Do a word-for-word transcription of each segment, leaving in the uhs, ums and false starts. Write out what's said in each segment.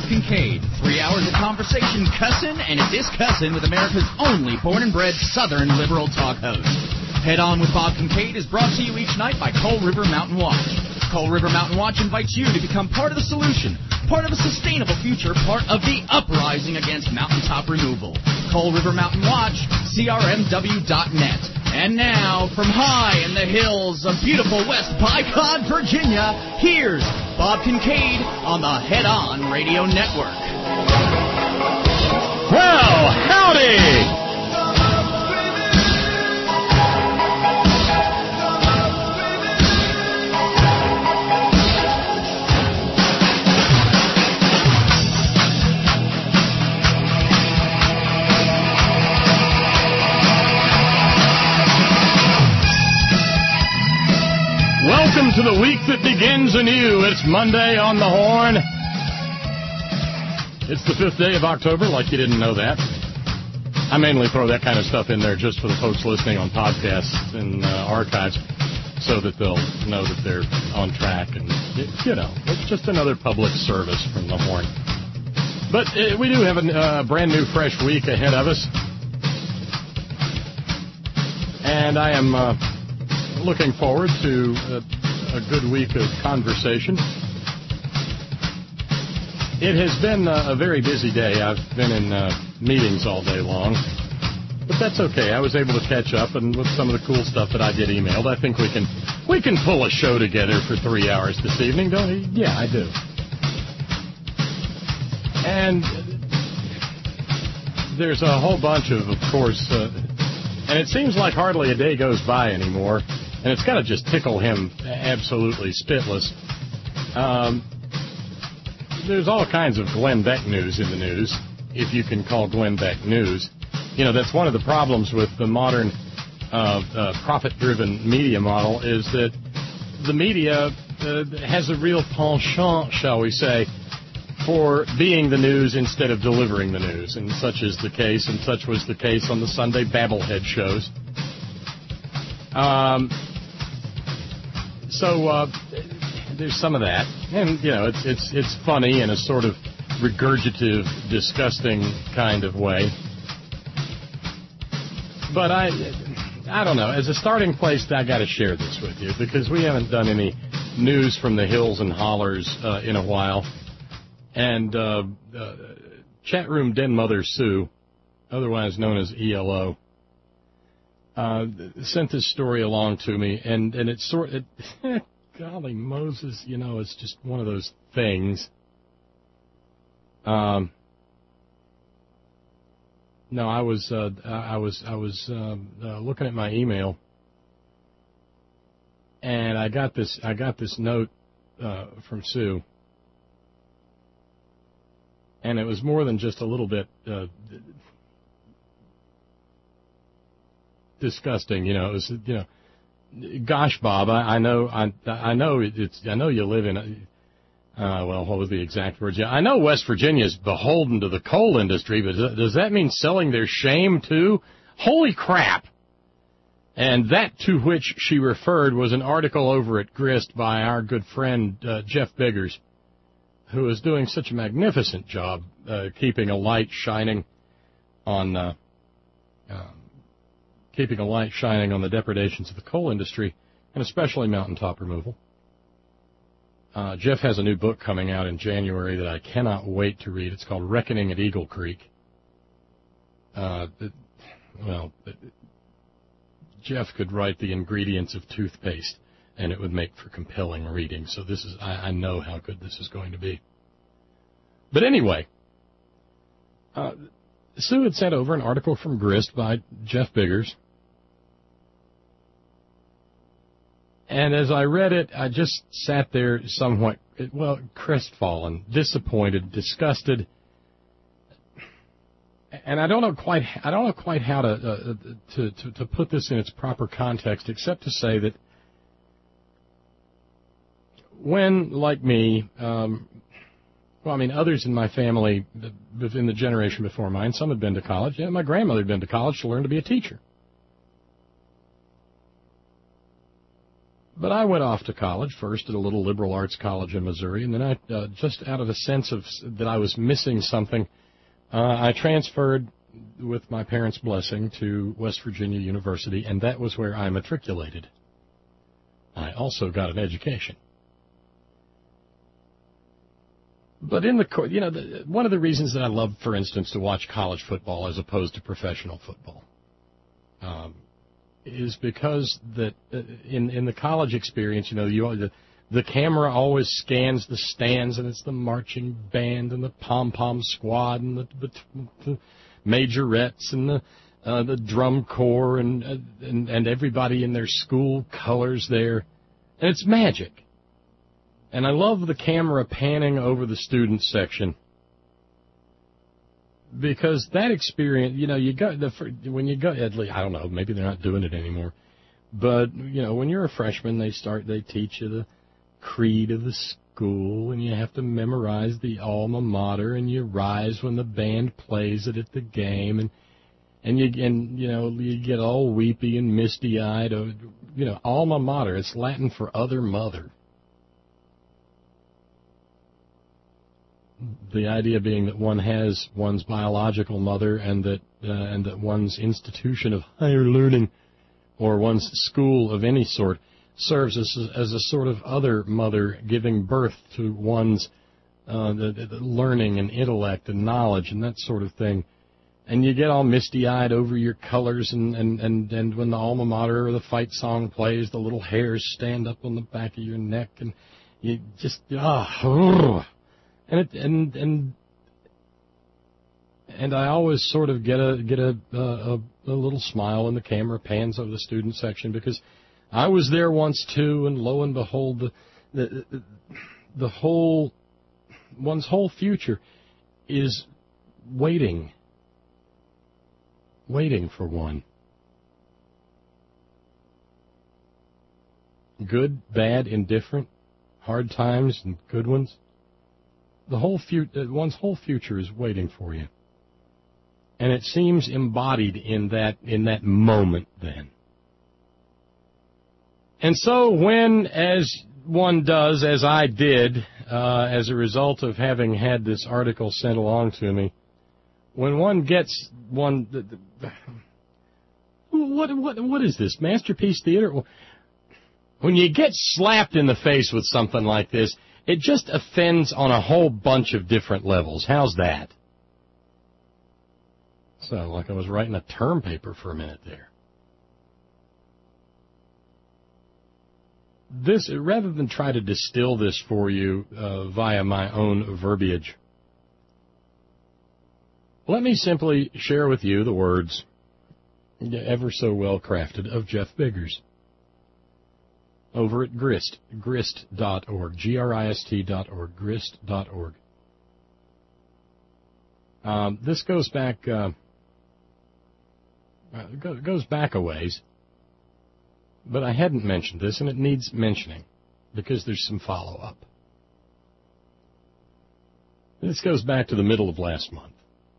Kincaid. Three hours of conversation, cussin' and discussin' with America's only born-and-bred Southern liberal talk host. Head On with Bob Kincaid is brought to you each night by Coal River Mountain Watch. Coal River Mountain Watch invites you to become part of the solution, part of a sustainable future, part of the uprising against mountaintop removal. Coal River Mountain Watch, C R M W dot net. And now, from high in the hills of beautiful West Bycott, Virginia, here's Bob Kincaid on the Head On Radio Network. Well, howdy! Welcome to the week that begins anew. It's Monday on the Horn. It's the fifth day of October, like you didn't know that. I mainly throw that kind of stuff in there just for the folks listening on podcasts and uh, archives so that they'll know that they're on track. And, you know, it's just another public service from the Horn. But uh, we do have a uh, brand new, fresh week ahead of us. And I am... Uh, looking forward to a, a good week of conversation. It has been a, a very busy day. I've been in uh, meetings all day long, but that's okay. I was able to catch up, and with some of the cool stuff that I get emailed, I think we can we can pull a show together for three hours this evening, don't we? Yeah, I do. And there's a whole bunch of, of course, uh, and it seems like hardly a day goes by anymore. And it's got to just tickle him absolutely spitless. Um, there's all kinds of Glenn Beck news in the news, if you can call Glenn Beck news. You know, that's one of the problems with the modern uh, uh, profit-driven media model is that the media uh, has a real penchant, shall we say, for being the news instead of delivering the news. And such is the case, and such was the case on the Sunday Babblehead shows. Um... So uh, there's some of that, and you know it's it's it's funny in a sort of regurgitative, disgusting kind of way. But I I don't know. As a starting place, I got to share this with you because we haven't done any news from the hills and hollers uh, in a while. And uh, uh, chat room den mother Sue, otherwise known as E L O. Uh, sent this story along to me, and, and it's sort of, it, golly Moses, you know, it's just one of those things. Um, no, I was, uh, I was, I was, uh, uh, looking at my email, and I got this, I got this note, uh, from Sue, and it was more than just a little bit, uh, disgusting, you know. It was, you know, gosh, Bob, I, I know, I, I know it's, I know you live in, uh, well, what was the exact words? Yeah, I know West Virginia is beholden to the coal industry, but does, does that mean selling their shame too? Holy crap! And that to which she referred was an article over at Grist by our good friend uh, Jeff Biggers, who is doing such a magnificent job uh, keeping a light shining on. Uh, uh, keeping a light shining on the depredations of the coal industry, and especially mountaintop removal. Uh, Jeff has a new book coming out in January that I cannot wait to read. It's called Reckoning at Eagle Creek. Uh, it, well, it, Jeff could write the ingredients of toothpaste, and it would make for compelling reading. So this is, I, I know how good this is going to be. But anyway, uh, Sue had sent over an article from Grist by Jeff Biggers. And as I read it, I just sat there somewhat, well, crestfallen, disappointed, disgusted. And I don't know quite, I don't know quite how to, uh, to, to, to put this in its proper context, except to say that when, like me, um, well, I mean, others in my family, in the generation before mine, some had been to college. Yeah, my grandmother had been to college to learn to be a teacher. But I went off to college, first at a little liberal arts college in Missouri, and then I, uh, just out of a sense of that I was missing something, uh, I transferred, with my parents' blessing, to West Virginia University, and that was where I matriculated. I also got an education. But in the, you know, the, one of the reasons that I love, for instance, to watch college football as opposed to professional football, um, is because that uh, in in the college experience, you know, you the, the camera always scans the stands, and it's the marching band and the pom-pom squad and the, the, the majorettes and the uh, the drum corps and, uh, and and everybody in their school colors there, and it's magic. And I love the camera panning over the student section, because that experience, you know, you got the when you go, at least, I don't know, maybe they're not doing it anymore, but you know, when you're a freshman, they start they teach you the creed of the school, and you have to memorize the alma mater, and you rise when the band plays it at the game, and and you and you know you get all weepy and misty eyed. You know, alma mater, it's Latin for other mother. The idea being that one has one's biological mother, and that uh, and that one's institution of higher learning, or one's school of any sort, serves as a, as a sort of other mother, giving birth to one's uh, the, the learning and intellect and knowledge and that sort of thing. And you get all misty-eyed over your colors, and, and, and, and when the alma mater or the fight song plays, the little hairs stand up on the back of your neck, and you just ah. Oh, And it, and and and I always sort of get a get a, a a little smile when the camera pans over the student section, because I was there once too, and lo and behold, the the the whole one's whole future is waiting, waiting for one. Good, bad, indifferent, hard times and good ones. The whole fu- one's whole future is waiting for you, and it seems embodied in that in that moment then. And so, when, as one does, as I did, uh, as a result of having had this article sent along to me, when one gets one, the, the, what what what is this, Masterpiece Theater? When you get slapped in the face with something like this, it just offends on a whole bunch of different levels. How's that? Sounded like I was writing a term paper for a minute there. This, rather than try to distill this for you uh, via my own verbiage, let me simply share with you the words, ever so well crafted, of Jeff Biggers over at Grist, grist dot org, G R I S T dot org, grist dot org. Um, this goes back, uh, uh, goes back a ways, but I hadn't mentioned this, and it needs mentioning, because there's some follow-up. This goes back to the middle of last month.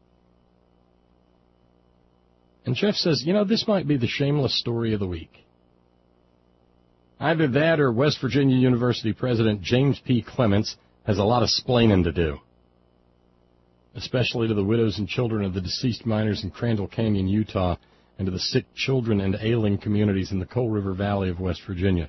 And Jeff says, you know, this might be the shameless story of the week. Either that or West Virginia University President James P. Clements has a lot of splaining to do, especially to the widows and children of the deceased miners in Crandall Canyon, Utah, and to the sick children and ailing communities in the Coal River Valley of West Virginia.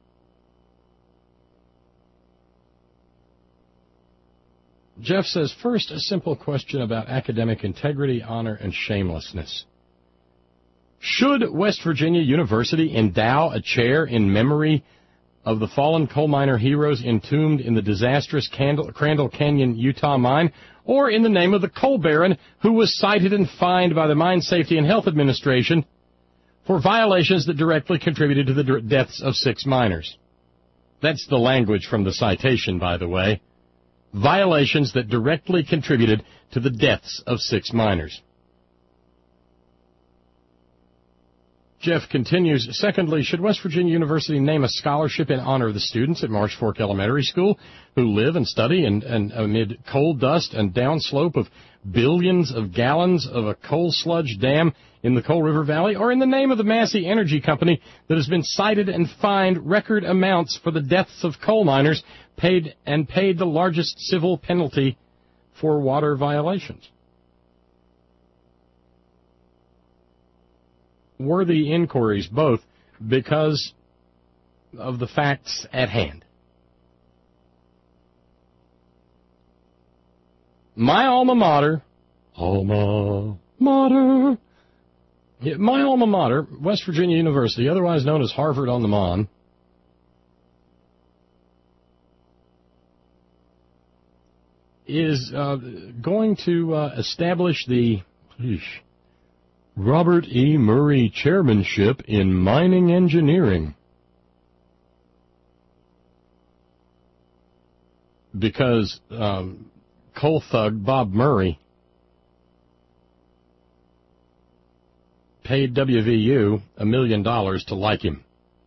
Jeff says, first, a simple question about academic integrity, honor, and shamelessness. Should West Virginia University endow a chair in memory of the fallen coal miner heroes entombed in the disastrous Crandall Canyon, Utah mine, or in the name of the coal baron who was cited and fined by the Mine Safety and Health Administration for violations that directly contributed to the deaths of six miners? That's the language from the citation, by the way. Violations that directly contributed to the deaths of six miners. Jeff continues, secondly, should West Virginia University name a scholarship in honor of the students at Marsh Fork Elementary School who live and study in, in, amid coal dust and downslope of billions of gallons of a coal sludge dam in the Coal River Valley, or in the name of the Massey Energy Company that has been cited and fined record amounts for the deaths of coal miners, paid and paid the largest civil penalty for water violations? Worthy inquiries, both, because of the facts at hand. My alma mater, alma mater, yeah, my alma mater, West Virginia University, otherwise known as Harvard on the Mon, is uh, going to uh, establish the eesh, Robert E. Murray Chairmanship in Mining Engineering. Because um, coal thug Bob Murray paid W V U a million dollars to like him.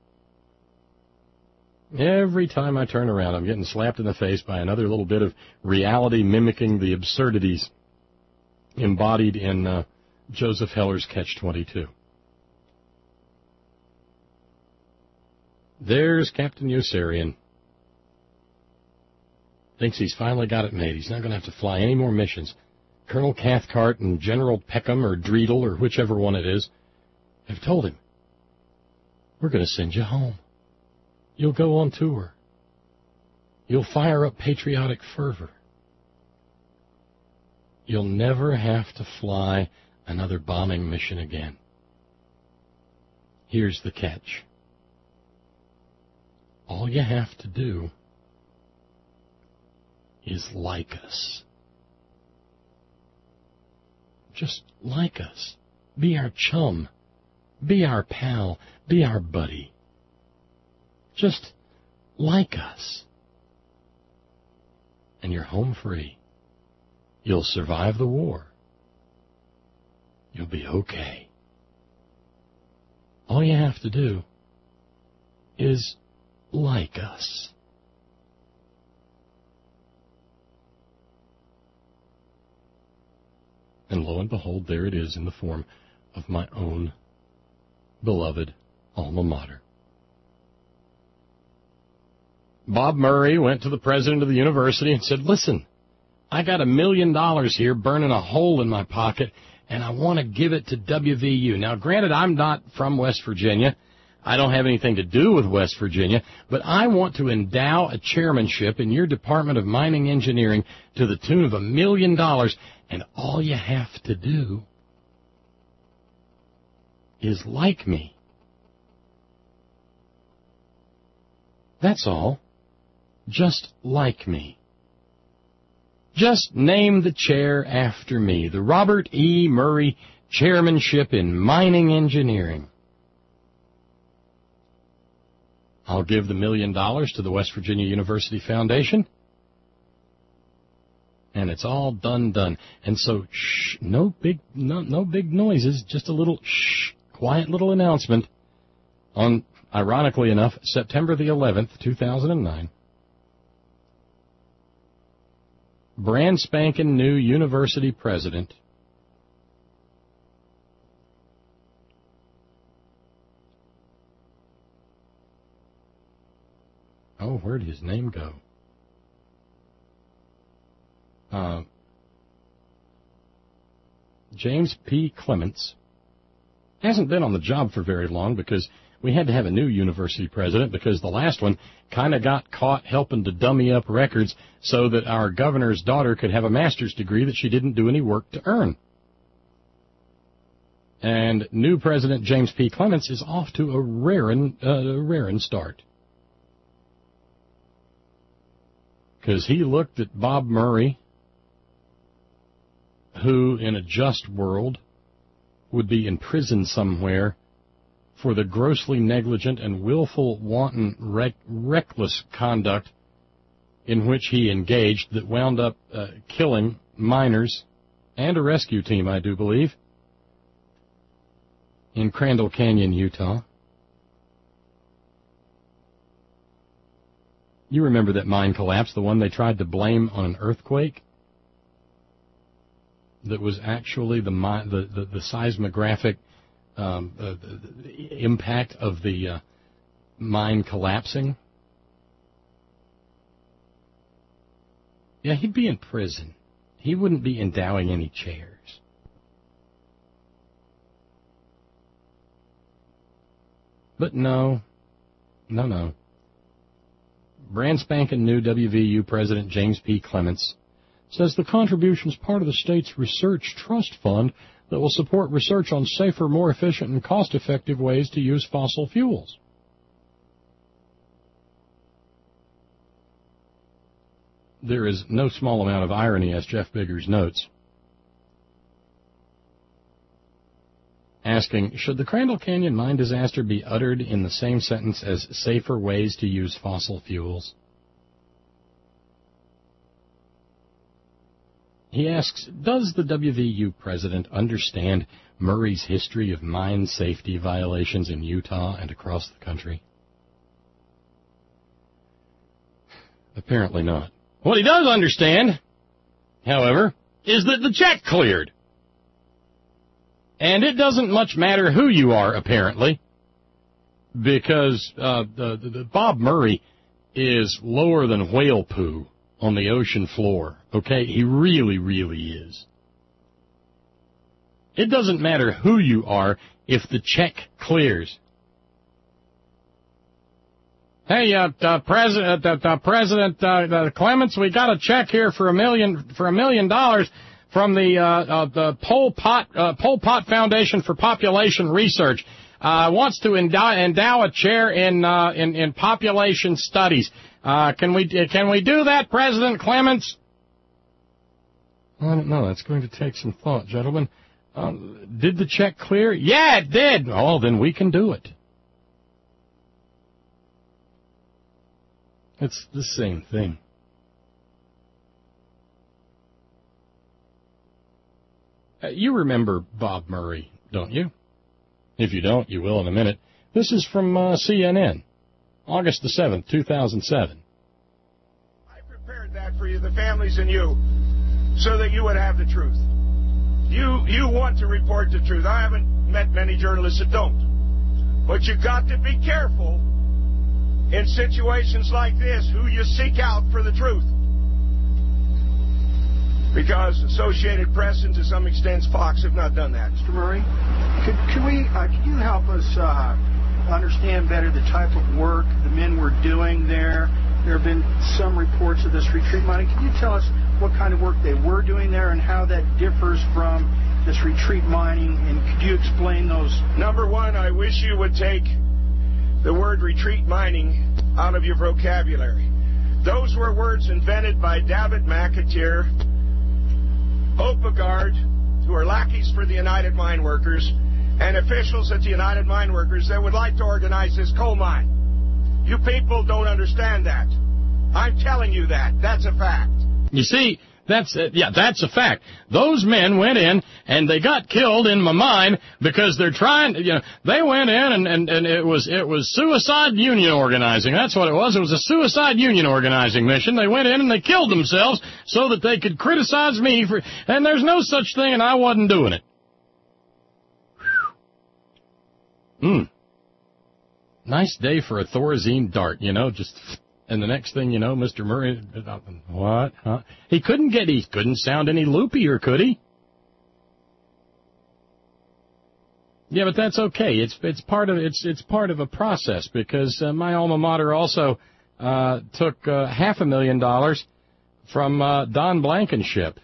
Every time I turn around, I'm getting slapped in the face by another little bit of reality mimicking the absurdities embodied in uh, Joseph Heller's Catch twenty-two. There's Captain Yossarian. Thinks he's finally got it made. He's not going to have to fly any more missions. Colonel Cathcart and General Peckham or Dreedle or whichever one it is have told him, we're going to send you home. You'll go on tour. You'll fire up patriotic fervor. You'll never have to fly another bombing mission again. Here's the catch. All you have to do is like us. Just like us. Be our chum. Be our pal. Be our buddy. Just like us. And you're home free. You'll survive the war. You'll be okay. All you have to do is like us. And lo and behold, there it is in the form of my own beloved alma mater. Bob Murray went to the president of the university and said, listen, I got a million dollars here burning a hole in my pocket, and I want to give it to W V U. Now, granted, I'm not from West Virginia. I don't have anything to do with West Virginia, but I want to endow a chairmanship in your Department of Mining Engineering to the tune of a million dollars, and all you have to do is like me. That's all. Just like me. Just name the chair after me, the Robert E. Murray Chairmanship in Mining Engineering. I'll give the million dollars to the West Virginia University Foundation, and it's all done, done. And so, shh, no big, no, no big noises, just a little shh, quiet little announcement on, ironically enough, September the eleventh, two thousand nine. Brand spanking new university president Oh, where'd his name go? Uh, James P. Clements hasn't been on the job for very long because we had to have a new university president because the last one kind of got caught helping to dummy up records so that our governor's daughter could have a master's degree that she didn't do any work to earn. And new President James P. Clements is off to a rarin', uh, rarin' start. Because he looked at Bob Murray, who in a just world would be in prison somewhere for the grossly negligent and willful, wanton, rec- reckless conduct in which he engaged that wound up uh, killing miners and a rescue team, I do believe, in Crandall Canyon, Utah. You remember that mine collapse, the one they tried to blame on an earthquake? that was actually the the the, the seismographic um, uh, the impact of the uh, mine collapsing? Yeah, he'd be in prison. He wouldn't be endowing any chairs. But no, no, no. Brand spanking new W V U President James P. Clements says the contribution is part of the state's research trust fund that will support research on safer, more efficient, and cost-effective ways to use fossil fuels. There is no small amount of irony, as Jeff Biggers notes, asking, should the Crandall Canyon mine disaster be uttered in the same sentence as safer ways to use fossil fuels? He asks, does the W V U president understand Murray's history of mine safety violations in Utah and across the country? Apparently not. What he does understand, however, is that the check cleared. And it doesn't much matter who you are, apparently, because uh, the, the, the Bob Murray is lower than whale poo on the ocean floor. Okay? He really, really is. It doesn't matter who you are if the check clears. Hey, uh, uh, President, uh, uh, President uh, uh, Clements, we got a check here for a million for a million dollars from the uh, uh, the Pol Pot uh, Pol Pot Foundation for Population Research. Uh, wants to endow, endow a chair in uh, in in population studies. Uh, can we can we do that, President Clements? I don't know. That's going to take some thought, gentlemen. Uh, did the check clear? Yeah, it did. Oh, then we can do it. It's the same thing. Uh, you remember Bob Murray, don't you? If you don't, you will in a minute. This is from uh, C N N, August the seventh, two thousand seven. I prepared that for you, the families and you, so that you would have the truth. You you want to report the truth. I haven't met many journalists that don't. But you got to be careful in situations like this who you seek out for the truth. Because Associated Press and to some extent Fox have not done that. Mister Murray, could, could we, uh, could you help us uh, understand better the type of work the men were doing there? There have been some reports of this retreat mining. Can you tell us what kind of work they were doing there and how that differs from this retreat mining? And could you explain those? Number one, I wish you would take the word retreat mining out of your vocabulary. Those were words invented by David McAteer, Opegard, who are lackeys for the United Mine Workers, and officials at the United Mine Workers that would like to organize this coal mine. You people don't understand that. I'm telling you that. That's a fact. You see, that's uh, yeah, that's a fact. Those men went in and they got killed in my mine because they're trying. You know, they went in and, and, and it was it was suicide union organizing. That's what it was. It was a suicide union organizing mission. They went in and they killed themselves so that they could criticize me for. And there's no such thing, and I wasn't doing it. Hmm. Nice day for a Thorazine dart. You know, just. And the next thing you know, Mister Murray, what? Huh? He couldn't get, he couldn't sound any loopier, could he? Yeah, but that's okay. It's it's part of it's it's part of a process because uh, my alma mater also uh, took uh, half a million dollars from uh, Don Blankenship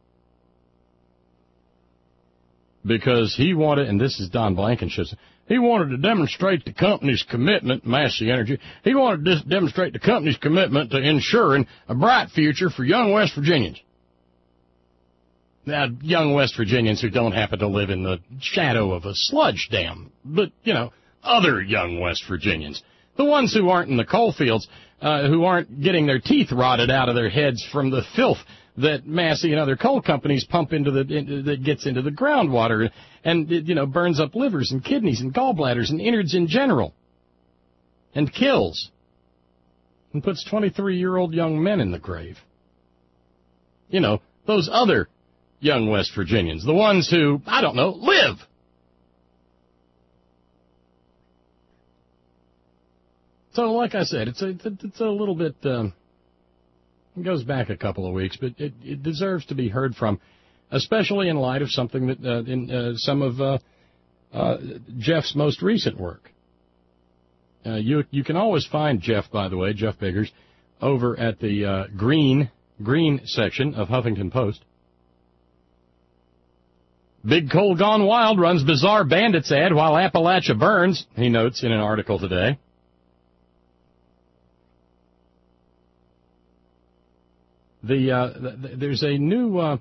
because he wanted, and this is Don Blankenship. He wanted to demonstrate the company's commitment, Massey Energy, he wanted to demonstrate the company's commitment to ensuring a bright future for young West Virginians. Now, young West Virginians who don't happen to live in the shadow of a sludge dam, but, you know, other young West Virginians. The ones who aren't in the coal fields, uh, who aren't getting their teeth rotted out of their heads from the filth that Massey and other coal companies pump into the, into, that gets into the groundwater and, you know, burns up livers and kidneys and gallbladders and innards in general and kills and puts twenty-three-year-old young men in the grave. You know, those other young West Virginians, the ones who, I don't know, live. So, like I said, it's a, it's a little bit, um, it goes back a couple of weeks, but it, it deserves to be heard from, especially in light of something that, uh, in uh, some of uh, uh, Jeff's most recent work. Uh, you you can always find Jeff, by the way, Jeff Biggers, over at the uh, green green section of Huffington Post. Big Coal Gone Wild runs bizarre bandits ad while Appalachia burns, he notes in an article today. The, uh, the there's a new uh,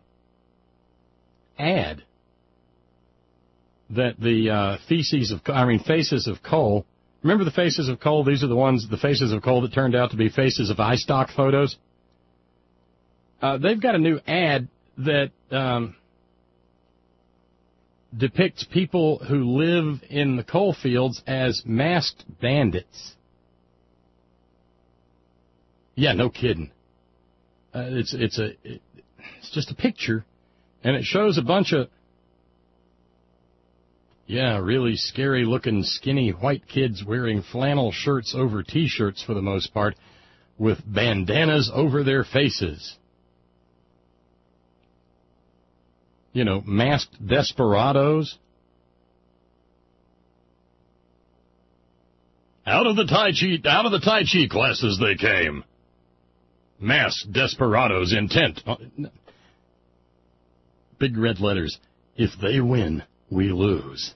ad that the uh, feces of, I mean, faces of coal. Remember the faces of coal? These are the ones, the faces of coal that turned out to be faces of iStock photos. Uh, they've got a new ad that um, depicts people who live in the coal fields as masked bandits. Yeah, no kidding. Uh, it's it's a it, it's just a picture, and it shows a bunch of yeah, really scary-looking, skinny white kids wearing flannel shirts over T-shirts for the most part, with bandanas over their faces. You know, masked desperados. Out of the Tai Chi, out of the Tai Chi classes they came. Masked desperados intent. Big red letters. If they win, we lose.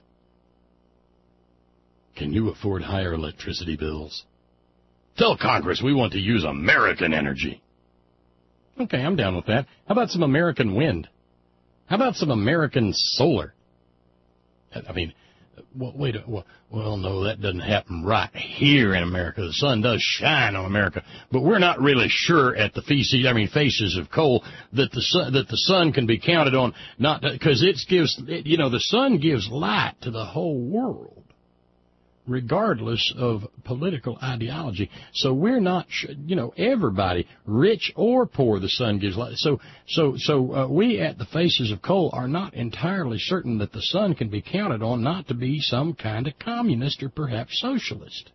Can you afford higher electricity bills? Tell Congress we want to use American energy. Okay, I'm down with that. How about some American wind? How about some American solar? I mean, well, wait a well, well, no, that doesn't happen right here in America. The sun does shine on America, but we're not really sure at the feces, I mean, faces of coal that the sun, that the sun can be counted on, not because it gives, it, you know, the sun gives light to the whole world, regardless of political ideology. So we're not, you know, everybody, rich or poor, the sun gives light. So, so, so uh, we at the faces of coal are not entirely certain that the sun can be counted on not to be some kind of communist or perhaps socialist.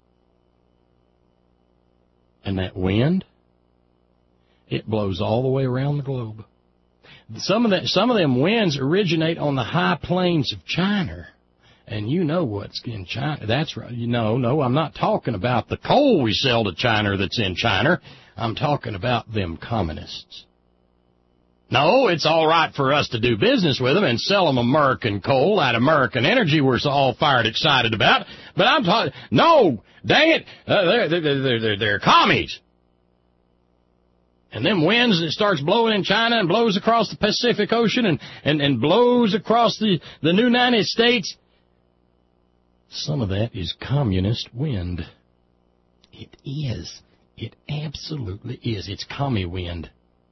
And that wind, it blows all the way around the globe. Some of that, some of them winds originate on the high plains of China. And you know what's in China. That's right. No, no, I'm not talking about the coal we sell to China that's in China. I'm talking about them communists. No, it's all right for us to do business with them and sell them American coal, that American energy we're all fired excited about. But I'm talking, no, dang it, uh, they're, they're, they're, they're, they're commies. And them winds, it starts blowing in China and blows across the Pacific Ocean and, and, and blows across the, the United States. Some of that is communist wind. It is. It absolutely is. It's commie wind.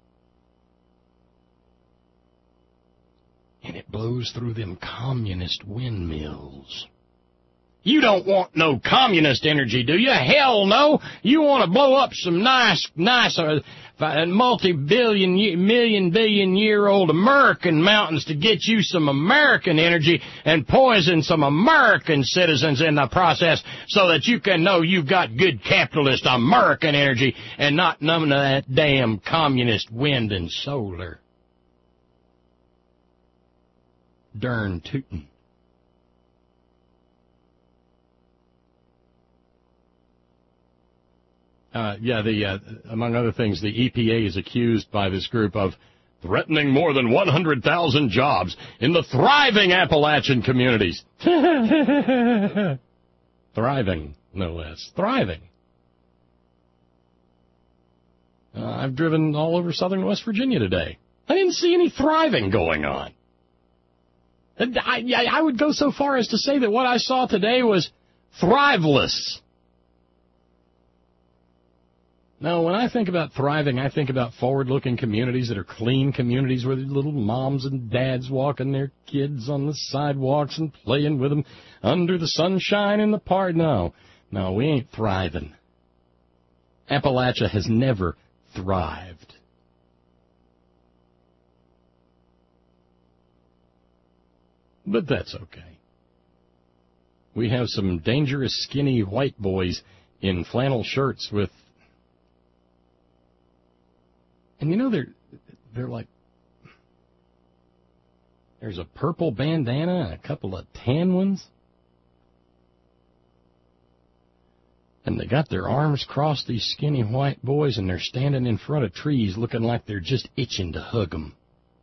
And it blows through them communist windmills. You don't want no communist energy, do you? Hell no. You want to blow up some nice, nice, uh, multi-billion, million, billion-year-old American mountains to get you some American energy and poison some American citizens in the process so that you can know you've got good capitalist American energy and not none of that damn communist wind and solar. Darn tootin'. Uh, yeah, the uh, among other things, the E P A is accused by this group of threatening more than one hundred thousand jobs in the thriving Appalachian communities. Thriving, no less. Thriving. Uh, I've driven all over southern West Virginia today. I didn't see any thriving going on. I, I would go so far as to say that what I saw today was thriveless. Now, when I think about thriving, I think about forward-looking communities that are clean communities where little moms and dads walking their kids on the sidewalks and playing with them under the sunshine in the park. No, no, we ain't thriving. Appalachia has never thrived. But that's okay. We have some dangerous, skinny white boys in flannel shirts with... And you know, they're, they're like... There's a purple bandana and a couple of tan ones. And they got their arms crossed, these skinny white boys, and they're standing in front of trees looking like they're just itching to hug them.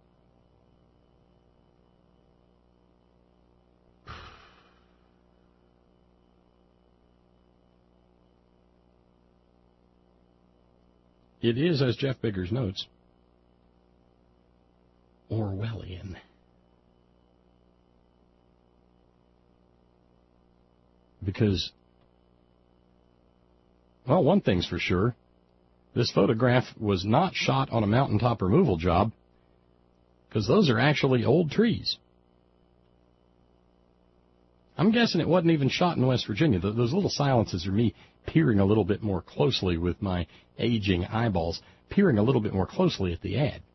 It is, as Jeff Biggers notes, Orwellian. Because, well, one thing's for sure. This photograph was not shot on a mountaintop removal job, because those are actually old trees. I'm guessing it wasn't even shot in West Virginia. Those little silences are me peering a little bit more closely with my aging eyeballs, peering a little bit more closely at the ad.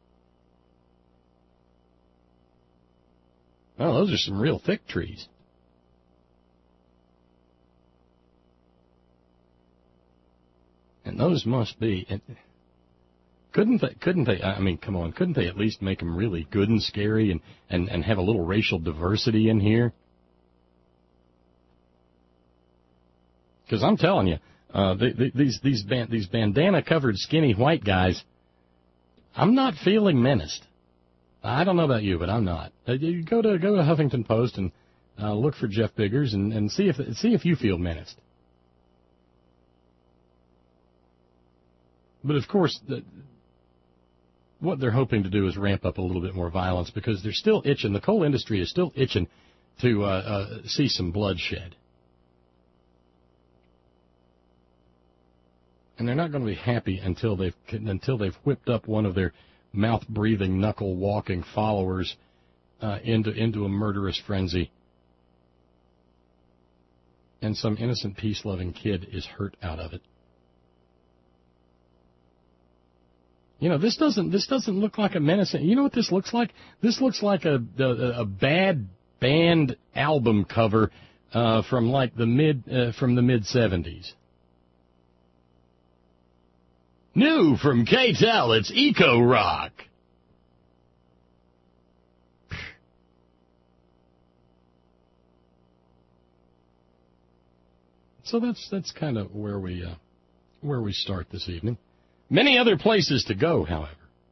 Oh, those are some real thick trees. And those must be, couldn't they, couldn't they, I mean, come on, couldn't they at least make them really good and scary and, and, and have a little racial diversity in here? Because I'm telling you, uh, the, the, these these ban, these bandana-covered skinny white guys, I'm not feeling menaced. I don't know about you, but I'm not. Uh, you go to go to Huffington Post and uh, look for Jeff Biggers and, and see if see if you feel menaced. But of course, the, what they're hoping to do is ramp up a little bit more violence because they're still itching. The coal industry is still itching to uh, uh, see some bloodshed. And they're not going to be happy until they've until they've whipped up one of their mouth-breathing, knuckle-walking followers uh, into into a murderous frenzy, and some innocent, peace-loving kid is hurt out of it. You know, this doesn't this doesn't look like a menace. You know what this looks like? This looks like a a, a bad band album cover uh, from like the mid uh, from the mid seventies. New from K T E L, it's Eco Rock. So that's that's kind of where we uh, where we start this evening. Many other places to go, however.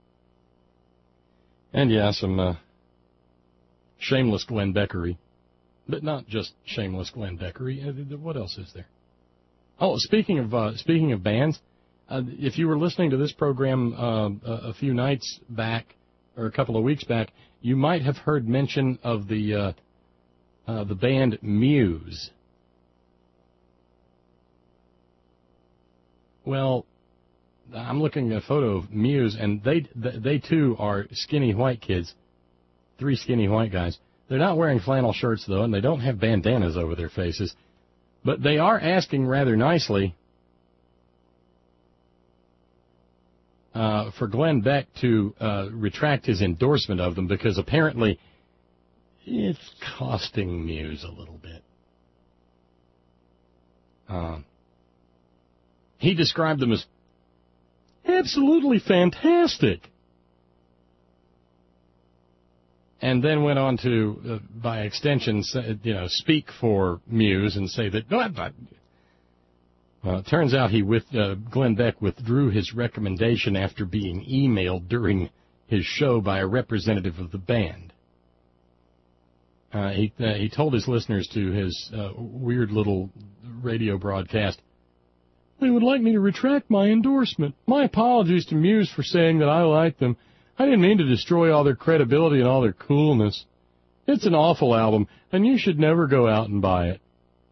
And yeah, some uh, shameless Glenn Beckery, but not just shameless Glenn Beckery. Uh, what else is there? Oh, speaking of uh, speaking of bands. Uh, if you were listening to this program uh, a, a few nights back, or a couple of weeks back, you might have heard mention of the uh, uh, the band Muse. Well, I'm looking at a photo of Muse, and they they too are skinny white kids, three skinny white guys. They're not wearing flannel shirts though, and they don't have bandanas over their faces, but they are asking rather nicely. Uh, for Glenn Beck to uh, retract his endorsement of them because apparently it's costing Muse a little bit. Uh, he described them as absolutely fantastic. And then went on to, uh, by extension, say, you know, speak for Muse and say that, no, I'm not. Uh, it turns out he with uh, Glenn Beck withdrew his recommendation after being emailed during his show by a representative of the band. Uh, he uh, he told his listeners to his uh, weird little radio broadcast, "They would like me to retract my endorsement. My apologies to Muse for saying that I like them. I didn't mean to destroy all their credibility and all their coolness. It's an awful album, and you should never go out and buy it."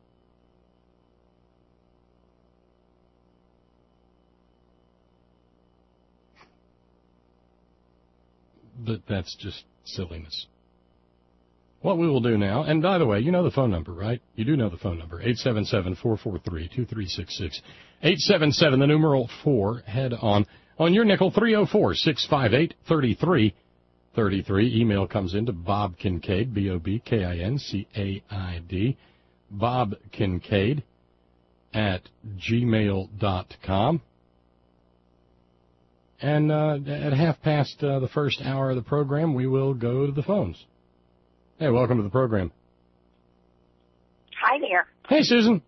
But that's just silliness. What we will do now, and by the way, you know the phone number, right? You do know the phone number, eight seven seven, four four three, two three six six. eight seven seven, the numeral four, head on. On your nickel, three oh four, six five eight, three three three thirty-three. Email comes into Bob Kincaid, B O B K I N C A I D, Bob Kincaid at gmail dot com. And uh, at half past uh, the first hour of the program, we will go to the phones. Hey, welcome to the program. Hi there. Hey, Susan.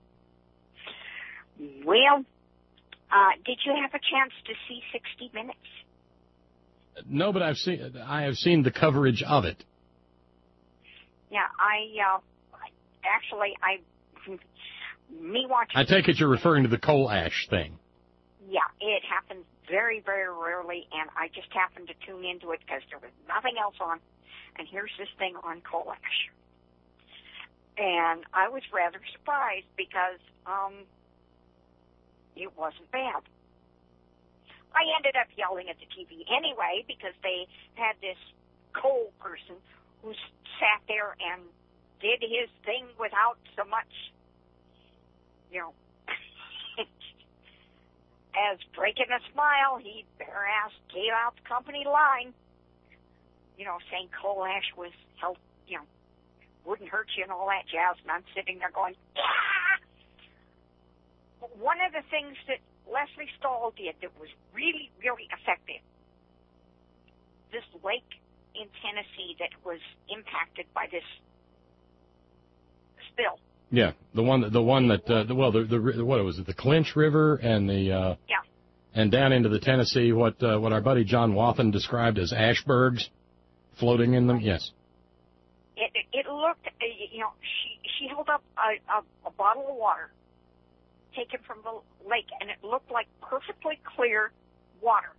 Well, uh, did you have a chance to see sixty minutes? No, but I've seen I have seen the coverage of it. Yeah, I uh, actually I me watching. I take it you're referring to the coal ash thing. Yeah, it happens very, very rarely, and I just happened to tune into it because there was nothing else on. And here's this thing on coal ash, and I was rather surprised because um, it wasn't bad. I ended up yelling at the T V anyway because they had this coal person who sat there and did his thing without so much, you know, as breaking a smile. He bare ass gave out the company line, you know, saying coal ash was health, you know, wouldn't hurt you and all that jazz. And I'm sitting there going, yeah. But one of the things that Lesley Stahl did that was really, really effective, this lake in Tennessee that was impacted by this spill. Yeah, the one, that, the one that, uh, the, well, the, the what was it, the Clinch River and the, uh, yeah, and down into the Tennessee, what, uh, what our buddy John Wathen described as ashbergs floating in them. Yes. It, it looked, you know, she she held up a, a, a bottle of water taken from the lake, and it looked like perfectly clear water.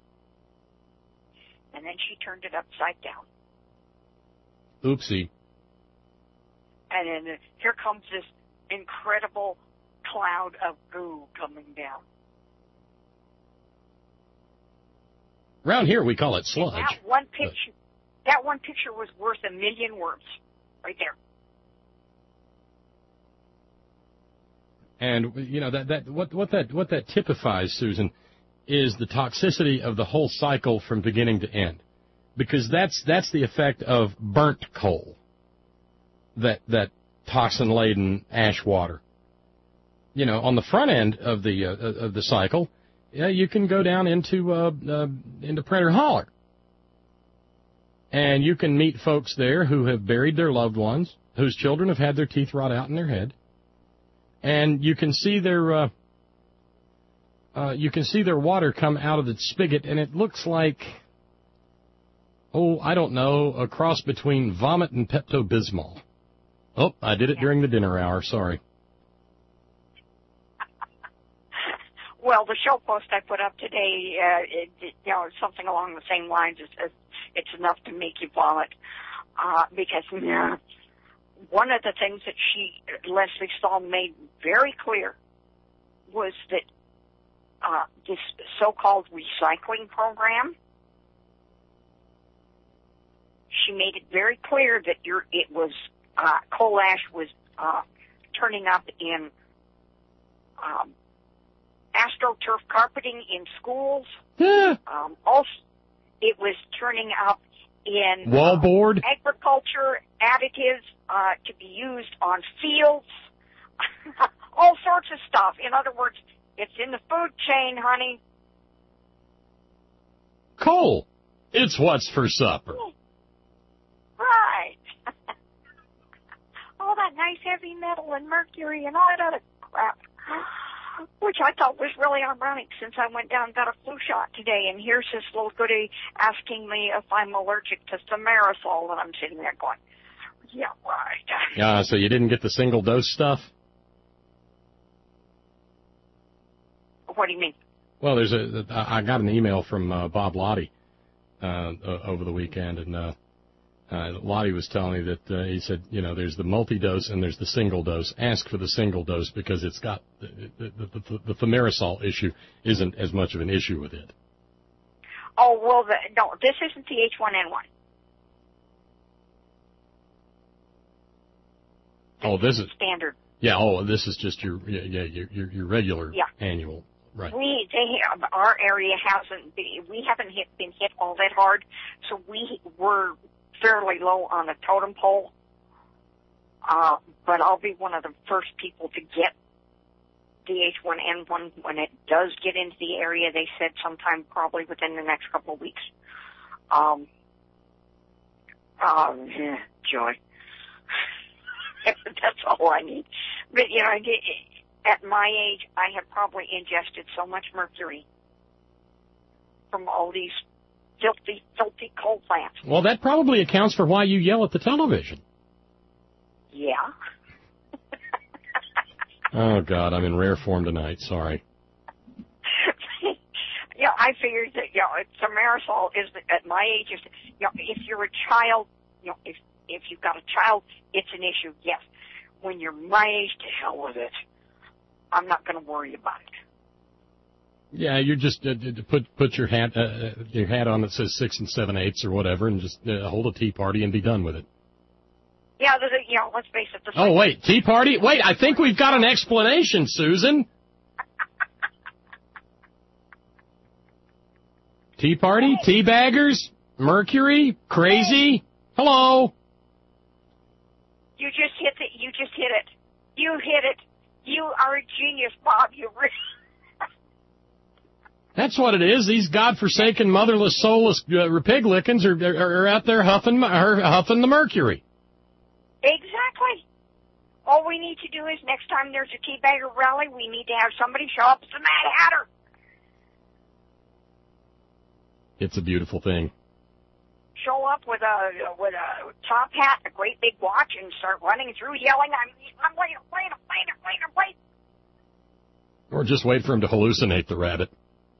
And then she turned it upside down. Oopsie. And then here comes this incredible cloud of goo coming down. Around here we call it sludge. And that one picture, that one picture was worth a million words, right there. And you know that that what what that what that typifies, Susan, is the toxicity of the whole cycle from beginning to end, because that's that's the effect of burnt coal. That that toxin-laden ash water. You know, on the front end of the uh, of the cycle, yeah, you can go down into uh, uh, into Printer Holler, and you can meet folks there who have buried their loved ones, whose children have had their teeth rot out in their head. And you can see their uh, uh, you can see their water come out of the spigot, and it looks like, oh, I don't know, a cross between vomit and Pepto-Bismol. Oh, I did it during the dinner hour. Sorry. Well, the show post I put up today, uh, it, it, you know, something along the same lines. It says it's enough to make you vomit, uh, because yeah. One of the things that she, Lesley Stahl, made very clear was that uh, this so-called recycling program, she made it very clear that you're, it was, uh, coal ash was uh, turning up in um, AstroTurf carpeting in schools. Yeah. Um, also, it was turning up in wallboard, uh, agriculture additives uh, to be used on fields, all sorts of stuff. In other words, it's in the food chain, honey. Coal. It's what's for supper. Right. All that nice heavy metal and mercury and all that other crap, which I thought was really ironic since I went down and got a flu shot today, and here's this little goody asking me if I'm allergic to thimerosal, and I'm sitting there going, yeah, right. Yeah, uh, so you didn't get the single dose stuff? What do you mean? Well, there's a, I got an email from uh, Bob Lottie uh, over the weekend, and uh, uh, Lottie was telling me that uh, he said, you know, there's the multi-dose and there's the single dose. Ask for the single dose because it's got the, the, the, the thimerosal issue isn't as much of an issue with it. Oh, well, the, no, this isn't the H one N one. Oh, this is standard. Yeah. Oh, this is just your yeah, yeah your your, your regular yeah. annual Right. We, they, our area hasn't been, we haven't hit, been hit all that hard, so we were fairly low on the totem pole. Uh, but I'll be one of the first people to get the H one N one when it does get into the area. They said sometime probably within the next couple of weeks. Um, um, yeah, joy. That's all I need. But, you know, I get, at my age, I have probably ingested so much mercury from all these filthy, filthy coal plants. Well, that probably accounts for why you yell at the television. Yeah. Oh, God, I'm in rare form tonight. Sorry. Yeah, I figured that, you know, Thimerosal is, at my age, is, you know, if you're a child, you know, if, if you've got a child, it's an issue, yes. When you're my age, to hell with it. I'm not going to worry about it. Yeah, you're just uh, put put your hat uh, your hat on that says six and seven eighths or whatever, and just uh, hold a tea party and be done with it. Yeah, the, you know, let's face it. The oh wait, tea party? Wait, I think we've got an explanation, Susan. Tea party, tea baggers, mercury, crazy. Hello. You just hit it. You just hit it. You hit it. You are a genius, Bob. You really. That's what it is. These godforsaken, motherless, soulless uh, pig lickens are, are, are out there huffing, are huffing the mercury. Exactly. All we need to do is next time there's a teabagger rally, we need to have somebody show up as the Mad Hatter. It's a beautiful thing. Show up with a with a top hat, a great big watch, and start running through yelling, I'm, I'm waiting, waiting, waiting, waiting, waiting. Or just wait for him to hallucinate the rabbit.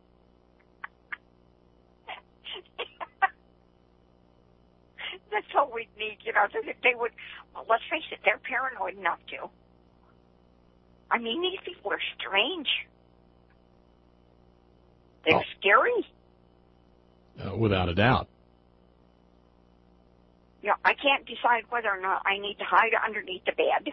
That's all we need, you know. They, they would, well, let's face it, they're paranoid enough to. I mean, these people are strange. They're oh. scary. Uh, without a doubt. You know, I can't decide whether or not I need to hide underneath the bed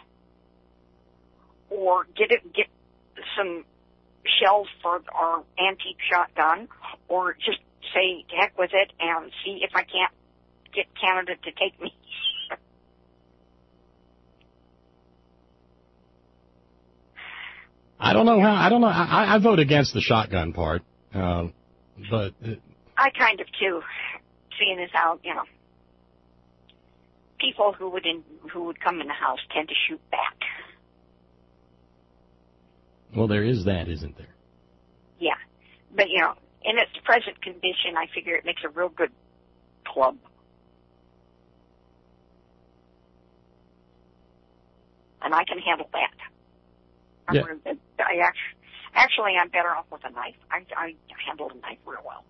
or get it, get some shells for our antique shotgun, or just say, to heck with it, and see if I can't get Canada to take me. I don't know how, I don't know, I, I vote against the shotgun part, um, but... It, I kind of, too, seeing as how, you know, people who would in, who would come in the house tend to shoot back. Well, there is that, isn't there? Yeah. But, you know, in its present condition, I figure it makes a real good club. And I can handle that. I'm yeah. really, I actually, actually, I'm better off with a knife. I, I handle a knife real well.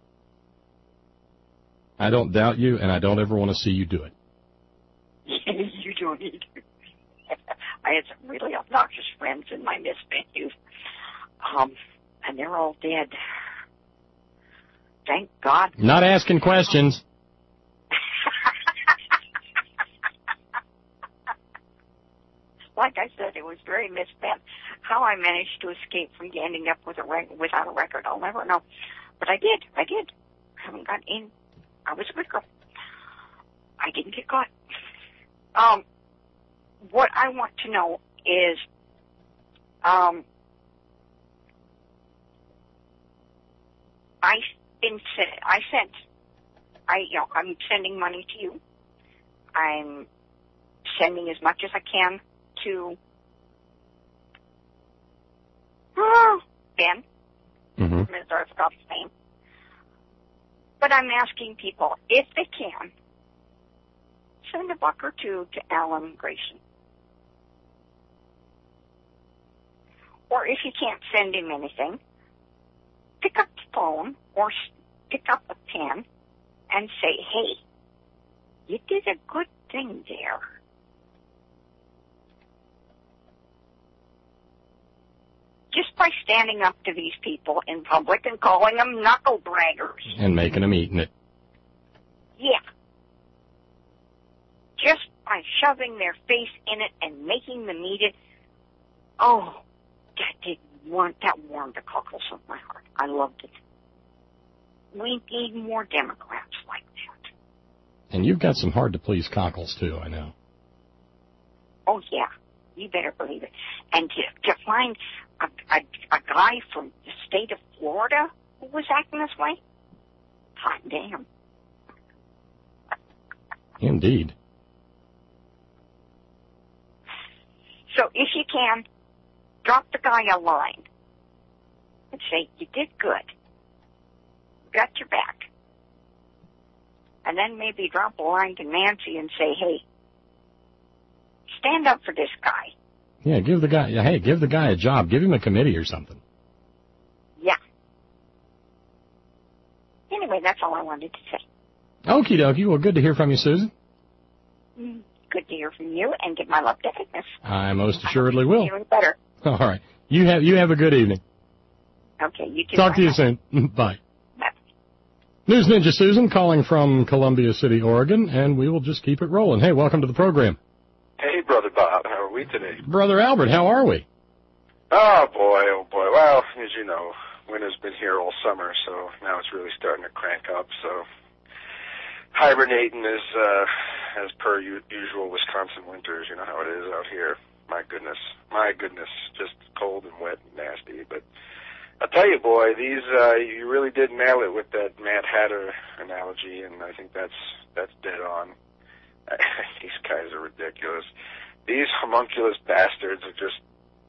I don't doubt you, and I don't ever want to see you do it. You don't either. I had some really obnoxious friends in my misspent youth, um, and they're all dead. Thank God. Not asking questions. Like I said, it was very misspent. How I managed to escape from ending up with a rec- without a record, I'll never know. But I did. I did. I haven't got in. I was a good girl. I didn't get caught. Um, what I want to know is, um, I been I sent, I you know I'm sending money to you. I'm sending as much as I can to oh, Ben. Mm-hmm. I forgot his name. But I'm asking people, if they can, send a buck or two to Alan Grayson. Or if you can't send him anything, pick up the phone or pick up a pen and say, hey, you did a good thing there. Just by standing up to these people in public and calling them knuckle draggers. And making them eating it. Yeah. Just by shoving their face in it and making them eat it. Oh, that did want, that warmed the cockles of my heart. I loved it. We need more Democrats like that. And you've got some hard-to-please cockles, too, I know. Oh, yeah. You better believe it. And to, to find a, a, a guy from the state of Florida who was acting this way, hot damn. Indeed. So if you can, drop the guy a line and say, you did good. Got your back. And then maybe drop a line to Nancy and say, hey, stand up for this guy. Yeah, give the guy, hey, give the guy a job. Give him a committee or something. Yeah. Anyway, that's all I wanted to say. Okie dokie. Well, good to hear from you, Susan. Mm, good to hear from you, and give my love to Agnes. I most assuredly will. Feeling better. All right. You have you have a good evening. Okay, you too. Talk to you Bye. soon. Bye. Bye. News Ninja Susan calling from Columbia City, Oregon, and we will just keep it rolling. Hey, welcome to the program. Hey, Brother Bob. How are we today? Brother Albert, how are we? Oh, boy, oh, boy. Well, as you know, winter's been here all summer, so now it's really starting to crank up, so hibernating is, uh, as per u- usual Wisconsin winters. You know how it is out here. My goodness. My goodness. Just cold and wet and nasty. But I'll tell you, boy, these, uh, you really did nail it with that Mad Hatter analogy, and I think that's, that's dead on. These guys are ridiculous. These homunculus bastards are just,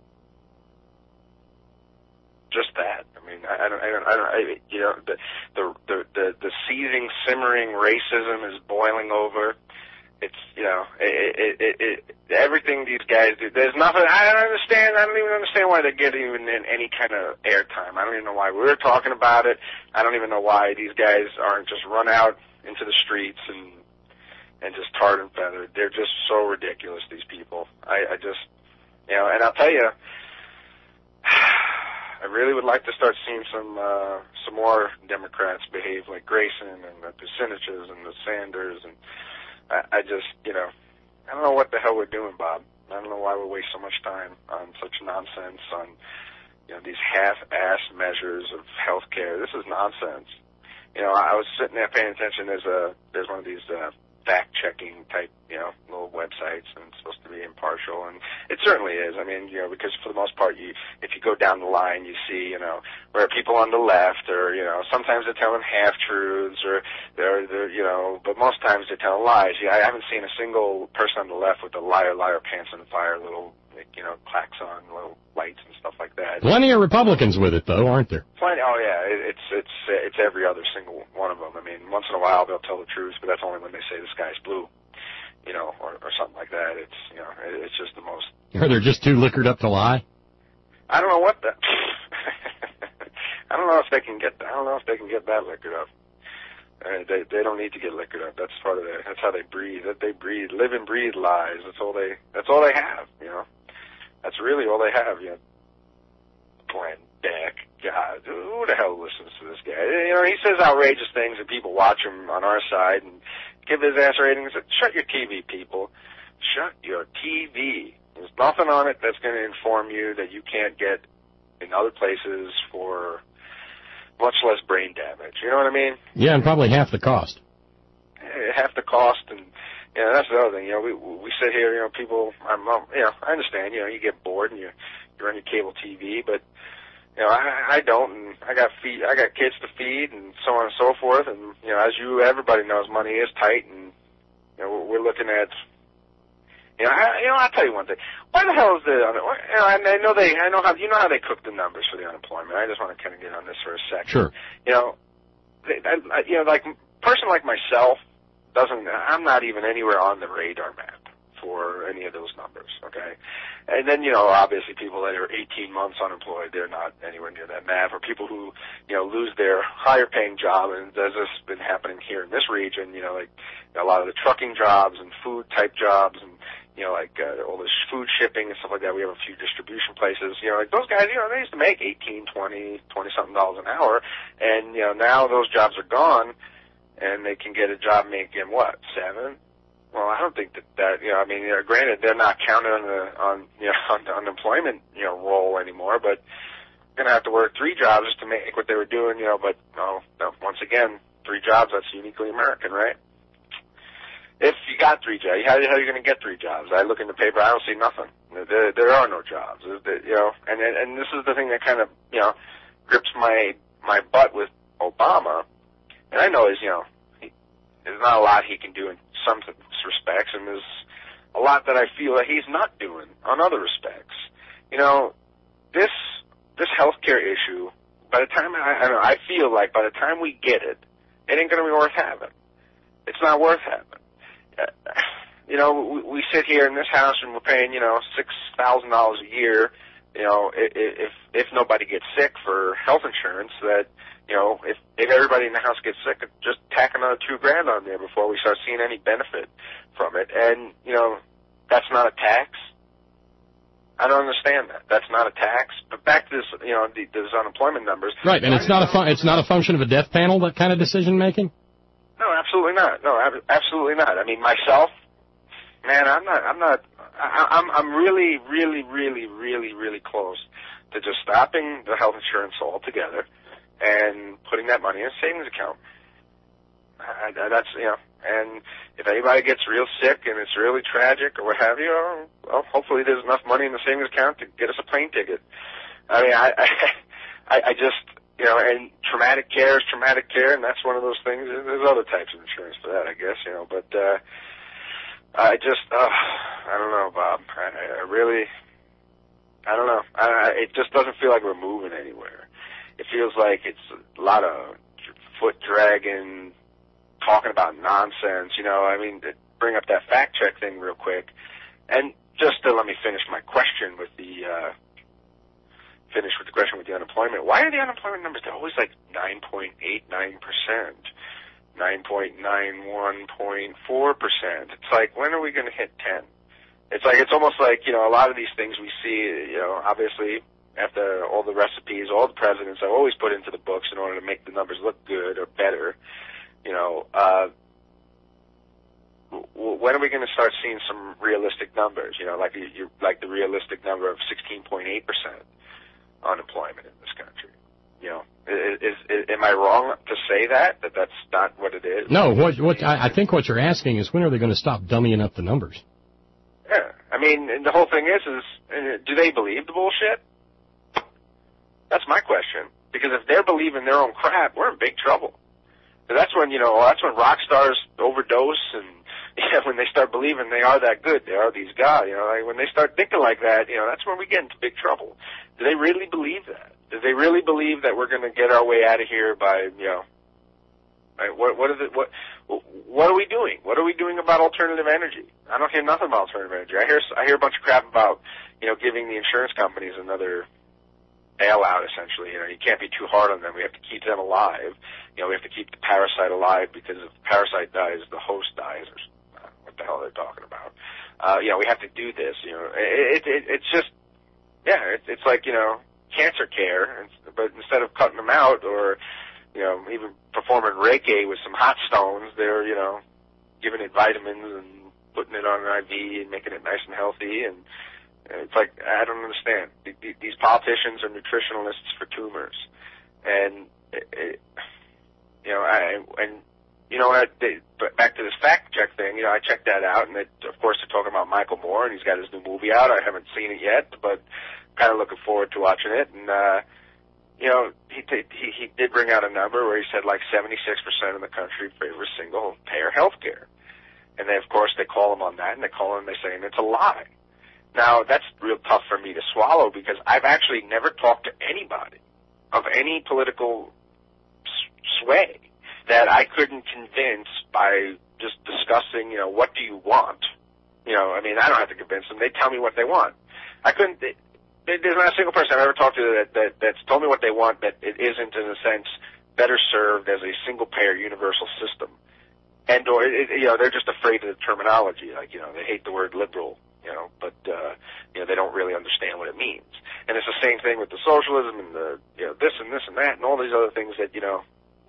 just that. I mean, I, I don't, I don't, I don't, I, you know, the, the, the, the, the seething, simmering racism is boiling over. It's, you know, it, it, it, it, everything these guys do. There's nothing, I don't understand, I don't even understand why they get even in any kind of airtime. I don't even know why we're talking about it. I don't even know why these guys aren't just run out into the streets and, and just tarred and feathered. They're just so ridiculous, these people. I, I just, you know, and I'll tell you, I really would like to start seeing some, uh, some more Democrats behave like Grayson and the Kuciniches and the Sanders, and I, I just, you know, I don't know what the hell we're doing, Bob. I don't know why we waste so much time on such nonsense, on, you know, these half-ass measures of health care. This is nonsense. You know, I was sitting there paying attention. There's a, there's one of these, uh, fact-checking type, you know, little websites, and it's supposed to be impartial, and it certainly is. I mean, you know, because for the most part, you, if you go down the line, you see, you know, where people on the left, or, you know, sometimes they're telling half-truths, or they're, they're, you know, but most times they're telling lies. Yeah, I haven't seen a single person on the left with a liar, liar, pants on fire, little, like, you know, klaxon, little lights and stuff like that. Plenty of Republicans with it, though, aren't there? Plenty. Oh yeah, it, it's it's it's every other single one of them. I mean, once in a while they'll tell the truth, but that's only when they say the sky's blue, you know, or, or something like that. It's, you know, it, it's just the most. Or they're just too liquored up to lie. I don't know what the. I don't know if they can get. I don't know if they can get that liquored up. Uh, they they don't need to get liquored up. That's part of it. That's how they breathe. That they breathe, live and breathe lies. That's all they. That's all they have. You know. That's really all they have. You know. Glenn Beck. God, who the hell listens to this guy? You know, he says outrageous things and people watch him on our side and give his ass ratings. Shut your T V, people. Shut your T V. There's nothing on it that's going to inform you that you can't get in other places for much less brain damage. You know what I mean? Yeah, and probably half the cost. Half the cost, and you know, that's the other thing. You know, we we sit here. You know, people. I'm, you know, I understand. You know, you get bored and you you run your cable T V, but you know, I, I don't, and I got feed, I got kids to feed, and so on and so forth. And you know, as you, everybody knows, money is tight, and you know, we're looking at. You know, I, you know, I'll tell you one thing. Why the hell is the? You know, I know they, I know how, you know how they cook the numbers for the unemployment. I just want to kind of get on this for a second. Sure. You know, they, I, you know, like a person like myself doesn't. I'm not even anywhere on the radar map for any of those numbers, okay? And then, you know, obviously people that are eighteen months unemployed, they're not anywhere near that map. Or people who, you know, lose their higher paying job, and as this has been happening here in this region, you know, like a lot of the trucking jobs and food type jobs, and, you know, like uh, all this food shipping and stuff like that. We have a few distribution places, you know, like those guys, you know, they used to make eighteen, twenty, twenty something dollars an hour, and, you know, now those jobs are gone, and they can get a job making, what, seven? Well, I don't think that, that you know, I mean, you know, granted, they're not counted on the, on, you know, on the unemployment, you know, roll anymore, but, going to have to work three jobs just to make what they were doing, you know, but no, no, once again, three jobs, that's uniquely American, right? If you got three jobs, how, how are you going to get three jobs? I look in the paper, I don't see nothing. There, there are no jobs, you know, and, and, and this is the thing that kind of, you know, grips my, my butt with Obama, and I know he's, you know, he, there's not a lot he can do in some respects, and there's a lot that I feel that he's not doing on other respects. You know, this, this healthcare issue, by the time, I, I don't know, I feel like by the time we get it, it ain't going to be worth having. It's not worth having. Uh, you know, we, we sit here in this house and we're paying, you know, six thousand dollars a year. You know, if if nobody gets sick for health insurance, that, you know, if if everybody in the house gets sick, just tack another two grand on there before we start seeing any benefit from it. And, you know, that's not a tax. I don't understand that. That's not a tax. But back to this, you know, the, those unemployment numbers. Right, and it's not a fun, it's not a function of a death panel, that kind of decision making. No, absolutely not. No, absolutely not. I mean, myself, man, I'm not. I'm not. I, I'm. I'm really, really, really, really, really close to just stopping the health insurance altogether and putting that money in a savings account. I, I, that's you know. And if anybody gets real sick and it's really tragic or what have you, well, hopefully there's enough money in the savings account to get us a plane ticket. I mean, I, I, I just, you know, and traumatic care is traumatic care, and that's one of those things. There's other types of insurance for that, I guess, you know. But uh, I just, uh, I don't know, Bob. I, I really, I don't know. I, it just doesn't feel like we're moving anywhere. It feels like it's a lot of foot dragging, talking about nonsense, you know. I mean, to bring up that fact check thing real quick, and just to let me finish my question with the uh, finish with the question with the unemployment. Why are the unemployment numbers they're always like nine point eight nine percent, nine point nine one point four percent? It's like, when are we going to hit ten? It's like, it's almost like, you know, a lot of these things we see, you know, obviously after all the recipes, all the presidents have always put into the books in order to make the numbers look good or better. You know, uh, w- when are we going to start seeing some realistic numbers? You know, like you, you like the realistic number of sixteen point eight percent unemployment in this country. You know, is, is, is am I wrong to say that that that's not what it is? No, what what I, I think what you're asking is, when are they going to stop dummying up the numbers? Yeah, I mean, and the whole thing is, is uh, do they believe the bullshit? That's my question. Because if they're believing their own crap, we're in big trouble. That's when, you know, that's when rock stars overdose, and yeah, when they start believing they are that good, they are these guys, you know, like when they start thinking like that, you know, that's when we get into big trouble. Do they really believe that? Do they really believe that we're going to get our way out of here by, you know, like what, what is it, what, what are we doing? What are we doing about alternative energy? I don't hear nothing about alternative energy. I hear, I hear a bunch of crap about, you know, giving the insurance companies another bailout, essentially. You know, you can't be too hard on them. We have to keep them alive. You know, we have to keep the parasite alive, because if the parasite dies, the host dies, or uh, what the hell they're talking about. Uh, you know, we have to do this. You know, it, it, it's just, yeah, it, it's like, you know, cancer care, but instead of cutting them out or, you know, even performing Reiki with some hot stones, they're, you know, giving it vitamins and putting it on an I V and making it nice and healthy. And it's like, I don't understand. These politicians are nutritionalists for tumors. And, it, it, you know, I, and, you know, I, they, but back to this fact check thing, you know, I checked that out, and it, of course they're talking about Michael Moore, and he's got his new movie out. I haven't seen it yet, but kind of looking forward to watching it. And, uh, you know, he, he, he did bring out a number where he said like seventy-six percent of the country favors single-payer health care. And then, of course, they call him on that, and they call him and they say, and it's a lie. Now, that's real tough for me to swallow, because I've actually never talked to anybody of any political sway that I couldn't convince by just discussing, you know, what do you want? You know, I mean, I don't have to convince them. They tell me what they want. I couldn't, they, there's not a single person I've ever talked to that, that that's told me what they want, that it isn't, in a sense, better served as a single-payer universal system. And, or, it, you know, they're just afraid of the terminology. Like, you know, they hate the word liberal, you know, but, uh, you know, they don't really understand what it means. And it's the same thing with the socialism and the, you know, this and this and that and all these other things that, you know,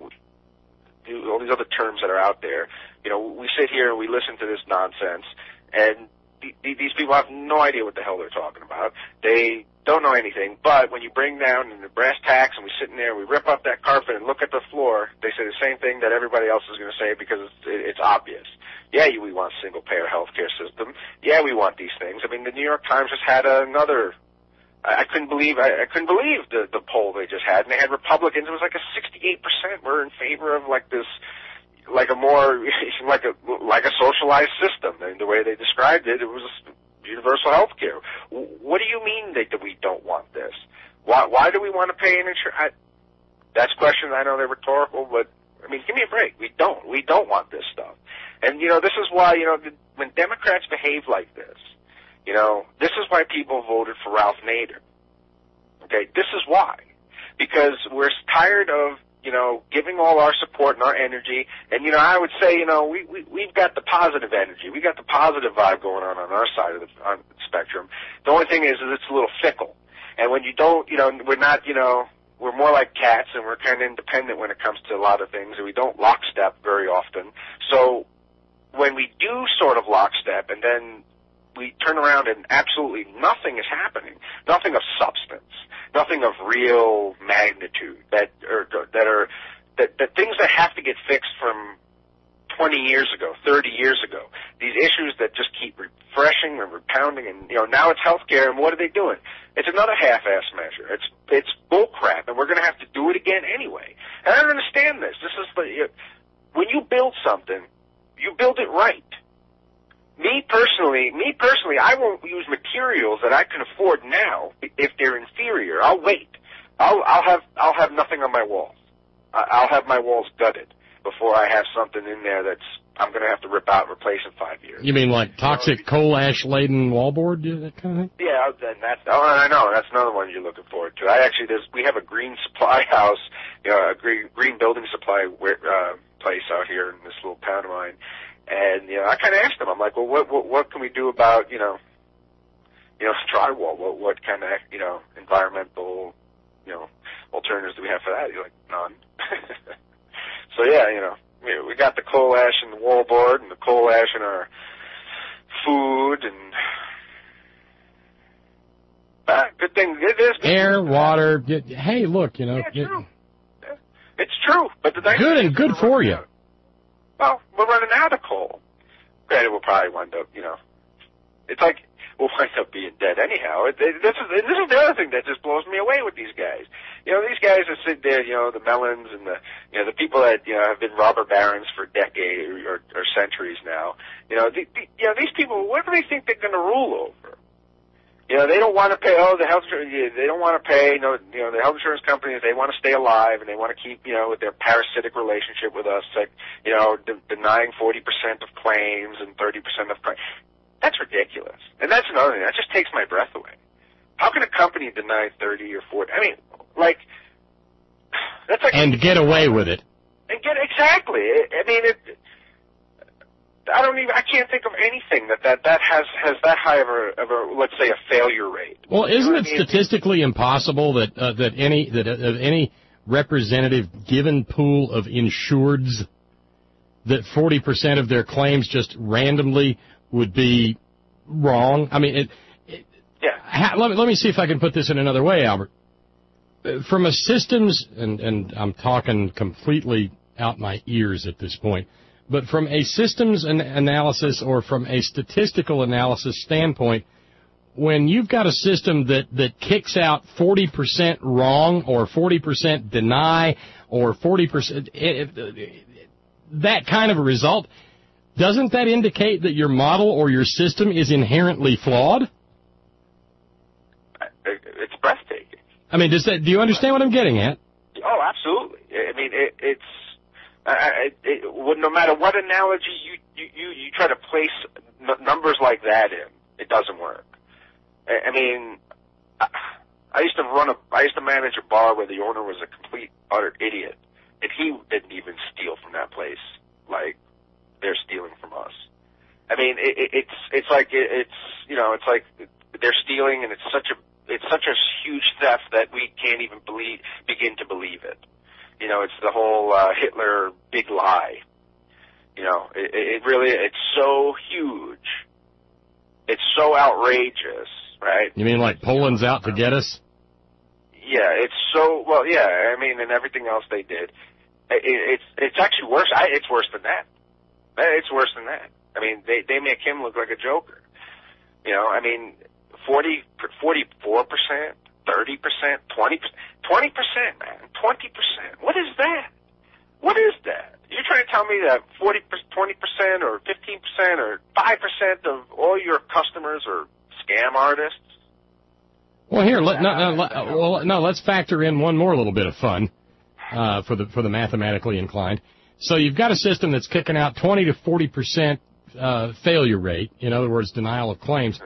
all these other terms that are out there. You know, we sit here and we listen to this nonsense, and th- th- these people have no idea what the hell they're talking about. They don't know anything, but when you bring down the brass tacks and we sit in there, we rip up that carpet and look at the floor, they say the same thing that everybody else is going to say because it's, it's obvious. Yeah, we want a single-payer healthcare system. Yeah, we want these things. I mean, the New York Times just had another. I, I couldn't believe. I, I couldn't believe the the poll they just had, and they had Republicans. It was like a sixty-eight percent were in favor of like this, like a more like a like a socialized system. And the way they described it, it was universal health care. What do you mean that, that we don't want this? Why, why do we want to pay an insurance? That's a question. I know they're rhetorical, but, I mean, give me a break. We don't. We don't want this stuff. And, you know, this is why, you know, when Democrats behave like this, you know, this is why people voted for Ralph Nader. Okay? This is why. Because we're tired of, you know, giving all our support and our energy. And, you know, I would say, you know, we, we, we've got the positive energy. We got the positive vibe going on on our side of the, on the spectrum. The only thing is, is it's a little fickle. And when you don't, you know, we're not, you know, we're more like cats and we're kind of independent when it comes to a lot of things, and we don't lockstep very often. So when we do sort of lockstep and then we turn around and absolutely nothing is happening, nothing of substance, nothing of real magnitude, that are, that are that, that things that have to get fixed from twenty years ago, thirty years ago, these issues that just keep refreshing and repounding, and, you know, now it's healthcare, and what are they doing? It's another half-ass measure. It's it's bullcrap, and we're going to have to do it again anyway. And I don't understand this. This is the, when you build something, you build it right. Me personally, me personally, I won't use materials that I can afford now if they're inferior. I'll wait. I'll, I'll have I'll have nothing on my walls. I'll have my walls gutted before I have something in there that's I'm going to have to rip out and replace in five years. You mean like toxic you know, coal ash laden wallboard, that kind of thing? Yeah, then that's oh, I know that's another one you're looking forward to. I actually there's we have a green supply house, you know, a green green building supply uh, place out here in this little town of mine. And, you know, I kind of asked them, I'm like, well, what, what, what can we do about, you know, you know, drywall? What, what kind of, you know, environmental, you know, alternatives do we have for that? You're like, none. So, yeah, you know, we, we got the coal ash in the wallboard and the coal ash in our food and, uh, good thing it is. Air, water, hey, look, you know. Yeah, true. Yeah, it's true. But the good and good for you. Well, we're running out of coal. Granted, we'll probably wind up, you know, it's like we'll wind up being dead anyhow. It, it, this is this is the other thing that just blows me away with these guys. You know, these guys that sit there, you know, the Mellons and the, you know, the people that, you know, have been robber barons for decades or, or centuries now. You know, the, the, you know, these people, what do they think they're going to rule over? You know, they don't want to pay, oh, the health insurance, they don't want to pay, you know, you know, the health insurance companies, they want to stay alive and they want to keep, you know, with their parasitic relationship with us, like, you know, de- denying forty percent of claims and thirty percent of claims. That's ridiculous. And that's another thing. That just takes my breath away. How can a company deny thirty or forty? I mean, like, that's like. And get away with it. And get, exactly. I mean, it, I don't even. I can't think of anything that that, that has has that high of a, of a let's say a failure rate. Well, isn't you know it I mean? statistically impossible that uh, that any that uh, of any representative given pool of insureds that forty percent of their claims just randomly would be wrong? I mean, it. it yeah. Ha, let me let me see if I can put this in another way, Albert. From a systems, and and I'm talking completely out my ears at this point. But from a systems an- analysis or from a statistical analysis standpoint, when you've got a system that, that kicks out forty percent wrong or forty percent deny or forty percent, it, it, that kind of a result, doesn't that indicate that your model or your system is inherently flawed? It's breathtaking. I mean, does that, do you understand what I'm getting at? Oh, absolutely. I mean, it, it's... I, it, well, no matter what analogy you, you, you, you try to place n- numbers like that in, it doesn't work. I, I mean, I, I used to run a, I used to manage a bar where the owner was a complete, utter idiot, and he didn't even steal from that place like they're stealing from us. I mean, it, it, it's it's like it, it's you know, it's like they're stealing, and it's such a it's such a huge theft that we can't even believe begin to believe it. You know, it's the whole uh, Hitler big lie. You know, it, it really, it's so huge. It's so outrageous right? You mean like Poland's out to get us? Yeah, it's so, well, yeah, I mean, and everything else they did. It, it's it's actually worse. I, it's worse than that. It's worse than that. I mean, they, they make him look like a joker. You know, I mean, forty, forty-four percent, thirty percent, twenty percent, twenty percent, man, twenty percent. What is that? What is that? You're trying to tell me that forty, twenty percent or fifteen percent or five percent of all your customers are scam artists? Well, here, let, no, no, let, well, no, let's factor in one more little bit of fun uh, for the for the mathematically inclined. So you've got a system that's kicking out twenty to forty percent uh, failure rate, in other words, denial of claims,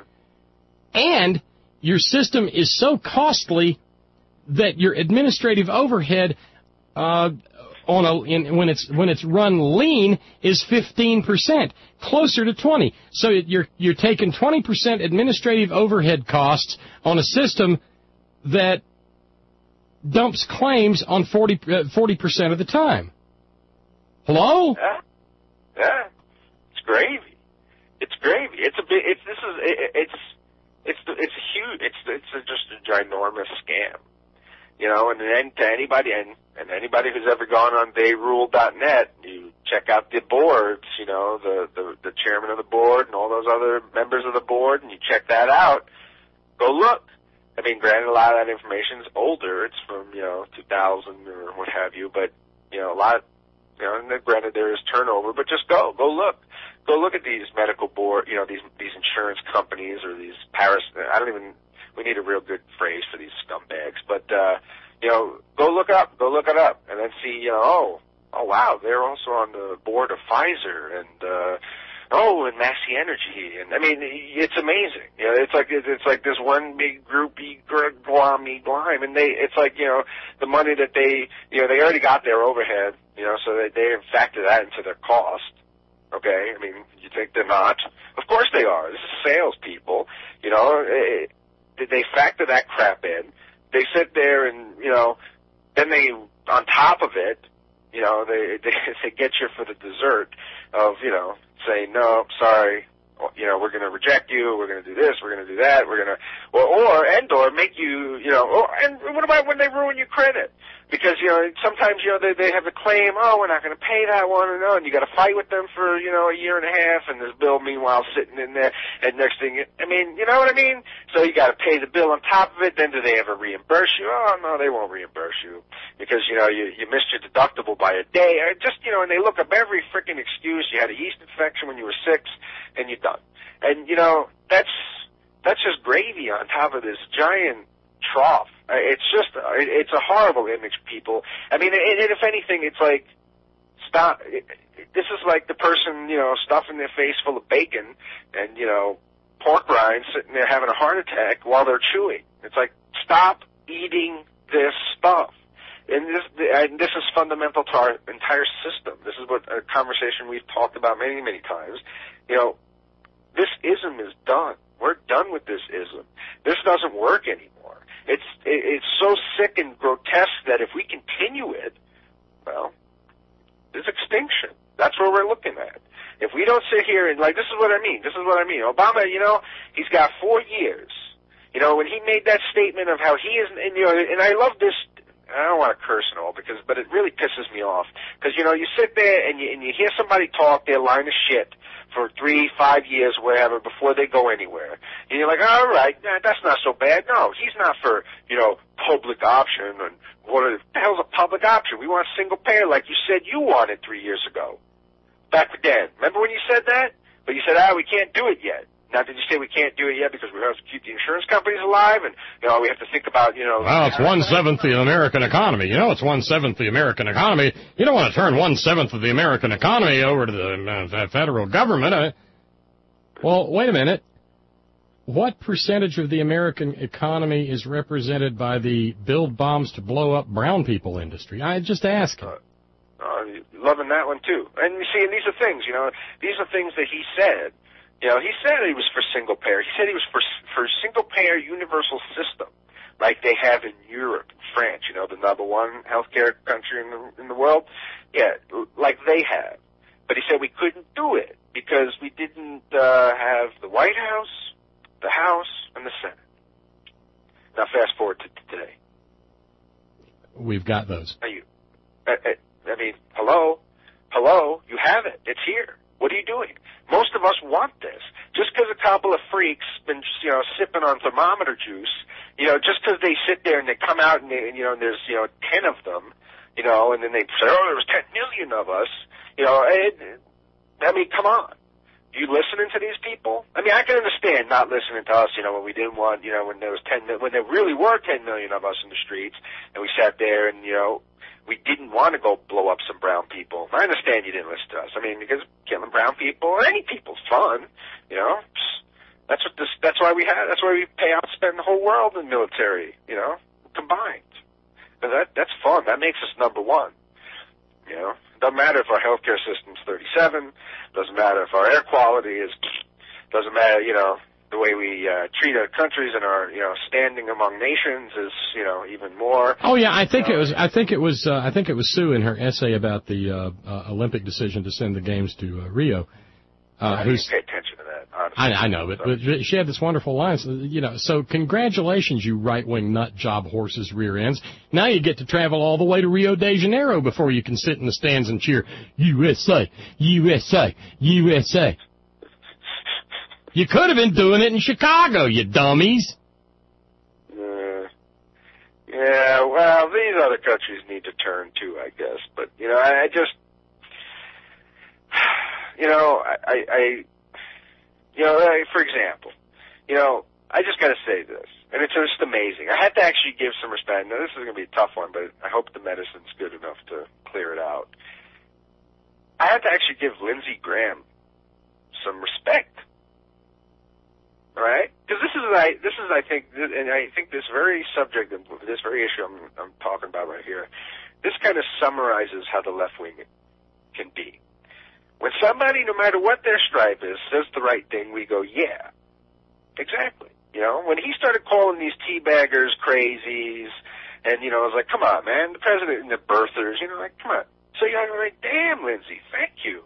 and your system is so costly that your administrative overhead uh, on a in, when it's when it's run lean is fifteen percent, closer to twenty. So you're you're taking twenty percent administrative overhead costs on a system that dumps claims on forty percent of the time. Hello? Yeah, yeah. It's gravy. It's gravy. It's a big. It's this is it, it's it's it's huge. It's it's a, just a ginormous scam. You know, and then to anybody and, and anybody who's ever gone on they rule dot net, you check out the boards, you know, the, the, the chairman of the board and all those other members of the board, and you check that out. Go look. I mean, granted, a lot of that information is older. It's from, you know, two thousand or what have you, but, you know, a lot, you know, and granted there is turnover, but just go. Go look. Go look at these medical board, you know, these, these insurance companies or these Paris, I don't even, we need a real good phrase for these scumbags, but, uh, you know, go look up, go look it up, and then see, you know, oh, oh wow, they're also on the board of Pfizer, and, uh, oh, and Massey Energy, and I mean, it's amazing. You know, it's like, it's like this one big groupie, glommy glime, and they, it's like, you know, the money that they, you know, they already got their overhead, you know, so they, they factor that into their cost. Okay, I mean, you think they're not? Of course they are. This is salespeople, you know, it, they factor that crap in. They sit there and, you know, then they, on top of it, you know, they, they, they get you for the dessert of, you know, saying, no, sorry, you know, we're going to reject you, we're going to do this, we're going to do that, we're going to, or, or, and or make you, you know, or, and what about when they ruin your credit? Because, you know, sometimes, you know, they, they have a claim, oh, we're not going to pay that one, and, oh, and you got to fight with them for, you know, a year and a half, and this bill, meanwhile, sitting in there, and next thing, I mean, you know what I mean? So you got to pay the bill on top of it, then do they ever reimburse you? Oh, no, they won't reimburse you, because, you know, you, you missed your deductible by a day, or just, you know, and they look up every freaking excuse, you had a yeast infection when you were six, and you're done. And, you know, that's, that's just gravy on top of this giant trough. It's just, it's a horrible image, people. I mean, and if anything, it's like, stop. This is like the person, you know, stuffing their face full of bacon and, you know, pork rinds, sitting there having a heart attack while they're chewing. It's like, stop eating this stuff. And this, and this is fundamental to our entire system. This is what a conversation we've talked about many, many times. You know, this ism is done. We're done with this ism. This doesn't work anymore. It's it's so sick and grotesque that if we continue it, well, there's extinction. That's what we're looking at. If we don't sit here and, like, this is what I mean. This is what I mean. Obama, you know, he's got four years. You know, when he made that statement of how he is, and, you know, and I love this. I don't want to curse and all, because, but it really pisses me off. Because, you know, you sit there and you, and you hear somebody talk their line of shit for three, five years, whatever, before they go anywhere. And you're like, all right, that's not so bad. No, he's not for, you know, public option. And what the hell's a public option? We want single payer like you said you wanted three years ago. Back then. Remember when you said that? But you said, ah, we can't do it yet. Now, did you say we can't do it yet because we have to keep the insurance companies alive, and, you know, we have to think about, you know... Well, it's one-seventh the American economy. You know, it's one-seventh the American economy. You don't want to turn one-seventh of the American economy over to the uh, federal government. I... Well, wait a minute. What percentage of the American economy is represented by the build bombs to blow up brown people industry? I just ask. Uh, uh, loving that one, too. And you see, and these are things, you know, these are things that he said. You know, he said he was for single payer. He said he was for for single payer universal system, like they have in Europe and France. You know, the number one healthcare country in the in the world. Yeah, like they have. But he said we couldn't do it because we didn't uh, have the White House, the House, and in the Senate. Now, fast forward to today. We've got those. Are you, I, I, I mean, hello? Hello? You have it. It's here. What are you doing? Most of us want this. Just because a couple of freaks been, you know, sipping on thermometer juice, you know, just because they sit there and they come out and, they, and, you know, and there's, you know, ten of them, you know, and then they say, oh, there was ten million of us, you know, it, I mean, come on. Do you listening to these people? I mean, I can understand not listening to us, you know, when we didn't want, you know, when there was ten, when there really were ten million of us in the streets, and we sat there and, you know, we didn't want to go blow up some brown people. I understand you didn't listen to us. I mean, because killing brown people or any people's fun, you know. That's what this. That's why we have. That's why we pay out, spend the whole world in the military, you know, combined. And that that's fun. That makes us number one. You know, doesn't matter if our healthcare system's thirty-seven. Doesn't matter if our air quality is. Doesn't matter, you know, the way we uh, treat our countries and our, you know, standing among nations is, you know, even more. Oh yeah, I think you know, it was. I think it was. Uh, I think it was Sue in her essay about the uh, uh, Olympic decision to send the games to uh, Rio. Uh, I didn't who's, pay attention to that, honestly. I, I know, but, but she had this wonderful line. So, you know, so congratulations, you right-wing nut job horses, rear ends. Now you get to travel all the way to Rio de Janeiro before you can sit in the stands and cheer U S A, U S A, U S A. You could have been doing it in Chicago, you dummies. Uh, yeah, well, these other countries need to turn too, I guess. But, you know, I, I just, you know, I, I, I you know, like, for example, you know, I just got to say this, and it's just amazing. I have to actually give some respect. Now, this is going to be a tough one, but I hope the medicine's good enough to clear it out. I have to actually give Lindsey Graham some respect. All right, because this is, I this is, I think, and I think this very subject, this very issue I'm, I'm talking about right here, this kind of summarizes how the left wing can be. When somebody, no matter what their stripe is, says the right thing, we go, yeah, exactly. You know, when he started calling these teabaggers crazies, and you know, I was like, come on, man, the president and the birthers, you know, like, come on. So you know, I'm like, damn, Lindsey, thank you.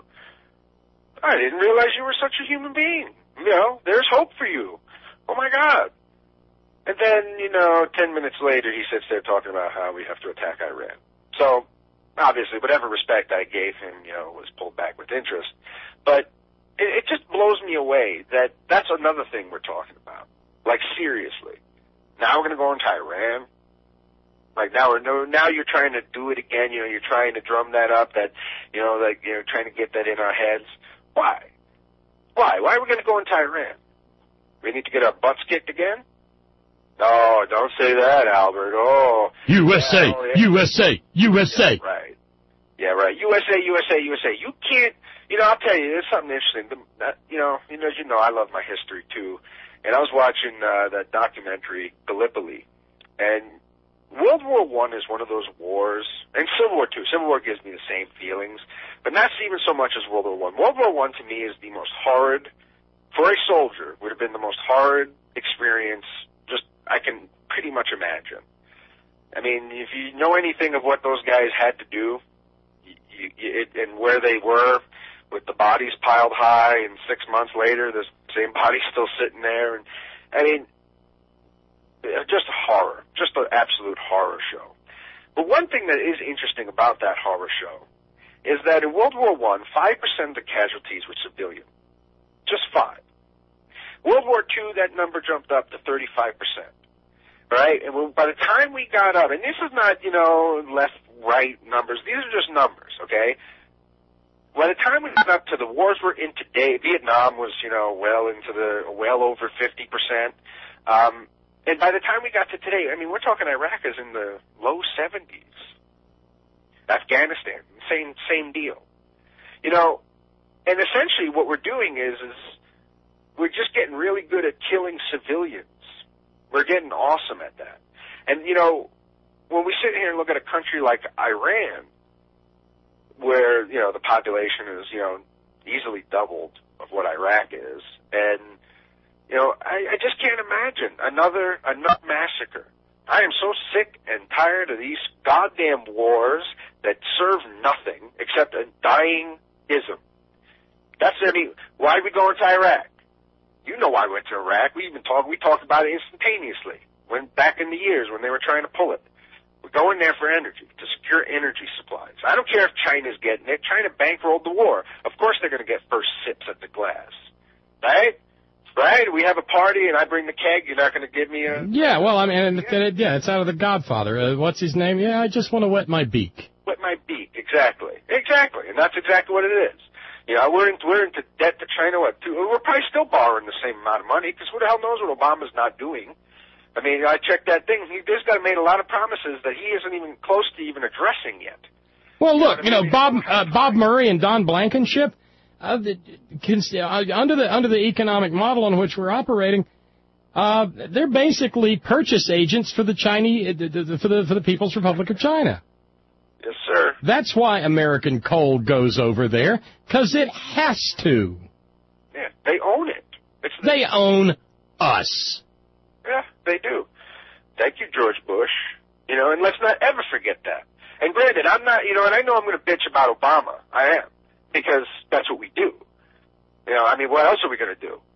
I didn't realize you were such a human being. You know, there's hope for you. Oh, my God. And then, you know, ten minutes later, he sits there talking about how we have to attack Iran. So, obviously, whatever respect I gave him, you know, was pulled back with interest. But it, it just blows me away that that's another thing we're talking about. Like, seriously. Now we're going to go into Iran? Like, now we're, now you're trying to do it again. You know, you're trying to drum that up, that, you know, like, you know, trying to get that in our heads. Why? Why? Why are we going to go into Iran? We need to get our butts kicked again? No, don't say that, Albert. Oh. U S A, yeah, oh, yeah. U S A, U S A. Yeah, right. Yeah, right. U S A, U S A, U S A. You can't, you know, I'll tell you, there's something interesting. The, you know, you know, as you know, I love my history, too. And I was watching uh, that documentary, Gallipoli. And World War One is one of those wars, and Civil War Two. Civil War gives me the same feelings, but not even so much as World War One. World War One to me is the most horrid, for a soldier, would have been the most horrid experience just I can pretty much imagine. I mean, if you know anything of what those guys had to do, you, you, it, and where they were, with the bodies piled high, and six months later, the same body's still sitting there, and I mean, just horror, just an absolute horror show. But one thing that is interesting about that horror show is that in World War One, five percent of the casualties were civilian. Just five. World War Two, that number jumped up to thirty-five percent. Right? And when, by the time we got up, and this is not, you know, left, right numbers, these are just numbers, okay? By the time we got up to the wars we're in today, Vietnam was, you know, well into the, well over fifty percent. Um, And by the time we got to today, I mean, we're talking Iraq is in the low seventies. Afghanistan, same same deal. You know, and essentially what we're doing is, is we're just getting really good at killing civilians. We're getting awesome at that. And, you know, when we sit here and look at a country like Iran, where, you know, the population is, you know, easily doubled of what Iraq is, and you know, I, I just can't imagine another another massacre. I am so sick and tired of these goddamn wars that serve nothing except a dying ism. That's I mean, why are we going to Iraq? You know I went to Iraq. We even talked, we talked about it instantaneously. When back in the years when they were trying to pull it. We're going there for energy, to secure energy supplies. I don't care if China's getting it. China bankrolled the war. Of course they're going to get first sips at the glass. Right? Right? We have a party and I bring the keg. You're not going to give me a... Yeah, well, I mean, yeah, yeah it's out of The Godfather. Uh, what's his name? Yeah, I just want to wet my beak. Wet my beak, exactly. Exactly. And that's exactly what it is. You know, we're, in, we're into debt to China. What, two, we're probably still borrowing the same amount of money because who the hell knows what Obama's not doing. I mean, I checked that thing. He, this guy made a lot of promises that he isn't even close to even addressing yet. Well, look, you know, Bob uh, Bob Murray and Don Blankenship, uh, can, uh, under the under the economic model on which we're operating, uh, they're basically purchase agents for the Chinese for the for the People's Republic of China. Yes, sir. That's why American coal goes over there, because it has to. Yeah, they own it. It's the- they own us. Yeah, they do. Thank you, George Bush. You know, and let's not ever forget that. And granted, I'm not, you know, and I know I'm going to bitch about Obama. I am. Because that's what we do. You know, I mean, what else are we going to do?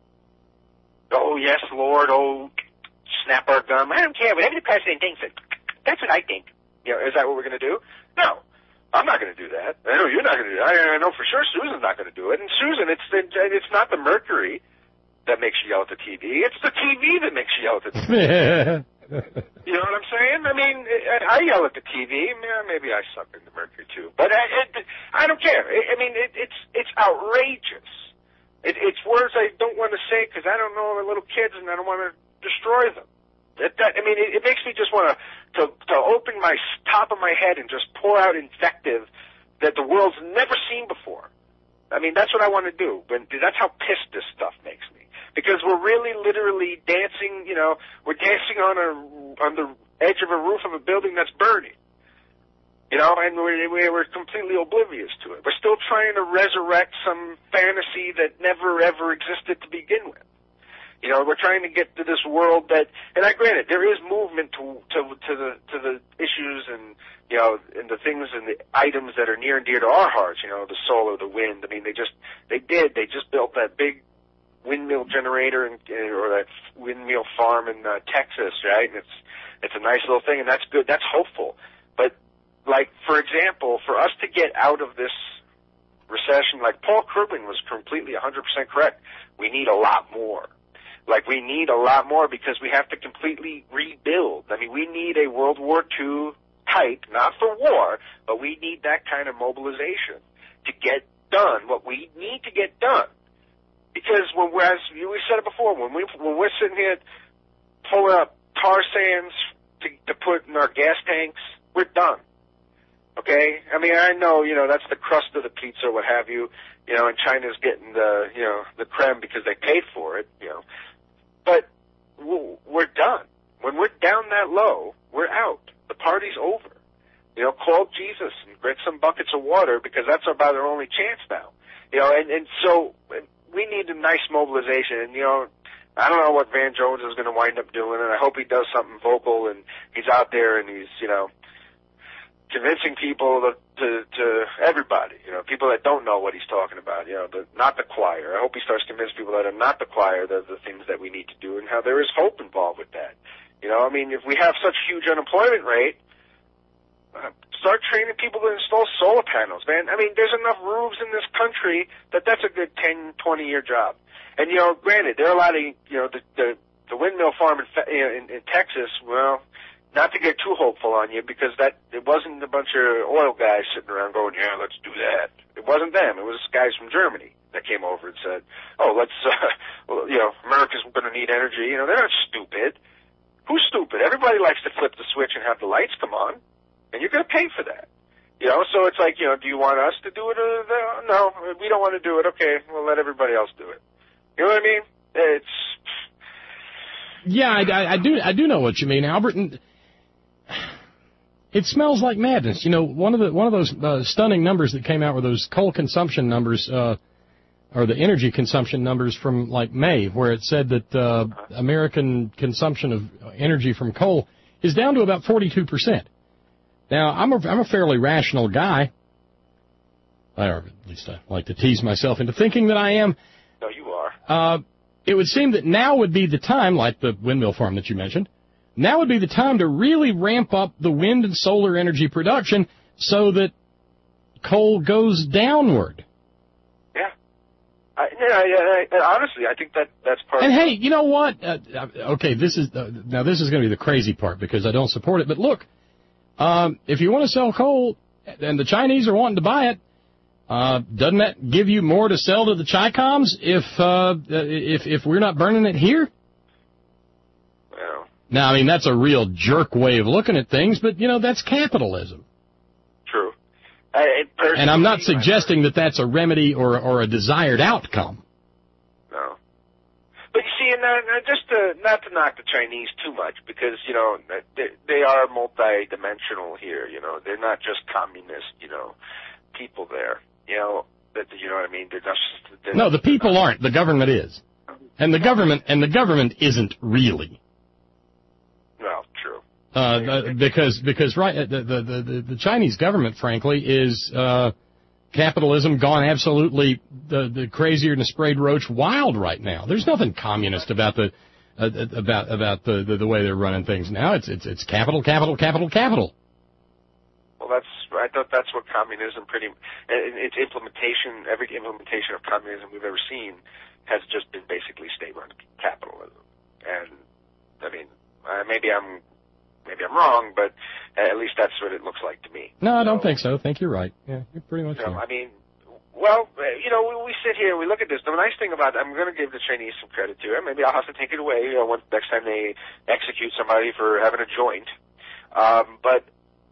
Oh, yes, Lord, oh, snap our gum. I don't care. Whatever the president thinks, that's what I think. You know, is that what we're going to do? No. I'm not going to do that. I know you're not going to do that. I, I know for sure Susan's not going to do it. And Susan, it's it's not the Mercury that makes you yell at the T V. It's the T V that makes you yell at the T V. You know what I'm saying? I mean, I, I yell at the T V. Maybe I suck in the Mercury too, but I, it, I don't care. I mean, it, it's it's outrageous. It, it's words I don't want to say because I don't know the little kids and I don't want to destroy them. That, that, I mean, it, it makes me just want to to to open my top of my head and just pour out invective that the world's never seen before. I mean, that's what I want to do. But that's how pissed this stuff makes me. Because we're really literally dancing, you know, we're dancing on a on the edge of a roof of a building that's burning. You know, and we're, we're completely oblivious to it. We're still trying to resurrect some fantasy that never, ever existed to begin with. You know, we're trying to get to this world that, and I granted, there is movement to to to the to the issues and, you know, and the things and the items that are near and dear to our hearts. You know, the solar, the wind. I mean, they just they did. They just built that big windmill generator in, or that windmill farm in uh, Texas, right? And it's it's a nice little thing, and that's good. That's hopeful. But like, for example, for us to get out of this recession, like Paul Krugman was completely one hundred percent correct. We need a lot more. Like, we need a lot more because we have to completely rebuild. I mean, we need a World War Two type, not for war, but we need that kind of mobilization to get done what we need to get done. Because when we're, as we said it before, when we when we're sitting here pulling up tar sands to, to put in our gas tanks, we're done. Okay? I mean, I know, you know, that's the crust of the pizza or what have you, you know, and China's getting the, you know, the creme because they paid for it, you know. But we're done. When we're down that low, we're out. The party's over. You know, call Jesus and get some buckets of water because that's about our only chance now. You know, and, and so we need a nice mobilization. And, you know, I don't know what Van Jones is going to wind up doing, and I hope he does something vocal and he's out there and he's, you know, convincing people to, to, to everybody, you know, people that don't know what he's talking about, you know, the, not the choir. I hope he starts to convince people that are not the choir that the things that we need to do and how there is hope involved with that. You know, I mean, if we have such huge unemployment rate, uh, start training people to install solar panels, man. I mean, there's enough roofs in this country that that's a good ten, twenty year job. And, you know, granted, there are a lot of, you know, the, the, the windmill farm in, in, in Texas, well, not to get too hopeful on you, because that it wasn't a bunch of oil guys sitting around going, yeah, let's do that. It wasn't them. It was guys from Germany that came over and said, oh, let's, uh, well, you know, America's going to need energy. You know, they're not stupid. Who's stupid? Everybody likes to flip the switch and have the lights come on, and you're going to pay for that. You know, so it's like, you know, do you want us to do it? Or the, no, we don't want to do it. Okay, we'll let everybody else do it. You know what I mean? It's... Yeah, I, I, I do I do know what you mean, Albert. And it smells like madness. You know, one of the one of those uh, stunning numbers that came out were those coal consumption numbers, uh, or the energy consumption numbers from like May, where it said that uh, American consumption of energy from coal is down to about forty-two percent. Now, I'm a I'm a fairly rational guy, or at least I like to tease myself into thinking that I am. No, you are. Uh, it would seem that now would be the time, like the windmill farm that you mentioned, now would be the time to really ramp up the wind and solar energy production so that coal goes downward. Yeah. I, yeah, yeah, yeah, honestly, I think that that's part and of And, hey, you know what? Uh, okay, this is uh, now this is going to be the crazy part because I don't support it. But look, um, if you want to sell coal and the Chinese are wanting to buy it, uh, doesn't that give you more to sell to the Chicoms if uh, if if we're not burning it here? Well, now, I mean, that's a real jerk way of looking at things, but, you know, that's capitalism. True. I, and I'm not suggesting that that's a remedy or or a desired outcome. No. But you see, and uh, just to, not to knock the Chinese too much, because, you know, they, they are multi-dimensional here, you know. They're not just communist, you know, people there. You know, that you know what I mean? They're just... They're no, the people aren't. The government is. And the government and the government isn't really. Well, true. Uh, because because right the, the the the Chinese government, frankly, is uh, capitalism gone absolutely the, the crazier than a sprayed roach wild right now. There's nothing communist about the uh, about about the, the the way they're running things now. It's it's it's capital, capital, capital, capital. Well, that's I thought that's what communism pretty its implementation. Every implementation of communism we've ever seen has just been basically state-run capitalism. And I mean, uh, maybe I'm. Maybe I'm wrong, but at least that's what it looks like to me. No, I don't so, think so. I think you're right. Yeah, you're pretty much you know, right. I mean, well, you know, we, we sit here and we look at this. The nice thing about it, I'm going to give the Chinese some credit to it. Maybe I'll have to take it away, you know, once, next time they execute somebody for having a joint. Um, but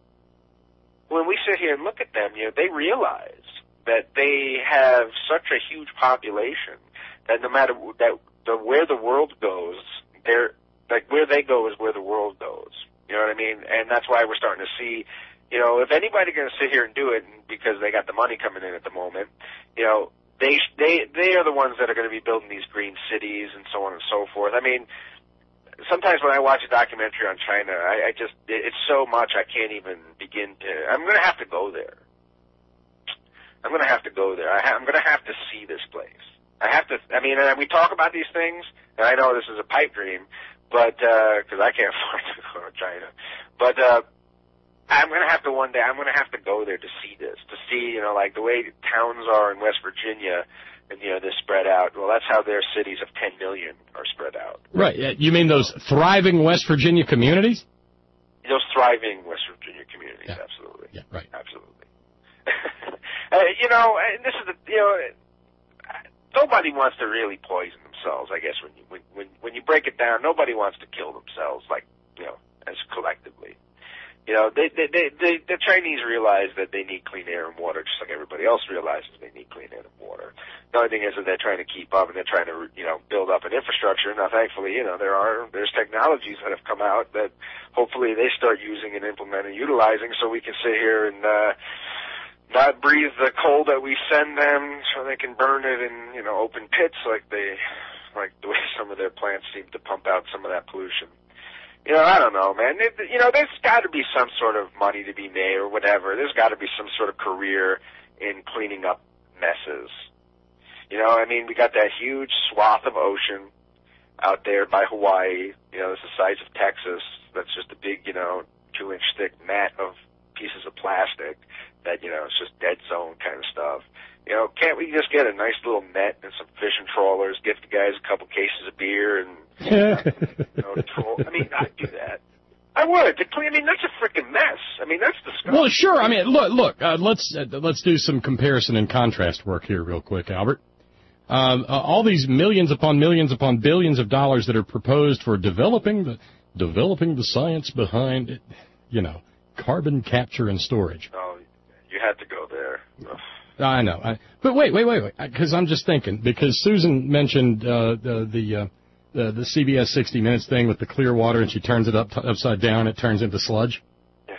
when we sit here and look at them, you know, they realize that they have such a huge population that no matter that the where the world goes, they're like where they go is where the world goes. You know what I mean? And that's why we're starting to see, you know, if anybody going to sit here and do it because they got the money coming in at the moment, you know, they they they are the ones that are going to be building these green cities and so on and so forth. I mean, sometimes when I watch a documentary on China, I, I just it's so much I can't even begin to. I'm going to have to go there. I'm going to have to go there. I ha- I'm going to have to see this place. I have to. I mean, and we talk about these things, and I know this is a pipe dream. But, uh, cause I can't afford to go to China. But, uh, I'm gonna have to one day, I'm gonna have to go there to see this, to see, you know, like the way towns are in West Virginia, and, you know, they're spread out. Well, that's how their cities of ten million are spread out. Right. You mean those thriving West Virginia communities? Those thriving West Virginia communities, yeah. absolutely. Yeah, right. Absolutely. uh, you know, and this is the, you know, nobody wants to really poison themselves, I guess, when you when, when when you break it down, nobody wants to kill themselves, like, you know, as collectively. You know, they, they, they, they, the Chinese realize that they need clean air and water, just like everybody else realizes they need clean air and water. The only thing is that they're trying to keep up and they're trying to, you know, build up an infrastructure. Now, thankfully, you know, there are there's technologies that have come out that hopefully they start using and implementing, utilizing, so we can sit here and uh, not breathe the coal that we send them, so they can burn it in, you know, open pits like they, like the way some of their plants seem to pump out some of that pollution. You know, I don't know, man. It, you know, there's got to be some sort of money to be made or whatever. There's got to be some sort of career in cleaning up messes. You know, I mean, we got that huge swath of ocean out there by Hawaii. You know, it's the size of Texas. That's just a big, you know, two-inch thick mat of pieces of plastic that, you know, it's just dead zone kind of stuff. You know, can't we just get a nice little net and some fishing trawlers, give the guys a couple cases of beer and, you know, troll? I mean, I'd do that. I would. I mean, that's a freaking mess. I mean, that's disgusting. Well, sure. I mean, look, look. Uh, let's uh, let's do some comparison and contrast work here, real quick, Albert. Um, uh, all these millions upon millions upon billions of dollars that are proposed for developing the developing the science behind, it, you know, carbon capture and storage. Oh, you had to go there. Ugh. I know. I, but wait, wait, wait, wait. Because I'm just thinking, because Susan mentioned uh, the the, uh, the the C B S sixty minutes thing with the clear water, and she turns it up t- upside down, it turns into sludge. Yeah.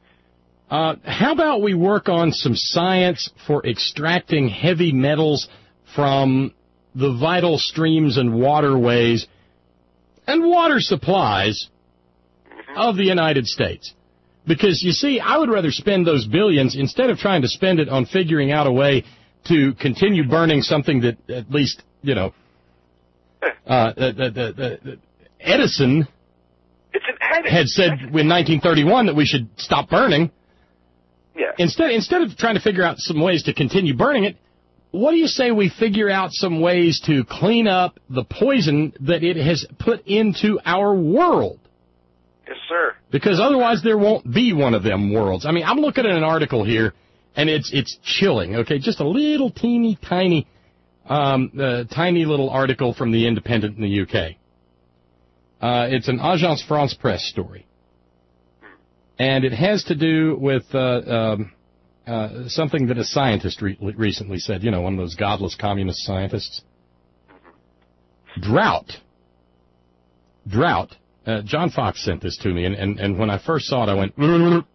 Uh, how about we work on some science for extracting heavy metals from the vital streams and waterways and water supplies mm-hmm. of the United States? Because, you see, I would rather spend those billions, instead of trying to spend it on figuring out a way to continue burning something that at least, you know, Uh, the, the, the, the Edison, it's an addict. had said in nineteen thirty-one that we should stop burning. Yeah. Instead, instead of trying to figure out some ways to continue burning it, what do you say we figure out some ways to clean up the poison that it has put into our world? Yes, sir. Because otherwise there won't be one of them worlds. I mean, I'm looking at an article here, and it's it's chilling, okay? Just a little teeny tiny, um, uh, tiny little article from The Independent in the U K. Uh, it's an Agence France Presse story. And it has to do with uh, um, uh, something that a scientist re- recently said, you know, one of those godless communist scientists. Drought. Drought. Uh, John Fox sent this to me, and, and, and when I first saw it, I went,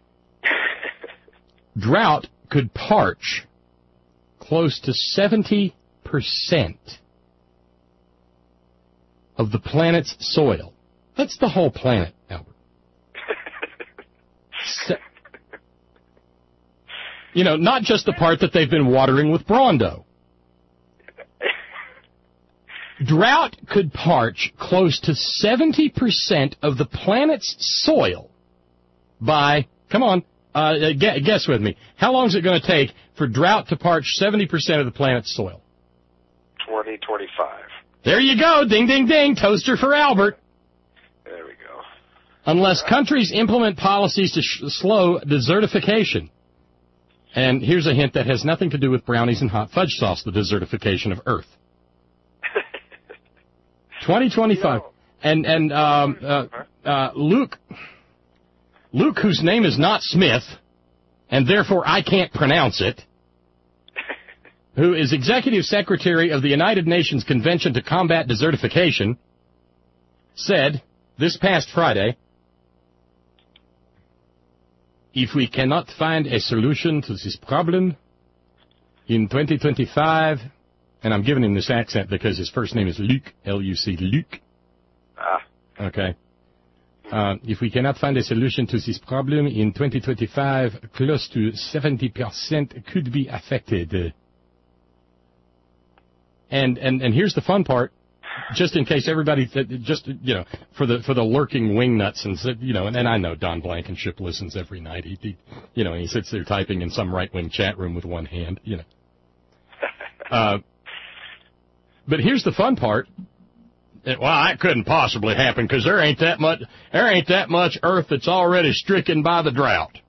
drought could parch close to seventy percent of the planet's soil. That's the whole planet, Albert. Se- you know, not just the part that they've been watering with Brawndo. Drought could parch close to seventy percent of the planet's soil by, come on, uh, guess with me. How long is it going to take for drought to parch seventy percent of the planet's soil? twenty twenty-five. There you go. Ding, ding, ding. Toaster for Albert. There we go. Unless countries implement policies to sh- slow desertification. And here's a hint that has nothing to do with brownies and hot fudge sauce, the desertification of Earth. twenty twenty-five. And, and um, uh, uh, Luke, Luke, whose name is not Smith, and therefore I can't pronounce it, who is Executive Secretary of the United Nations Convention to Combat Desertification, said this past Friday, if we cannot find a solution to this problem in twenty twenty-five, and I'm giving him this accent because his first name is Luke, L U C, Luke. Ah. Okay. Uh, if we cannot find a solution to this problem in twenty twenty-five, close to seventy percent could be affected. And, and, and here's the fun part. Just in case everybody, just, you know, for the for the lurking wingnuts, and, you know, and, and I know Don Blankenship listens every night. He, he, you know, he sits there typing in some right-wing chat room with one hand, you know. Uh, but here's the fun part. Well, that couldn't possibly happen because there ain't that much, there ain't that much earth that's already stricken by the drought.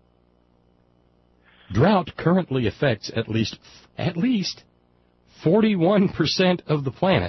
Drought currently affects at least, at least forty-one percent of the planet.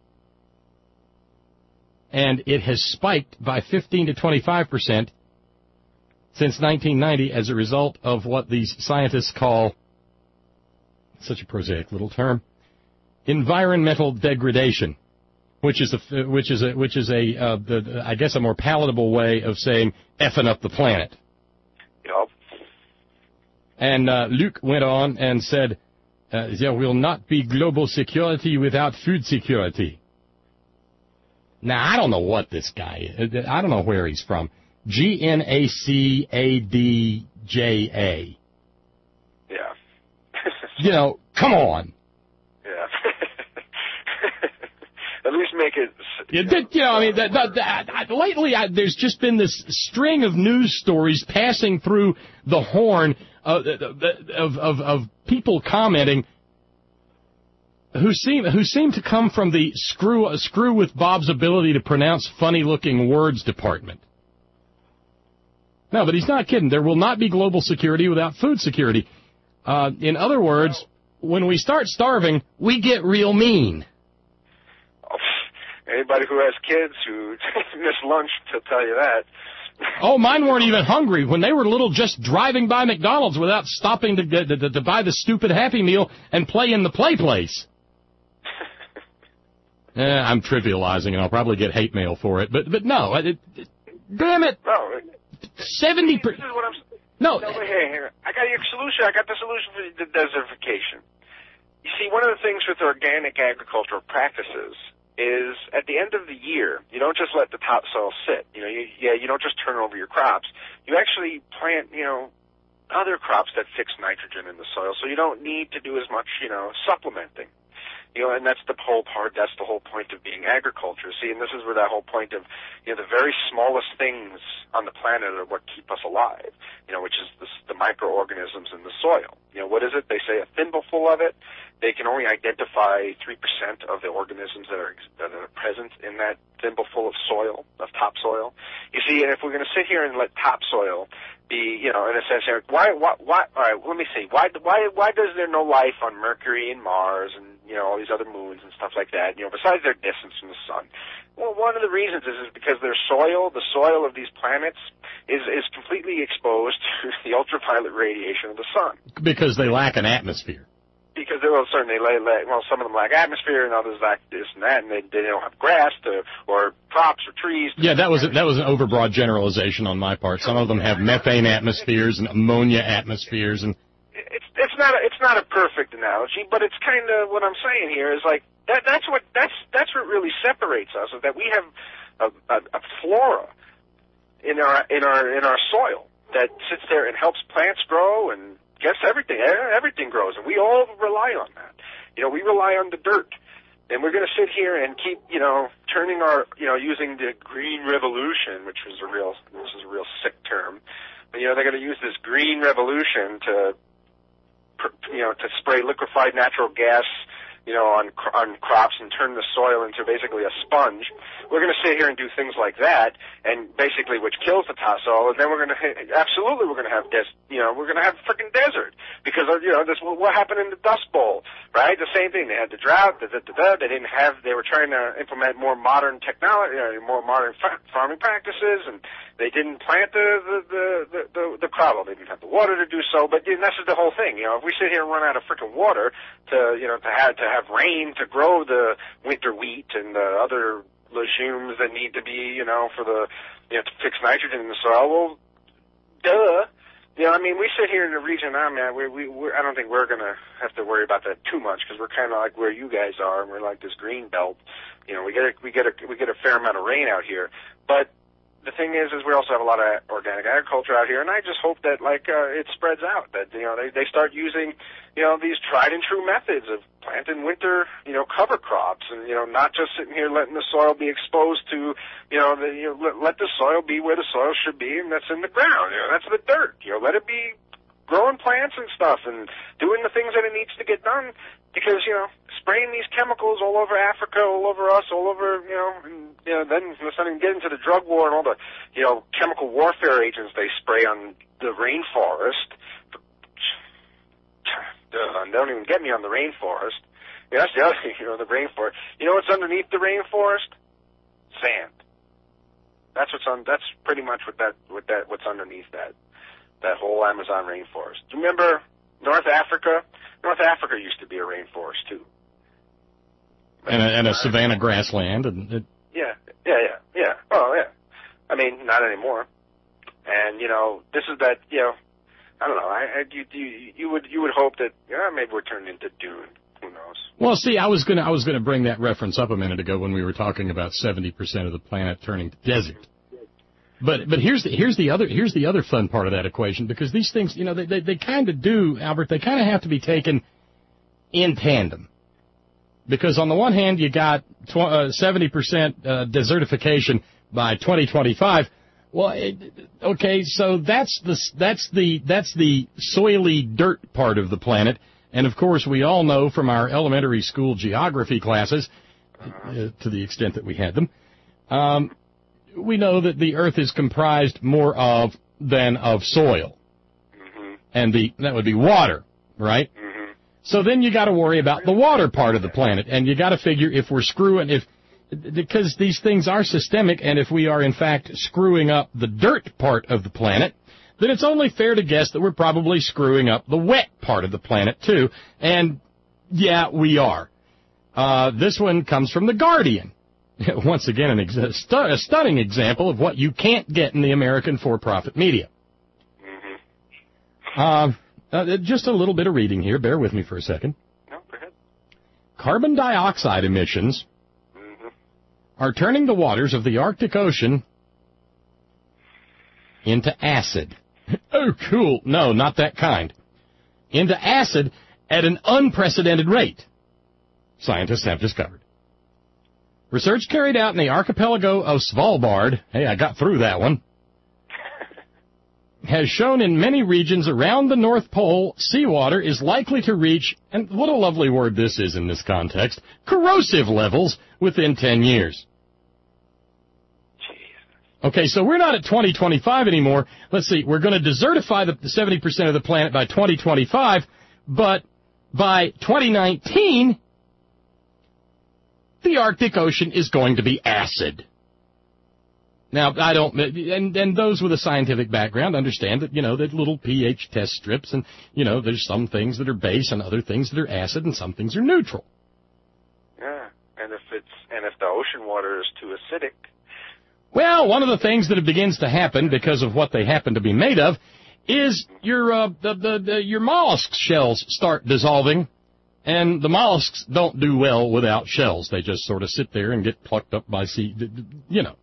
And it has spiked by fifteen to twenty-five percent since nineteen ninety as a result of what these scientists call, such a prosaic little term, environmental degradation, which is a, which is a, which is a, uh, the, I guess a more palatable way of saying effing up the planet. Yep. And uh, Luke went on and said, uh, there will not be global security without food security. Now, I don't know what this guy is. I don't know where he's from. G N A C A D J A. Yeah. You know, come on. Yeah. At least make it... You, know, you know I mean, that, that, that, lately I, there's just been this string of news stories passing through the horn of, of, of, of people commenting who seem who seem to come from the screw screw with Bob's ability to pronounce funny-looking words department. No, but he's not kidding. There will not be global security without food security. Uh, in other words, when we start starving, we get real mean. Oh, anybody who has kids who miss lunch to tell you that. Oh, mine weren't even hungry. When they were little, just driving by McDonald's without stopping to, to, to, to buy the stupid Happy Meal and play in the play place. Eh, I'm trivializing, and I'll probably get hate mail for it. But but no, it, it, damn it. No. seventy percent. This is what I'm... No. no here, here. I got your solution. I got the solution for the desertification. You see, one of the things with organic agricultural practices is at the end of the year, you don't just let the topsoil sit. You know, you, yeah, you don't just turn over your crops. You actually plant, you know, other crops that fix nitrogen in the soil, so you don't need to do as much, you know, supplementing. You know, and that's the whole part, that's the whole point of being agriculture. See, and this is where that whole point of, you know, the very smallest things on the planet are what keep us alive, you know, which is the, the microorganisms in the soil. You know, what is it? They say a thimbleful of it. They can only identify three percent of the organisms that are, that are present in that thimbleful of soil, of topsoil. You see, and if we're going to sit here and let topsoil be, you know, in a sense, why, why, why, all right, let me see, why, why, why does there no life on Mercury and Mars and, you know, all these other moons and stuff like that, you know, besides their distance from the sun? Well, one of the reasons is, is because their soil, the soil of these planets, is, is completely exposed to the ultraviolet radiation of the sun. Because they lack an atmosphere. Because they will certainly lay, lay, well, some of them lack atmosphere, and others lack this and that, and they, they don't have grass to, or crops or trees. Yeah, that was a, that was an overbroad generalization on my part. Some of them have methane atmospheres and ammonia atmospheres, and it's it's not a, it's not a perfect analogy, but it's kind of what I'm saying here is like that. That's what that's that's what really separates us, is that we have a, a, a flora in our in our in our soil that sits there and helps plants grow and gets everything. Everything grows, and we all rely on that. You know, we rely on the dirt, and we're going to sit here and keep, you know, turning our, you know, using the green revolution, which was a real, this is a real sick term. But, you know, they're going to use this green revolution to, you know, to spray liquefied natural gas, you know, on on crops and turn the soil into basically a sponge. We're going to sit here and do things like that, and basically which kills the topsoil, and then we're going to absolutely we're going to have des, you know, we're going to have freaking desert because of, you know, this what happened in the Dust Bowl, right? The same thing. They had the drought. Da, da, da, da. They didn't have. They were trying to implement more modern technology, you know, more modern fa- farming practices, and they didn't plant the the the the, the, the crop. Well, they didn't have the water to do so, but you know, that's the whole thing. You know, if we sit here and run out of freaking water to, you know, to have to have have rain to grow the winter wheat and the other legumes that need to be, you know, for the, you know, to fix nitrogen in the soil. Well, duh. You know, I mean, we sit here in the region I'm at. We, we, we're, I don't think we're going to have to worry about that too much because we're kind of like where you guys are, and we're like this green belt. You know, we get a, we get a, we get a fair amount of rain out here, but the thing is, is we also have a lot of organic agriculture out here, and I just hope that, like, uh, it spreads out, that, you know, they, they start using, you know, these tried and true methods of planting winter, you know, cover crops, and, you know, not just sitting here letting the soil be exposed to, you know, the, you know let, let the soil be where the soil should be, and that's in the ground, you know, that's the dirt, you know, let it be growing plants and stuff, and doing the things that it needs to get done, because, you know, spraying these chemicals all over Africa, all over us, all over, you know, and, you know, then let's not even get into the drug war and all the, you know, chemical warfare agents they spray on the rainforest. Duh, don't even get me on the rainforest. Yeah, that's the other thing, you know, the rainforest. You know what's underneath the rainforest? Sand. That's what's on, that's pretty much what that, what that, what's underneath that, that whole Amazon rainforest. Do you remember North Africa? North Africa used to be a rainforest, too. And a, and a savanna grassland. And it... Yeah, yeah, yeah, yeah. Oh, yeah. I mean, not anymore. And, you know, this is that, you know, I don't know. I, I you, you, you would you would hope that, yeah, maybe we're turned into dune. Who knows? Well, see, I was gonna I was gonna bring that reference up a minute ago when we were talking about seventy percent of the planet turning to desert. But but here's the here's the other here's the other fun part of that equation, because these things, you know, they they, they kind of do, Albert. They kind of have to be taken in tandem. Because on the one hand, you got tw- uh, seventy percent uh, desertification by twenty twenty-five. Well, it, okay, so that's the that's the that's the soily dirt part of the planet, and of course we all know from our elementary school geography classes, uh, to the extent that we had them, um, we know that the Earth is comprised more of than of soil, mm-hmm. and the that would be water, right? Mm-hmm. So then you got to worry about the water part of the planet, and you got to figure if we're screwing if. Because these things are systemic, and if we are, in fact, screwing up the dirt part of the planet, then it's only fair to guess that we're probably screwing up the wet part of the planet, too. And, yeah, we are. Uh, this one comes from The Guardian. Once again, an ex- a, stu- a stunning example of what you can't get in the American for-profit media. Mm-hmm. Uh, uh, just a little bit of reading here. Bear with me for a second. No, go ahead. Carbon dioxide emissions are turning the waters of the Arctic Ocean into acid. Oh, cool. No, not that kind. Into acid at an unprecedented rate. scientists have discovered. Research carried out in the archipelago of Svalbard, hey, I got through that one, has shown in many regions around the North Pole, seawater is likely to reach, and what a lovely word this is in this context, corrosive levels within ten years. Okay, so we're not at twenty twenty-five anymore. Let's see, we're going to desertify the seventy percent of the planet by twenty twenty-five, but by twenty nineteen, the Arctic Ocean is going to be acid. Now, I don't, and, and those with a scientific background understand that, you know, that little pH test strips, and, you know, there's some things that are base and other things that are acid, and some things are neutral. Yeah, and if it's, and if the ocean water is too acidic. Well, one of the things that begins to happen because of what they happen to be made of is your, uh, the, the, the, your mollusk shells start dissolving, and the mollusks don't do well without shells. They just sort of sit there and get plucked up by sea, you know.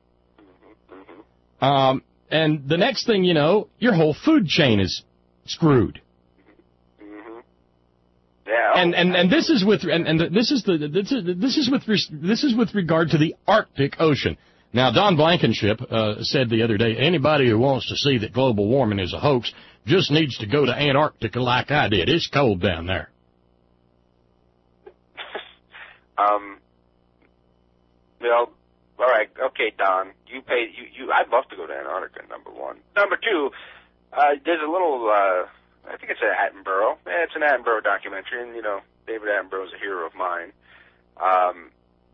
Um, and the next thing you know, your whole food chain is screwed. Mm-hmm. Yeah. And and and this is with and, and this is the this is this is with this is with regard to the Arctic Ocean. Now, Don Blankenship uh, said the other day, anybody who wants to see that global warming is a hoax just needs to go to Antarctica like I did. It's cold down there. um. Well. All right, okay, Don. You pay. You, you. I'd love to go to Antarctica. Number one. Number two. Uh, there's a little. Uh, I think it's an Attenborough. Eh, it's an Attenborough documentary, and you know, David Attenborough is a hero of mine. Um,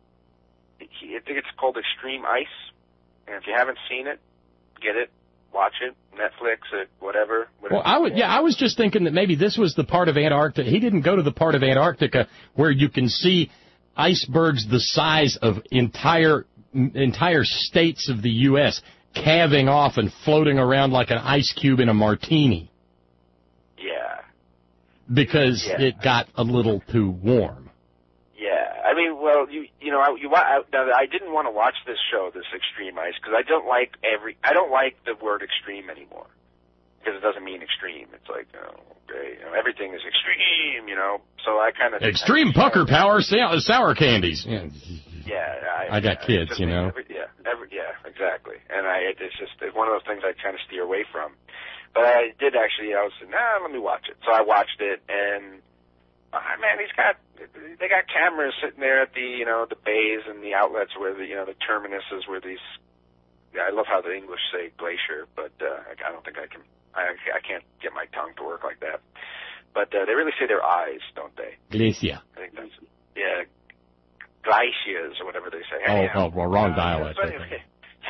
he, I think it's called Extreme Ice, and if you haven't seen it, get it, watch it, Netflix, it, whatever. whatever. Well, I would. Yeah, I was just thinking that maybe this was the part of Antarctica. He didn't go to the part of Antarctica where you can see icebergs the size of entire. entire states of the U S calving off and floating around like an ice cube in a martini. Yeah. Because yeah. it got a little too warm. Yeah. I mean, well, you you know, I, you, I, I didn't want to watch this show, this Extreme Ice, because I don't like every, I don't like the word extreme anymore. Because it doesn't mean extreme. It's like, oh, okay, you know, everything is extreme, you know. So I kind of extreme I, pucker power sour, sour candies. Yeah. Yeah, I, I got yeah, kids, you know. Every, yeah, every, yeah, exactly. And I, it's just it's one of those things I kind of steer away from. But I did actually. I was nah, let me watch it. So I watched it, and uh, man, he's got they got cameras sitting there at the you know the bays and the outlets where the you know the terminuses where these. Yeah, I love how the English say glacier, but uh, I, I don't think I can. I I can't get my tongue to work like that. But uh, they really say their eyes, don't they? Glacier. I think that's yeah. Glaciers or whatever they say. Oh, Anyhow, oh well, wrong uh, dialect. But anyway,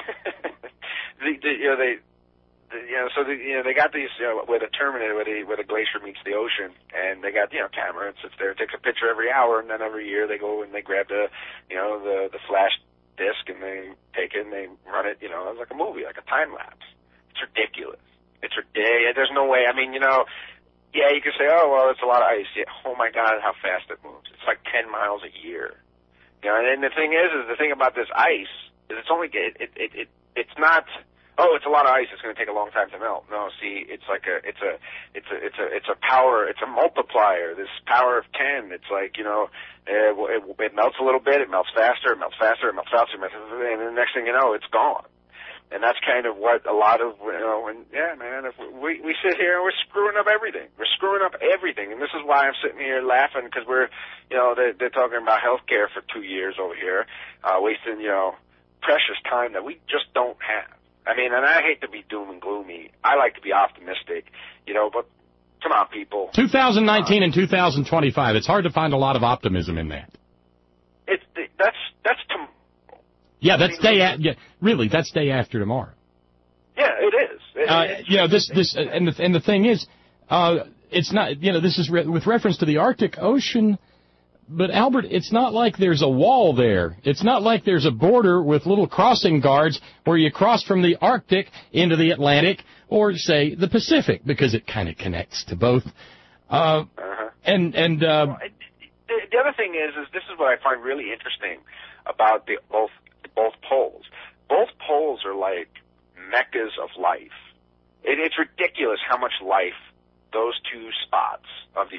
the, the, you know they, the, you know, so the, you know they got these you know, where the terminator, where the where the glacier meets the ocean, and they got you know camera. It sits there, it takes a picture every hour, and then every year they go and they grab the, you know, the the flash disc and they take it and they run it, you know, like a movie, like a time lapse. It's ridiculous. It's ridiculous. There's no way. I mean, you know. Yeah, you can say, oh well, it's a lot of ice. Yeah, oh my God, how fast it moves! It's like ten miles a year. You know, and the thing is, is the thing about this ice is it's only it it it, it it's not. Oh, it's a lot of ice. It's going to take a long time to melt. No, see, it's like a it's a it's a it's a it's a power. It's a multiplier. This power of ten. It's like you know, it, it, it melts a little bit. It melts faster. It melts faster. It melts faster. And the next thing you know, it's gone. And that's kind of what a lot of, you know, and yeah, man, if we, we sit here and we're screwing up everything. We're screwing up everything. And this is why I'm sitting here laughing because we're, you know, they're, they're talking about health care for two years over here, uh, wasting, you know, precious time that we just don't have. I mean, and I hate to be doom and gloomy. I like to be optimistic, you know, but come on, people. twenty nineteen uh, and two thousand twenty-five. It's hard to find a lot of optimism in that. It's, that's, that's tomorrow. Yeah, that's day. A- yeah, really, that's day after tomorrow. Yeah, it is. It, uh, you know, this, this, uh, and the and the thing is, uh, it's not. You know, this is re- with reference to the Arctic Ocean, but Albert, it's not like there's a wall there. It's not like there's a border with little crossing guards where you cross from the Arctic into the Atlantic or say the Pacific because it kind of connects to both. Uh, uh-huh. And and uh, well, the, the other thing is, is this is what I find really interesting about the both. both poles. Both poles are like meccas of life. It, it's ridiculous how much life those two spots of the Earth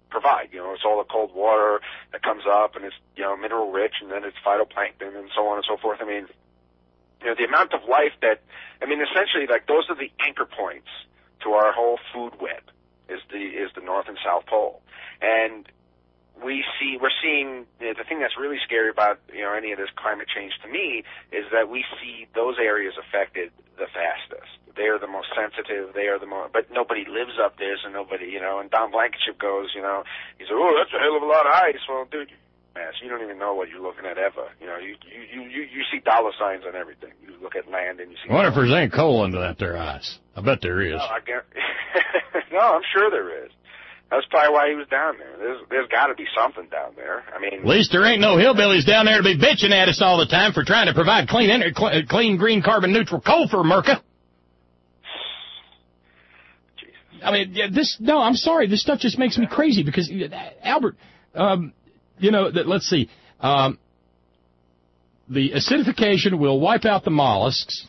provide. You know, it's all the cold water that comes up, and it's, you know, mineral rich, and then it's phytoplankton and so on and so forth. I mean, you know, the amount of life that, I mean, essentially, like, those are the anchor points to our whole food web, is the is the North and South Pole. And we see, we're seeing, you know, the thing that's really scary about, you know, any of this climate change to me is that we see those areas affected the fastest. They are the most sensitive. They are the most, but nobody lives up there, so nobody, you know, and Don Blankenship goes, you know, he said, oh, that's a hell of a lot of ice. Well, dude, you don't even know what you're looking at ever. You know, you, you, you, you see dollar signs on everything. You look at land and you see. I wonder if there's any coal under that there ice. I bet there is. No, I can't. No, I'm sure there is. That's probably why he was down there. There's, there's got to be something down there. I mean, at least there ain't no hillbillies down there to be bitching at us all the time for trying to provide clean, ener- cl- clean, green, carbon-neutral coal for America. I mean, yeah, this. No, I'm sorry. This stuff just makes me crazy because Albert, um, you know, that, let's see, um, the acidification will wipe out the mollusks.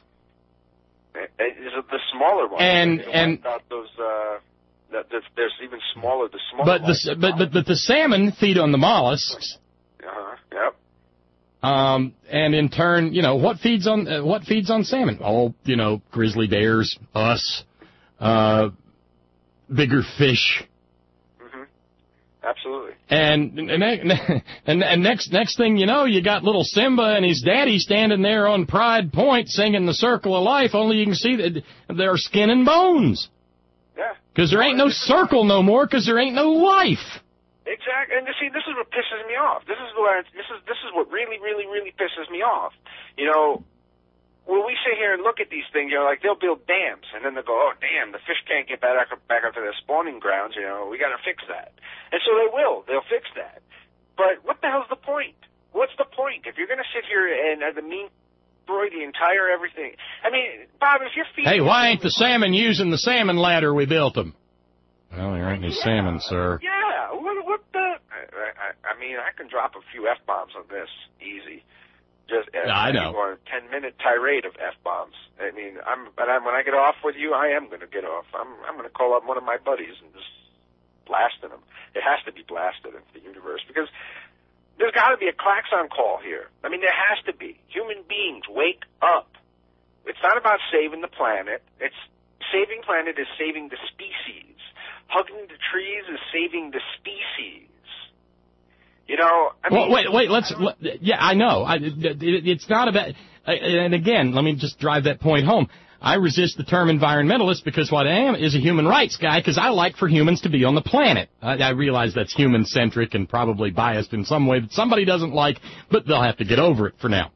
Is it the smaller ones? And and wipe out those. Uh, that, that there's even smaller. The smaller. But the but, but but the salmon feed on the mollusks. Uh huh. Yep. Um, and in turn, you know, what feeds on uh, what feeds on salmon? Oh, you know, grizzly bears, us, uh, bigger fish. Mm-hmm. Absolutely. And and, and and next next thing you know, you got little Simba and his daddy standing there on Pride Point singing the Circle of Life. Only you can see that they're skin and bones. Yeah. Because there ain't no circle no more. Because there ain't no life. Exactly, and you see, this is what pisses me off. This is what this is this is what really, really, really pisses me off. You know, when we sit here and look at these things, you know, like they'll build dams, and then they'll go, "Oh, damn, the fish can't get back up, back up to their spawning grounds." You know, we got to fix that, and so they will. They'll fix that. But what the hell's the point? What's the point if you're going to sit here and uh, the mean destroy the entire everything? I mean, Bob, if you're feeding... Hey, why ain't the salmon using the salmon ladder we built them? Well, there ain't any yeah, salmon, sir. Yeah, what, what the... I, I, I mean, I can drop a few F-bombs on this, easy. Just uh, I know. Or a ten-minute tirade of F-bombs. I mean, I'm, but I'm, when I get off with you, I am going to get off. I'm, I'm going to call up one of my buddies and just blasting them. It has to be blasted into the universe because there's got to be a klaxon call here. I mean, there has to be. Human beings, wake up. It's not about saving the planet. It's saving planet is saving the species. Hugging the trees is saving the species. You know, I mean, well, wait, wait, let's, let, yeah, I know. I, it, it's not about, and again, let me just drive that point home. I resist the term environmentalist because what I am is a human rights guy because I like for humans to be on the planet. I, I realize that's human-centric and probably biased in some way that somebody doesn't like, but they'll have to get over it for now.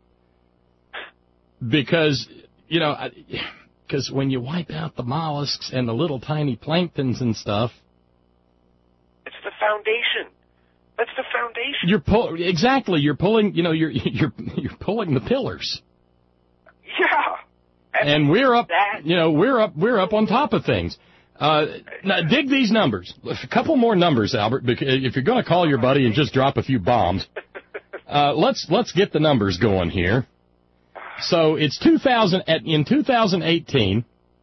Because, you know, because when you wipe out the mollusks and the little tiny planktons and stuff. It's the foundation. That's the foundation. You're pull, exactly. You're pulling, you know, you're, you're, you're pulling the pillars. Yeah. And we're up, you know, we're up, we're up on top of things. Uh, now dig these numbers. A couple more numbers, Albert, because if you're going to call your buddy and just drop a few bombs, uh, let's, let's get the numbers going here. So it's two thousand, in two thousand eighteen,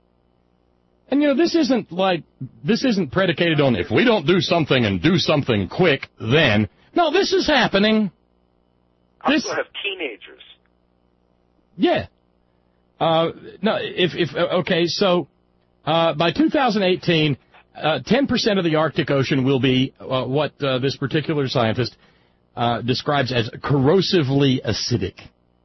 and you know, this isn't like, this isn't predicated on if we don't do something and do something quick, then. No, this is happening. I This, still have teenagers. yeah. Uh, no, if, if, okay, so, uh, by two thousand eighteen, uh, ten percent of the Arctic Ocean will be, uh, what, uh, this particular scientist, uh, describes as corrosively acidic.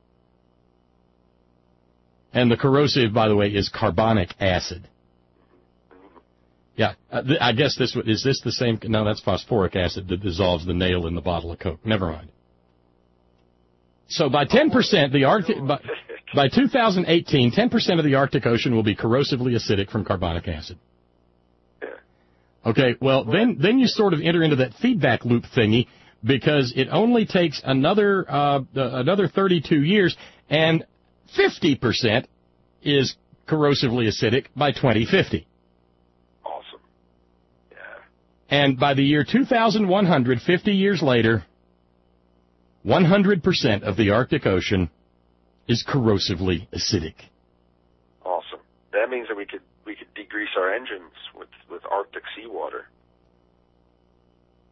And the corrosive, by the way, is carbonic acid. Yeah, uh, th- I guess this, is this the same, no, that's phosphoric acid that dissolves the nail in the bottle of Coke. Never mind. So by ten percent, the Arctic, by, by two thousand eighteen, ten percent of the Arctic Ocean will be corrosively acidic from carbonic acid. Okay, well, then, then you sort of enter into that feedback loop thingy because it only takes another, uh, another thirty-two years and fifty percent is corrosively acidic by twenty fifty. Awesome. Yeah. And by the year two thousand one hundred, fifty years later, one hundred percent of the Arctic Ocean is corrosively acidic. Awesome. That means that we could we could degrease our engines with, with Arctic seawater.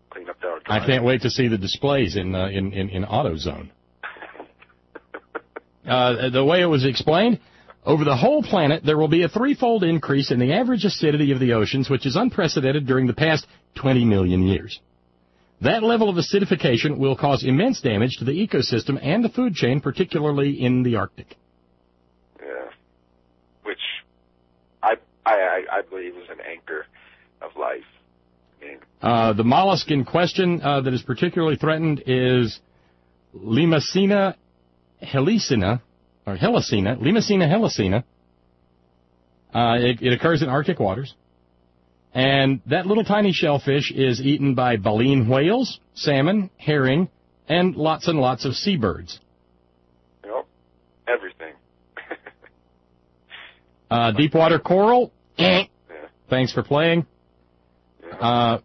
clean up their I can't wait to see the displays in uh, in, in, in AutoZone. uh, the way it was explained, over the whole planet, there will be a threefold increase in the average acidity of the oceans, which is unprecedented during the past twenty million years. That level of acidification will cause immense damage to the ecosystem and the food chain, particularly in the Arctic. Yeah, which I I, I believe is an anchor of life. I mean, uh, the mollusk in question uh, that is particularly threatened is Limacina helicina, or helicina, Limacina helicina. Uh, it, it occurs in Arctic waters. And that little tiny shellfish is eaten by baleen whales, salmon, herring, and lots and lots of seabirds. Yep, everything. uh, deepwater coral, yeah. Thanks for playing. Yeah. Uh,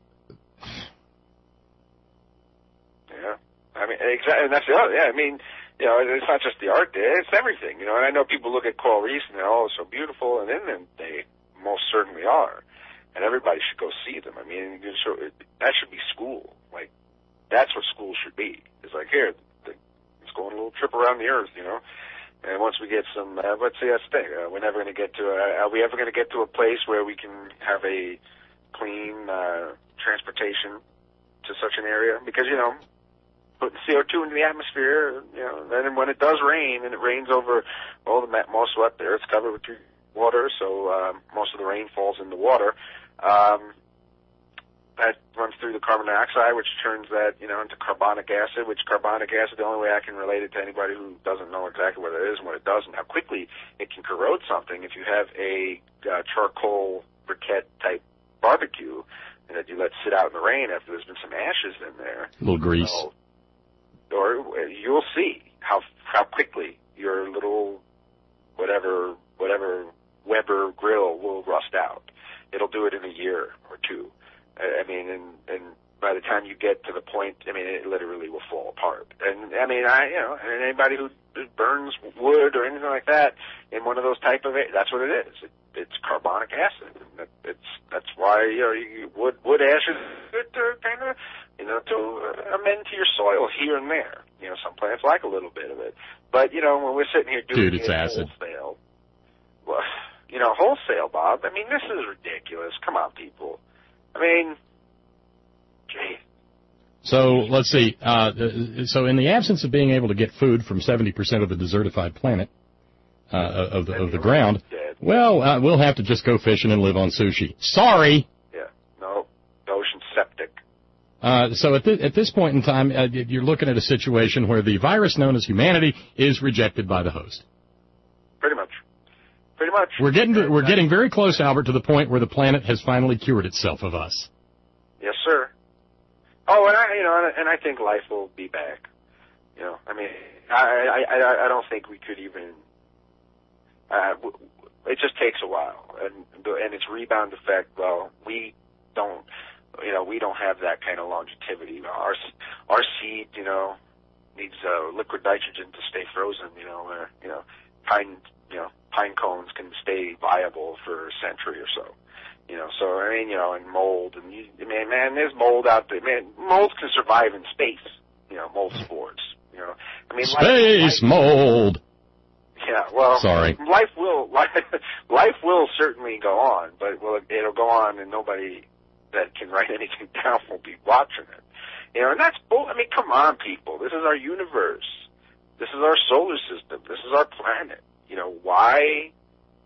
yeah, I mean, exactly, and that's the other, yeah, I mean, you know, it's not just the Arctic, it's everything, you know, and I know people look at coral reefs and they're, oh, so beautiful, and then they most certainly are. And everybody should go see them. I mean, so it, that should be school. Like, that's what school should be. It's like, here, the, let's go on a little trip around the earth, you know. And once we get some, uh, let's see, that's the thing. Uh, we're never going to get to, uh, are we ever going to get to a place where we can have a clean uh, transportation to such an area? Because, you know, putting C O two into the atmosphere, you know, then when it does rain, and it rains over all the most of the earth's covered with water, so uh, most of the rain falls in the water. Um, that runs through the carbon dioxide, which turns that, you know, into carbonic acid, which carbonic acid, the only way I can relate it to anybody who doesn't know exactly what it is and what it does and how quickly it can corrode something. If you have a uh, charcoal briquette type barbecue and that you let sit out in the rain after there's been some ashes in there. A little grease. You know, or you'll see how how quickly your little whatever, whatever Weber grill will rust out. It'll do it in a year or two. I mean, and, and by the time you get to the point, I mean, it literally will fall apart. And, I mean, I, you know, and anybody who burns wood or anything like that in one of those type of, that's what it is. It, it's carbonic acid. And it's, that's why, you know, you, wood, wood ashes to kind of, you know, to amend to your soil here and there. You know, some plants like a little bit of it. But, you know, when we're sitting here doing Dude, it's it acid. wholesale, well, you know, wholesale, Bob. I mean, this is ridiculous. Come on, people. I mean, gee. So, let's see. Uh, so, in the absence of being able to get food from seventy percent of the desertified planet, uh, of the, of the ground, well, uh, we'll have to just go fishing and live on sushi. Sorry. Yeah. No. The ocean's septic. Uh, so, at, th- at this point in time, uh, you're looking at a situation where the virus known as humanity is rejected by the host. Pretty much. Pretty much. We're getting to, we're getting very close, Albert, to the point where the planet has finally cured itself of us. Yes, sir. Oh, and I, you know, and I think life will be back. You know, I mean, I, I, I, I don't think we could even. Uh, it just takes a while, and and its rebound effect. Well, we don't, you know, we don't have that kind of longevity. Our our seed, you know, needs uh, liquid nitrogen to stay frozen. You know, where you know, pine, you know, pine cones can stay viable for a century or so. You know, so, I mean, you know, and mold, and, you, man, man, there's mold out there. Man, molds can survive in space, you know, mold spores, you know. I mean, Space life, mold! Yeah, well, Sorry. life will, life, life will certainly go on, but well, it'll go on and nobody that can write anything down will be watching it. You know, and that's bull. I mean, come on, people. This is our universe. This is our solar system. This is our planet. You know, why?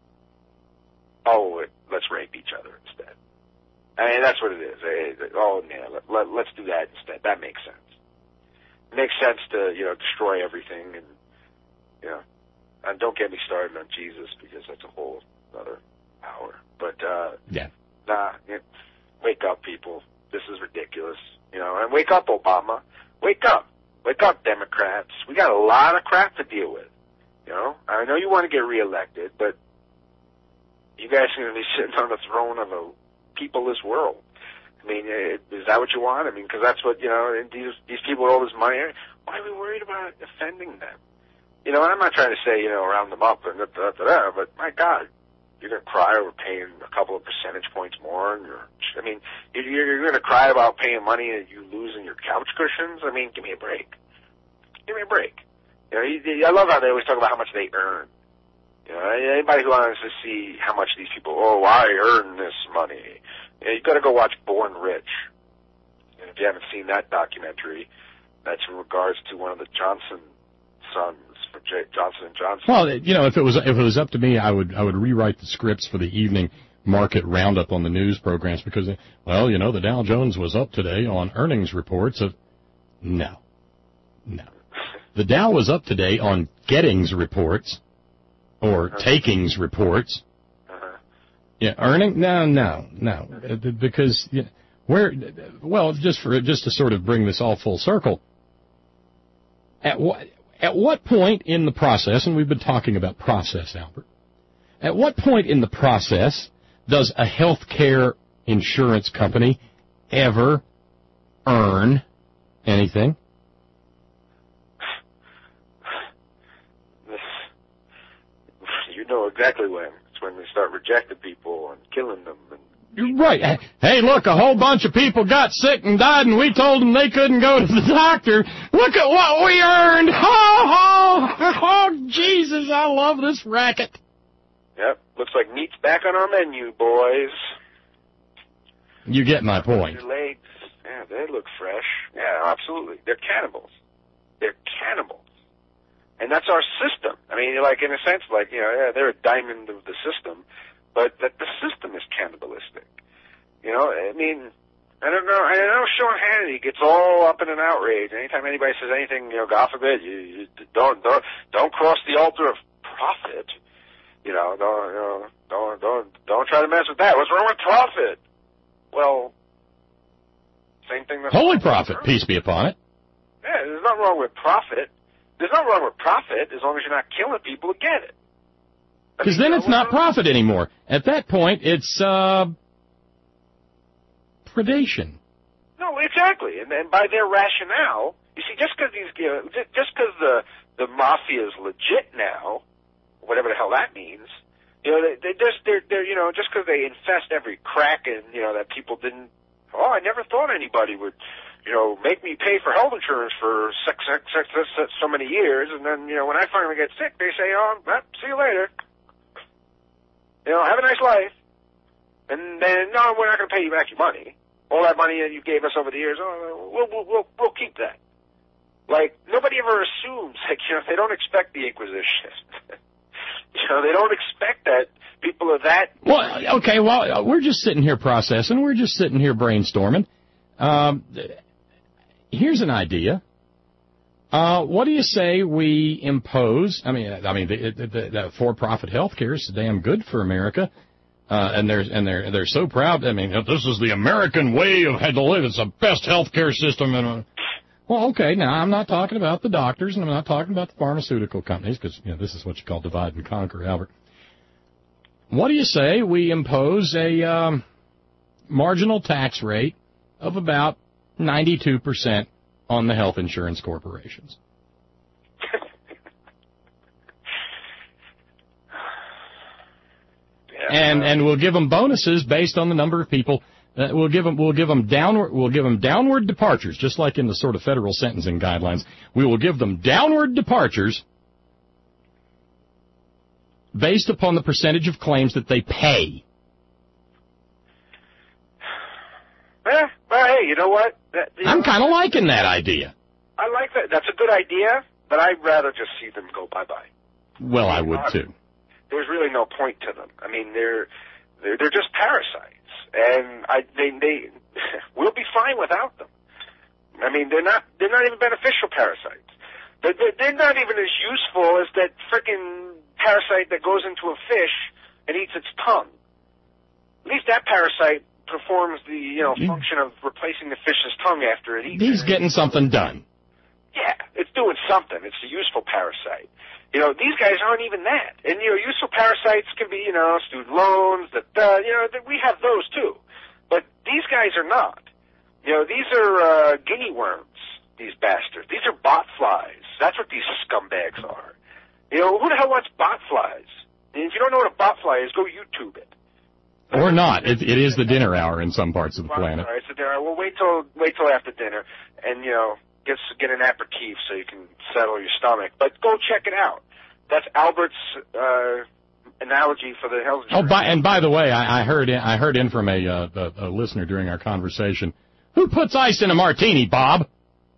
Oh, let's rape each other instead. I mean, that's what it is. Oh, yeah, let, let, let's do that instead. That makes sense. It makes sense to, you know, destroy everything and, you know, and don't get me started on Jesus because that's a whole other hour. But, uh, yeah. nah, it, wake up, people. This is ridiculous. You know, and wake up, Obama. Wake up. Wake up, Democrats. We got a lot of crap to deal with. You know, I know you want to get reelected, but you guys are going to be sitting on the throne of a peopleless world. I mean, is that what you want? I mean, because that's what, you know, these these people with all this money, why are we worried about offending them? You know, and I'm not trying to say, you know, round them up and da, da, da, da, but my God, You're going to cry over paying a couple of percentage points more. And you're, I mean, you're, you're going to cry about paying money and you losing your couch cushions. I mean, give me a break. Give me a break. You know, you, I love how they always talk about how much they earn. You know, anybody who wants to see how much these people, oh, I earn this money. You know, you've got to go watch Born Rich. And if you haven't seen that documentary, that's in regards to one of the Johnson sons for J- Johnson and Johnson. Well, you know, if it was if it was up to me, I would I would rewrite the scripts for the evening market roundup on the news programs because, well, you know, the Dow Jones was up today on earnings reports of no, no. The Dow was up today on gettings reports or uh-huh. takings reports. Uh-huh. Yeah, earning? No, no, no, because yeah, where? Well, just for just to sort of bring this all full circle. At what at what point in the process, and we've been talking about process, Albert. At what point in the process does a health care insurance company ever earn anything? You know exactly when. It's when they start rejecting people and killing them. And You're right. Hey, look, a whole bunch of people got sick and died, and we told them they couldn't go to the doctor. Look at what we earned. Ho, ho, oh, Jesus, I love this racket. Yep, looks like meat's back on our menu, boys. You get my point. Your legs, yeah, they look fresh. Yeah, absolutely. They're cannibals. They're cannibals. And that's our system. I mean, like, in a sense, like, you know, yeah, they're a diamond of the system, but that the system is cannibalistic. You know, I mean, I don't know. I know Sean Hannity gets all up in an outrage. Anytime anybody says anything, you know, God forbid, you, you don't, don't, don't cross the altar of profit. You know, don't, you know, don't, don't, don't try to mess with that. What's wrong with profit? Well, same thing. That's Holy profit, peace be upon it. Yeah, there's nothing wrong with profit. There's nothing wrong with profit as long as you're not killing people to get it. Because then it's not profit anymore. At that point, it's uh, predation. No, exactly. And, and by their rationale, you see, just because these, you know, just because the the mafia is legit now, whatever the hell that means, you know, they, they just they're they're you know just because they infest every crack and you know that people didn't. Oh, I never thought anybody would. You know, make me pay for health insurance for six, six, six, six, so many years, and then, you know, when I finally get sick, they say, oh, well, see you later. You know, have a nice life. And then, no, we're not going to pay you back your money. All that money that you gave us over the years, oh, we'll, we'll, we'll, we'll keep that. Like, nobody ever assumes, like, you know, they don't expect the Inquisition. You know, they don't expect that people are that... Well, okay, well, we're just sitting here processing. We're just sitting here brainstorming. Um... Here's an idea. Uh, what do you say we impose? I mean, I mean, the, the, the for-profit health care is damn good for America, uh, and they're and they're they're so proud. I mean, this is the American way of how to live. It's the best health care system. And well, okay, now I'm not talking about the doctors, and I'm not talking about the pharmaceutical companies, because you know this is what you call divide and conquer, Albert. What do you say we impose a um, marginal tax rate of about ninety-two percent on the health insurance corporations? Yeah, and and we'll give them bonuses based on the number of people. Uh, we'll give them we'll give them downward we'll give them downward departures, just like in the sort of federal sentencing guidelines. We will give them downward departures based upon the percentage of claims that they pay. Eh, well, hey, you know what? That, you I'm know, kind of liking that idea. I like that. That's a good idea, but I'd rather just see them go bye-bye. Well, I would, too. There's really no point to them. I mean, they're they're, they're just parasites, and I they they we'll be fine without them. I mean, they're not they're not even beneficial parasites. They're, they're not even as useful as that frickin' parasite that goes into a fish and eats its tongue. At least that parasite performs the, you know, function of replacing the fish's tongue after it eats. He's getting something done. Yeah, it's doing something. It's a useful parasite. You know, these guys aren't even that. And, you know, useful parasites can be, you know, student loans, that, uh, you know, that we have those too. But these guys are not. You know, these are uh, guinea worms, these bastards. These are bot flies. That's what these scumbags are. You know, who the hell wants bot flies? And if you don't know what a bobfly is, go YouTube it. Or not. It, it is the dinner hour in some parts of the Well, planet. All right, so dinner. Well, wait till wait till after dinner, and you know, get get an aperitif so you can settle your stomach. But go check it out. That's Albert's uh, analogy for the health insurance. Oh, by, and by the way, I, I heard in, I heard in from a, uh, a a listener during our conversation. Who puts ice in a martini, Bob?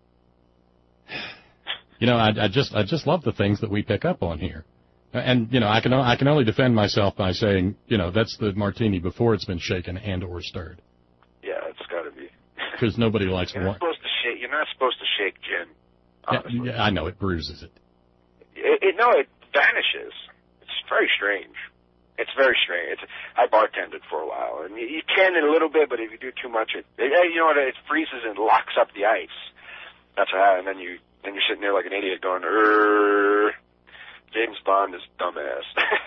You know, I, I just I just love the things that we pick up on here. And, you know, I can I can only defend myself by saying, you know, that's the martini before it's been shaken and or stirred. Yeah, it's got to be. Because nobody likes You're one. not supposed to shake. You're not supposed to shake gin. Honestly. Yeah, I know it bruises it. It, it. No, it vanishes. It's very strange. It's very strange. It's, I bartended for a while, and you, you can in a little bit, but if you do too much, it, it you know what? It freezes and locks up the ice. That's how. And then you then you're sitting there like an idiot going, "Err." James Bond is dumbass.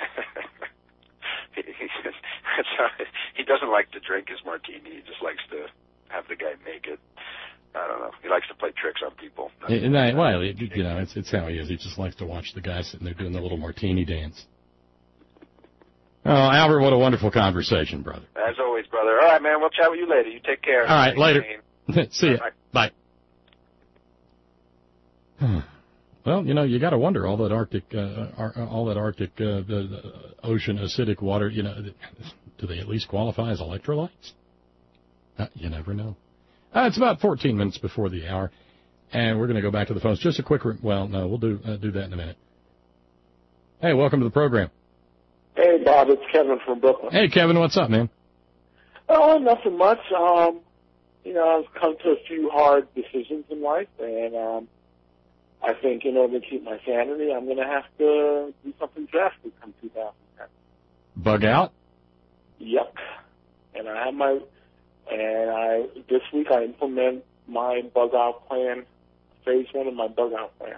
he, he, that's how, he doesn't like to drink his martini. He just likes to have the guy make it. I don't know. He likes to play tricks on people. And I, well, it, you know, it's it's how he is. He just likes to watch the guy sitting there doing the little martini dance. Oh, Albert, what a wonderful conversation, brother. As always, brother. All right, man. We'll chat with you later. You take care. All right, later. See ya. Bye. Bye. Well, you know, you got to wonder all that Arctic, uh, all that Arctic uh, the ocean acidic water. You know, do they at least qualify as electrolytes? Uh, you never know. Uh, it's about fourteen minutes before the hour, and we're going to go back to the phones. Just a quick. Re- well, no, we'll do uh, do that in a minute. Hey, welcome to the program. Hey, Bob, it's Kevin from Brooklyn. Hey, Kevin, what's up, man? Oh, nothing much. Um, you know, I've come to a few hard decisions in life, and um. I think in order to keep my sanity, I'm going to have to do something drastic come two thousand ten. Bug out? Yep. And I have my, and I, this week I implement my bug out plan, phase one of my bug out plan.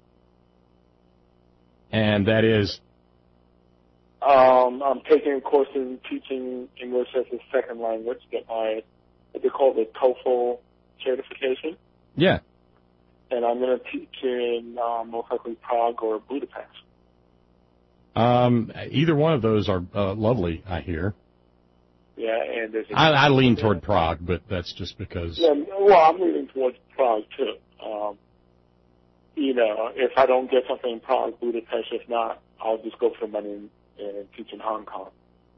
And that is? Um, I'm taking a course in teaching English as a second language, get my, what they call the TOEFL certification. Yeah. And I'm going to teach in um, most likely Prague or Budapest. Um, either one of those are uh, lovely, I hear. Yeah, and there's. I, I lean toward Prague, but that's just because. Yeah, well, I'm leaning towards Prague too. Um, you know, if I don't get something in Prague, Budapest, if not, I'll just go for money and, and teach in Hong Kong.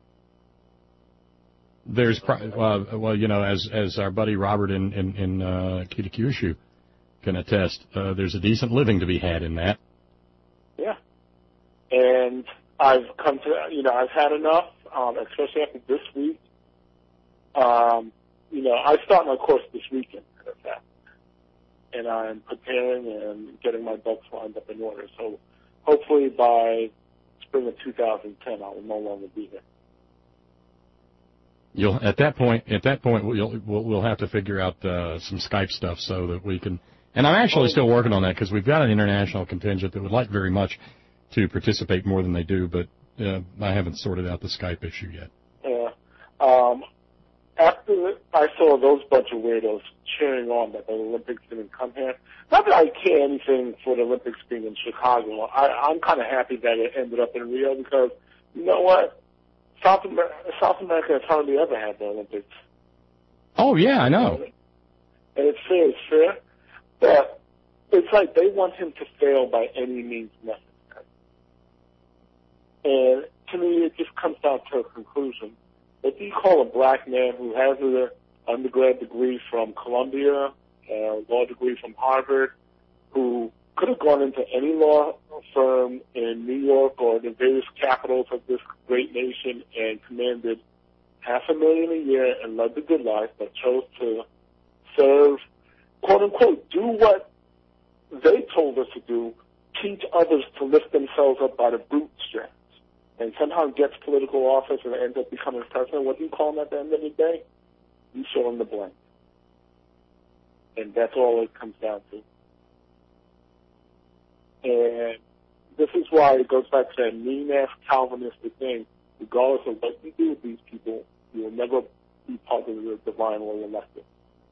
There's, uh, well, you know, as as our buddy Robert in in, in uh, Kitakyushu can attest, uh, there's a decent living to be had in that. Yeah. And I've come to, you know, I've had enough, um, especially after this week. Um, you know, I start my course this weekend, in fact. And I'm preparing and getting my ducks lined up in order. So hopefully by spring of two thousand ten, I will no longer be there. You'll at that point. At that point, we'll we'll, we'll have to figure out uh, some Skype stuff so that we can. And I'm actually still working on that because we've got an international contingent that would like very much to participate more than they do, but uh, I haven't sorted out the Skype issue yet. Yeah. Um, after I saw those bunch of weirdos cheering on that the Olympics didn't come here, not that I care anything for the Olympics being in Chicago. I, I'm kind of happy that it ended up in Rio because, you know what? South America, South America has hardly ever had the Olympics. Oh, yeah, I know. And it's fair, it's fair. But it's like they want him to fail by any means necessary. And to me, it just comes down to a conclusion. If you call a black man who has an undergrad degree from Columbia, a law degree from Harvard, who could have gone into any law firm in New York or the various capitals of this great nation and commanded half a million a year and led the good life, but chose to serve, quote unquote, do what they told us to do, teach others to lift themselves up by the bootstraps, and somehow gets political office and ends up becoming president. What do you call him at the end of the day? You fill in the blank. And that's all it comes down to. And this is why it goes back to that mean-ass Calvinistic thing. Regardless of what you do with these people, you will never be part of the divinely elected.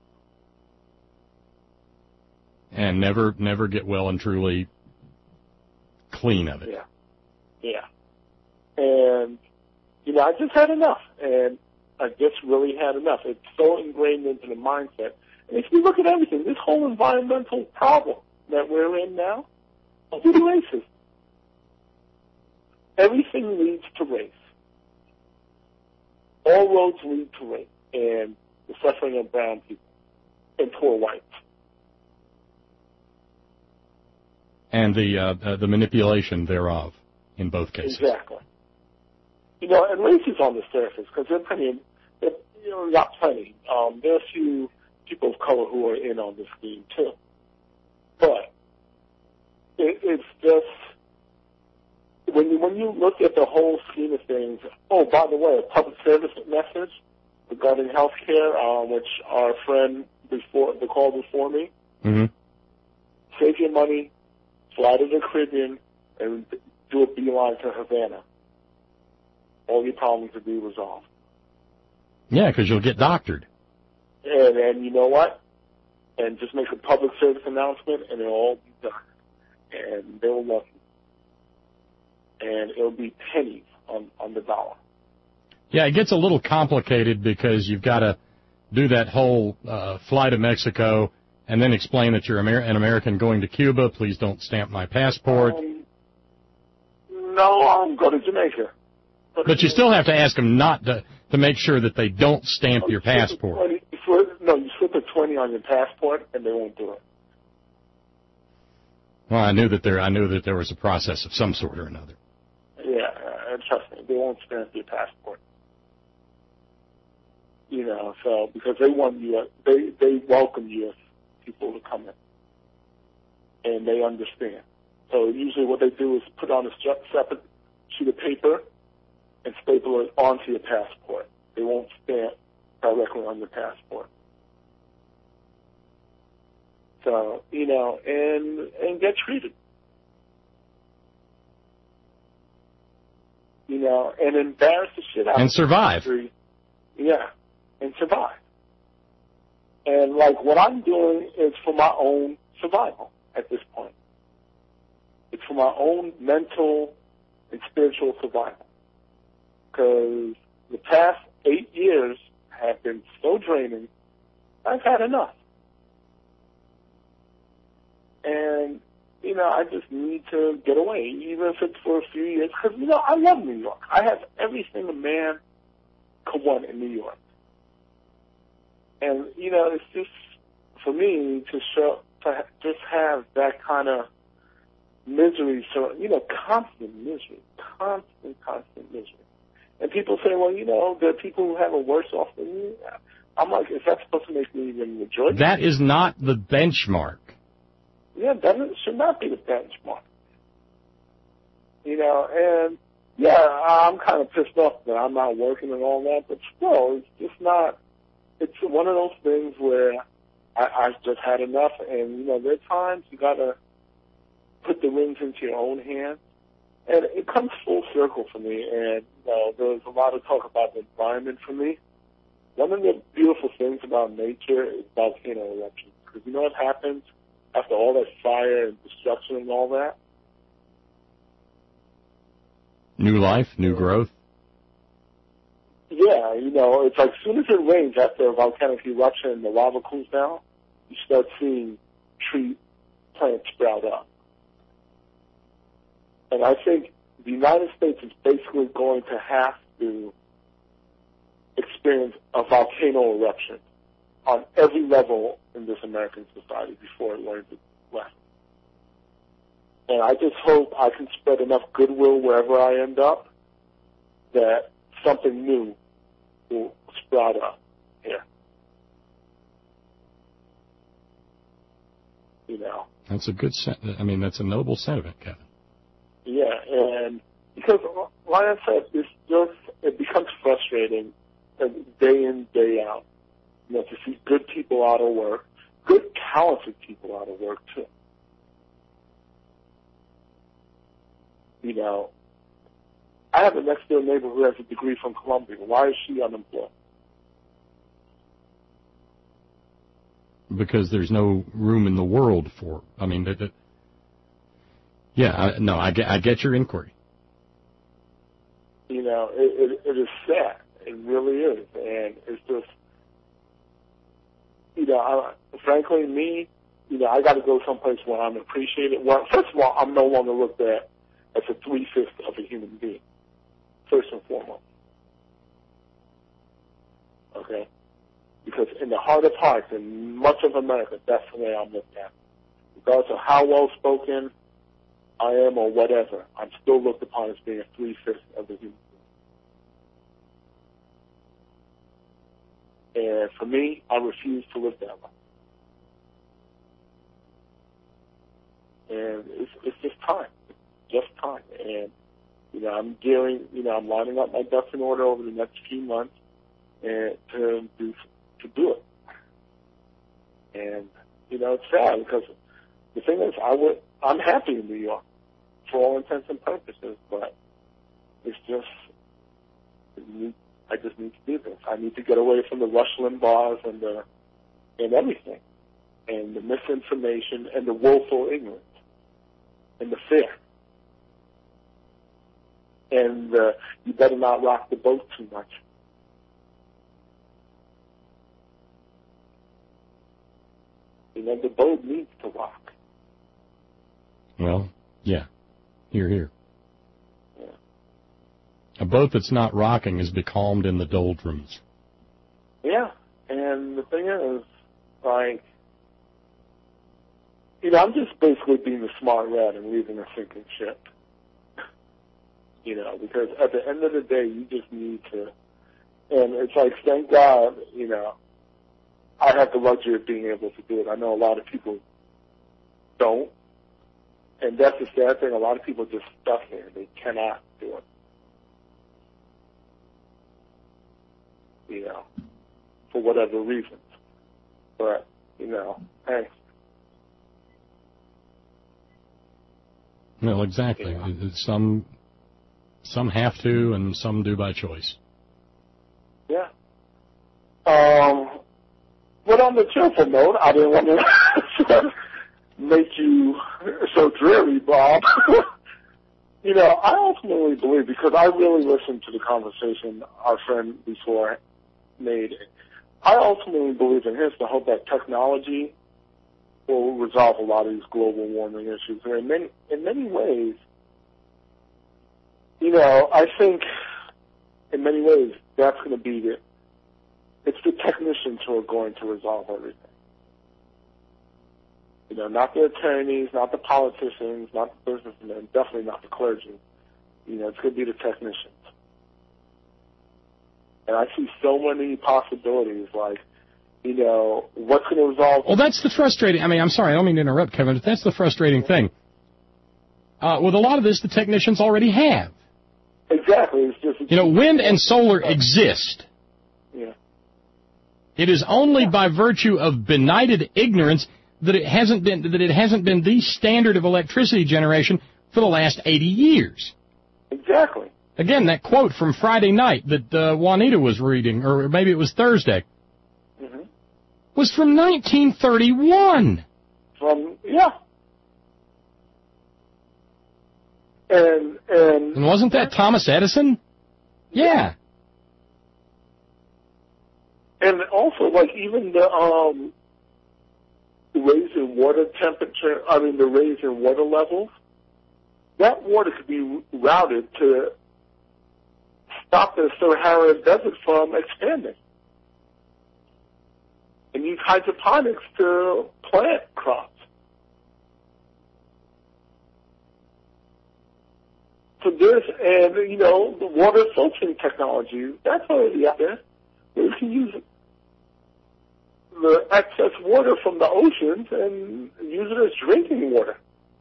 And never, never get well and truly clean of it. Yeah. Yeah. And, you know, I just had enough. And I just really had enough. It's so ingrained into the mindset. And if you look at everything, this whole environmental problem that we're in now, it's due to racism. Everything leads to race. All roads lead to race and the suffering of brown people and poor whites. And the uh, uh, the manipulation thereof in both cases. Exactly. You know, and race is on the surface because there are plenty of, there, you know, not plenty. Um, there are a few people of color who are in on this scheme too. But it, it's just, when you, when you look at the whole scheme of things, oh, by the way, a public service message regarding health care, um, which our friend before, the call before me, mm-hmm. save your money, fly to the Caribbean, and do a beeline to Havana. All your problems will be resolved. Yeah, because you'll get doctored. And, and you know what? And just make a public service announcement, and it'll all be done. And they'll love you. And it'll be pennies on, on the dollar. Yeah, it gets a little complicated because you've got to do that whole uh, fly to Mexico and then explain that you're Amer- an American going to Cuba. Please don't stamp my passport. Um, no, I'll go to Jamaica. Go to but you Jamaica. still have to ask them not to to make sure that they don't stamp oh, your you passport. twenty, you slip, no, you slip a twenty on your passport, and they won't do it. Well, I knew that there I knew that there was a process of some sort or another. Yeah, uh, trust me, they won't stamp your passport. You know, so because they want you, they they welcome you as people to come in, and they understand. So usually, what they do is put on a separate sheet of paper and staple it onto your passport. They won't stamp directly on your passport. So you know, and and get treated. You know, and embarrass the shit out And survive. Country. Yeah, and survive. And, like, what I'm doing is for my own survival at this point. It's for my own mental and spiritual survival. Because the past eight years have been so draining, I've had enough. And, you know, I just need to get away, even if it's for a few years. Because, you know, I love New York. I have everything a man could want in New York. And, you know, it's just, for me, to show, to just have that kind of misery, so, you know, constant misery, constant, constant misery. And people say, well, you know, there are people who have it worse off than you. I'm like, is that supposed to make me even rejoice? That is not the benchmark. Yeah, that should not be the benchmark. You know, and, yeah, I'm kind of pissed off that I'm not working and all that, but still, it's just not, it's one of those things where I, I've just had enough, and, you know, there are times you got to put the reins into your own hands, and it comes full circle for me, and, you know, there's a lot of talk about the environment for me. One of the beautiful things about nature is volcano eruptions, because you know what happens after all that fire and destruction and all that? New life, new growth. Yeah, you know, it's like as soon as it rains after a volcanic eruption and the lava cools down, you start seeing tree plants sprout up. And I think the United States is basically going to have to experience a volcano eruption on every level in this American society before it learns its lesson. And I just hope I can spread enough goodwill wherever I end up that something new will sprout up here. You know. That's a good sen- I mean, that's a noble sentiment, Kevin. Yeah, and because, like I said, it's just, it becomes frustrating day in, day out. You know, to see good people out of work, good talented people out of work, too. You know, I have a next door neighbor who has a degree from Columbia. Why is she unemployed? Because there's no room in the world for, I mean, that, that yeah, I, no, I get, I get your inquiry. you know, it, it, it is sad. It really is. And it's just, you know, I, frankly, me, you know, I got to go someplace where I'm appreciated. Well, first of all, I'm no longer looked at as a three-fifths of a human being, first and foremost. Okay? Because in the heart of hearts, in much of America, that's the way I'm looked at. Regardless of how well-spoken I am or whatever, I'm still looked upon as being a three-fifths of a human being. And for me, I refuse to live that way. And it's, it's just time. It's just time. And, you know, I'm gearing, you know, I'm lining up my ducks in order over the next few months and to do, to do it. And, you know, it's sad because the thing is, I would, I'm happy in New York for all intents and purposes, but it's just, I just need to do this. I need to get away from the Rush Limbaughs and the, and everything, and the misinformation and the woeful ignorance and the fear. And uh, you better not rock the boat too much. You know, the boat needs to rock. Well, yeah. Here, here. Yeah. A boat that's not rocking is becalmed in the doldrums. Yeah, and the thing is, like, you know, I'm just basically being the smart rat and leaving a sinking ship. You know, because at the end of the day, you just need to, and it's like, thank God, you know, I have the luxury of being able to do it. I know a lot of people don't, and that's the sad thing. A lot of people just stuck there. They cannot do it. You know, for whatever reasons. But, you know, hey. Well, exactly. You know. Some some have to, and some do by choice. Yeah. Um, but on the cheerful note, I didn't want to make you so dreary, Bob. You know, I ultimately believe, because I really listened to the conversation our friend before made, I ultimately believe, and here's the hope, that technology will resolve a lot of these global warming issues. And in many, in many ways, you know, I think in many ways that's going to be the, it's the technicians who are going to resolve everything. You know, not the attorneys, not the politicians, not the businessmen, definitely not the clergy. You know, it's going to be the technicians. And I see so many possibilities, like, you know, what's going to resolve... Well, that's the frustrating... I mean, I'm sorry, I don't mean to interrupt, Kevin, but that's the frustrating thing. Uh, with a lot of this, the technicians already have. Exactly. It's just... It's you know, wind and solar exist. Yeah. It is only yeah. by virtue of benighted ignorance that it hasn't been that it hasn't been the standard of electricity generation for the last eighty years. Exactly. Again, that quote from Friday night that uh, Juanita was reading, or maybe it was Thursday, mm-hmm. was from nineteen thirty-one. From, yeah. And, and... And wasn't that Thomas Edison? Yeah. And also, like, even the, um, the raise in water temperature, I mean, the raise in water levels, that water could be routed to stop the Sahara Desert from expanding. And use hydroponics to plant crops. So there's, and, you know, the water filtering technology, that's already out there. We can use the excess water from the oceans and use it as drinking water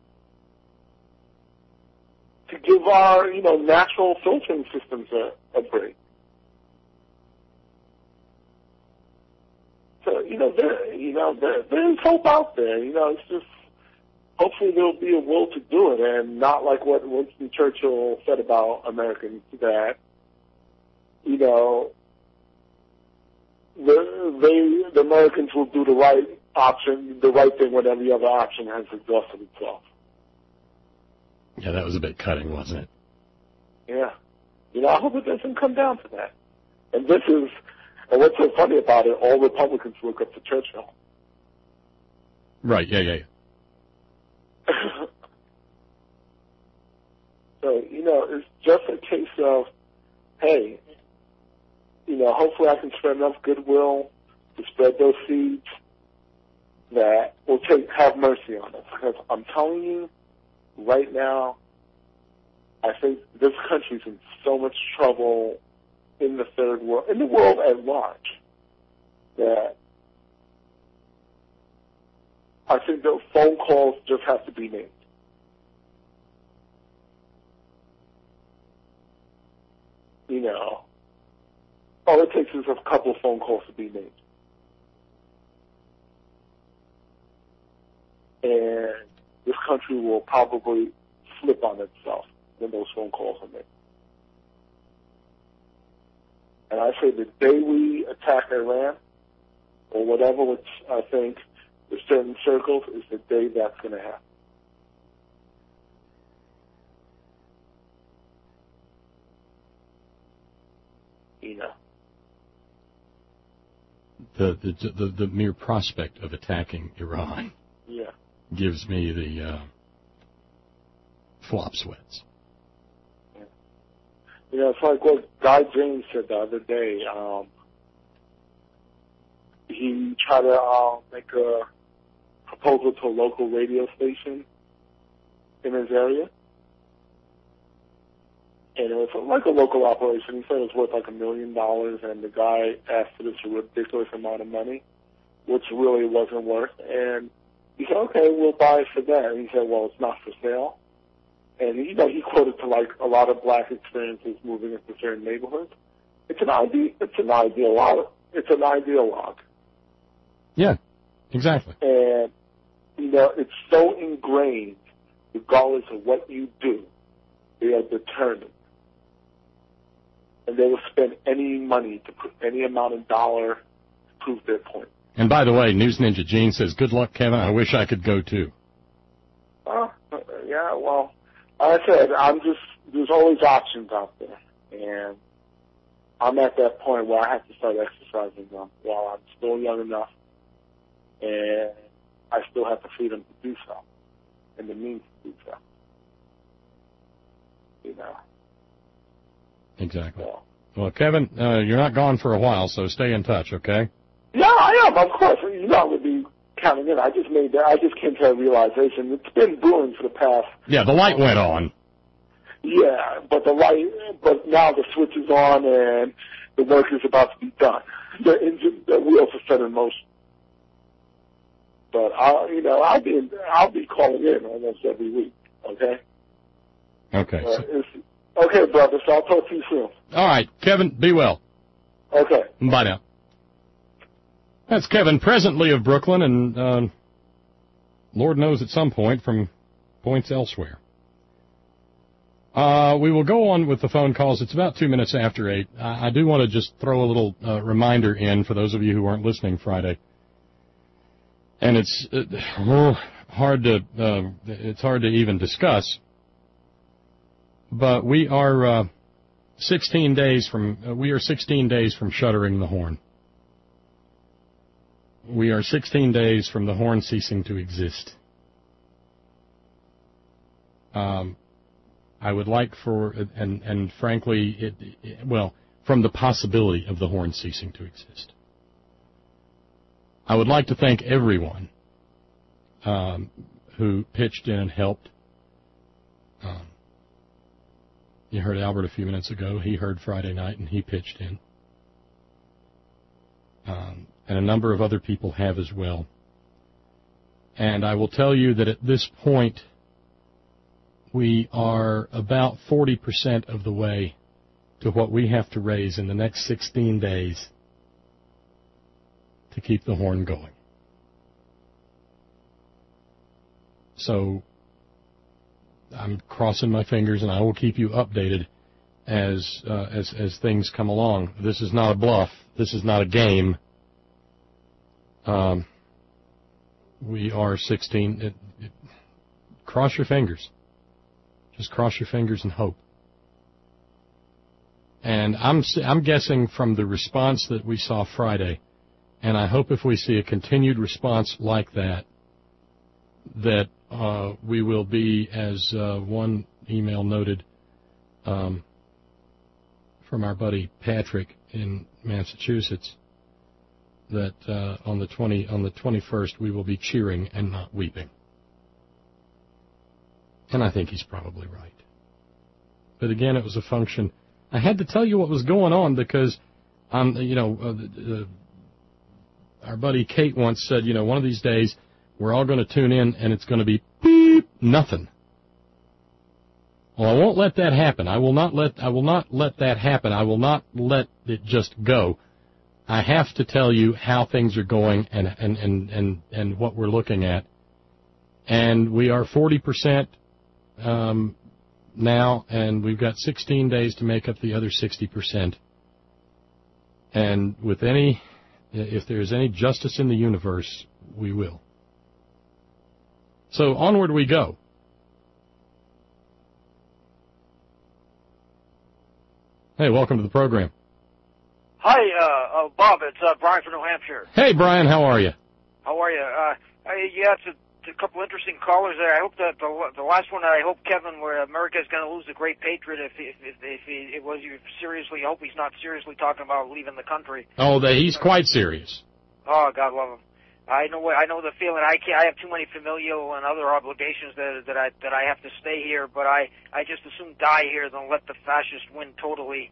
to give our, you know, natural filtering systems a, a break. So, you know, there, you know, there, there's hope out there. You know, it's just, hopefully there'll be a will to do it, and not like what Winston Churchill said about Americans, that, you know, the, they, the Americans will do the right option, the right thing when every other option has exhausted itself. Yeah, that was a bit cutting, wasn't it? Yeah. You know, I hope it doesn't come down to that. And this is, and what's so funny about it, all Republicans look up to Churchill. Right, yeah, yeah, yeah. So, you know, it's just a case of, hey, you know, hopefully I can spread enough goodwill to spread those seeds that will take, have mercy on us. Because I'm telling you, right now, I think this country's in so much trouble in the third world, in the world at large, that I think the phone calls just have to be made. You know, all it takes is a couple of phone calls to be made. And this country will probably flip on itself when those phone calls are made. And I say the day we attack Iran, or whatever, which I think in certain circles is the day that's going to happen. You know. The, the the the mere prospect of attacking Iran yeah. gives me the uh, flop sweats. Yeah. You know, it's like what Guy James said the other day. Um, he tried to uh, make a proposal to a local radio station in his area. And it was like a local operation. He said it was worth like a million dollars, and the guy asked for this ridiculous amount of money, which really wasn't worth. And he said, okay, we'll buy it for that. And he said, well, it's not for sale. And, you know, he quoted to like a lot of black experiences moving into certain neighborhoods. It's an idea, it's an ideologue. It's an ideologue. Yeah, exactly. And, you know, it's so ingrained, regardless of what you do, they are determined. And they will spend any money to put any amount of dollar to prove their point. And by the way, News Ninja Gene says, good luck, Kevin. I wish I could go too. Uh, yeah, well, like I said, I'm just, there's always options out there. And I'm at that point where I have to start exercising them while I'm still young enough. And I still have the freedom to do so. And the means to do so. You know. Exactly. So. Well, Kevin, uh, you're not gone for a while, so stay in touch, okay? Yeah, I am, of course. You know I would be counting in. I just made that. I just came to a realization. It's been brewing for the past. Yeah, the light went on. Yeah, but the light, but now the switch is on and the work is about to be done. The engine, the wheels are set in motion. But I, you know, I'll be, I'll be calling in almost every week. Okay. Okay. Uh, So, it's, okay, brother. So I'll talk to you soon. all right, Kevin, be well. Okay. Bye now. That's Kevin, presently of Brooklyn, and uh, Lord knows at some point from points elsewhere. Uh, we will go on with the phone calls. It's about two minutes after eight. I, I do want to just throw a little uh, reminder in for those of you who weren't listening Friday. And it's uh, hard to uh, it's hard to even discuss. But we are uh, sixteen days from uh, we are sixteen days from shuttering the horn. We are sixteen days from the horn ceasing to exist. Um, I would like for and and frankly, it, it well from the possibility of the horn ceasing to exist. I would like to thank everyone um, who pitched in and helped. Um, you heard Albert a few minutes ago. He heard Friday night, and he pitched in. Um, and a number of other people have as well. And I will tell you that at this point, we are about forty percent of the way to what we have to raise in the next sixteen days to keep the horn going. So I'm crossing my fingers, and I will keep you updated as uh, as as things come along. This is not a bluff. This is not a game. Um, we are sixteen. It, it, cross your fingers. Just cross your fingers and hope. And I'm I'm guessing from the response that we saw Friday, and I hope if we see a continued response like that, that uh, we will be, as uh, one email noted um, from our buddy Patrick in Massachusetts, that uh, on the twenty on the twenty-first we will be cheering and not weeping. And I think he's probably right. But again, it was a function. I had to tell you what was going on because, um, you know, uh, the, uh, our buddy Kate once said, you know, one of these days we're all going to tune in and it's going to be beep, nothing. Well, I won't let that happen. I will not let I will not let that happen. I will not let it just go. I have to tell you how things are going and and and and, and what we're looking at. And we are forty percent um, now, and we've got sixteen days to make up the other sixty percent. And with any, if there's any justice in the universe, we will. So onward we go. Hey, welcome to the program. Hi, uh, uh, Bob. It's uh, Brian from New Hampshire. Hey, Brian. How are you? How are you? Uh, I, yeah, it's a, it's a couple interesting callers there. I hope that the the last one, I hope Kevin, where America is going to lose the great patriot. If if if, if he, it was you seriously, I hope he's not seriously talking about leaving the country. Oh, the, he's quite serious. Oh, God love him. I know what I know the feeling. I can't. I have too many familial and other obligations that that I that I have to stay here. But I I just as soon die here than let the fascists win totally.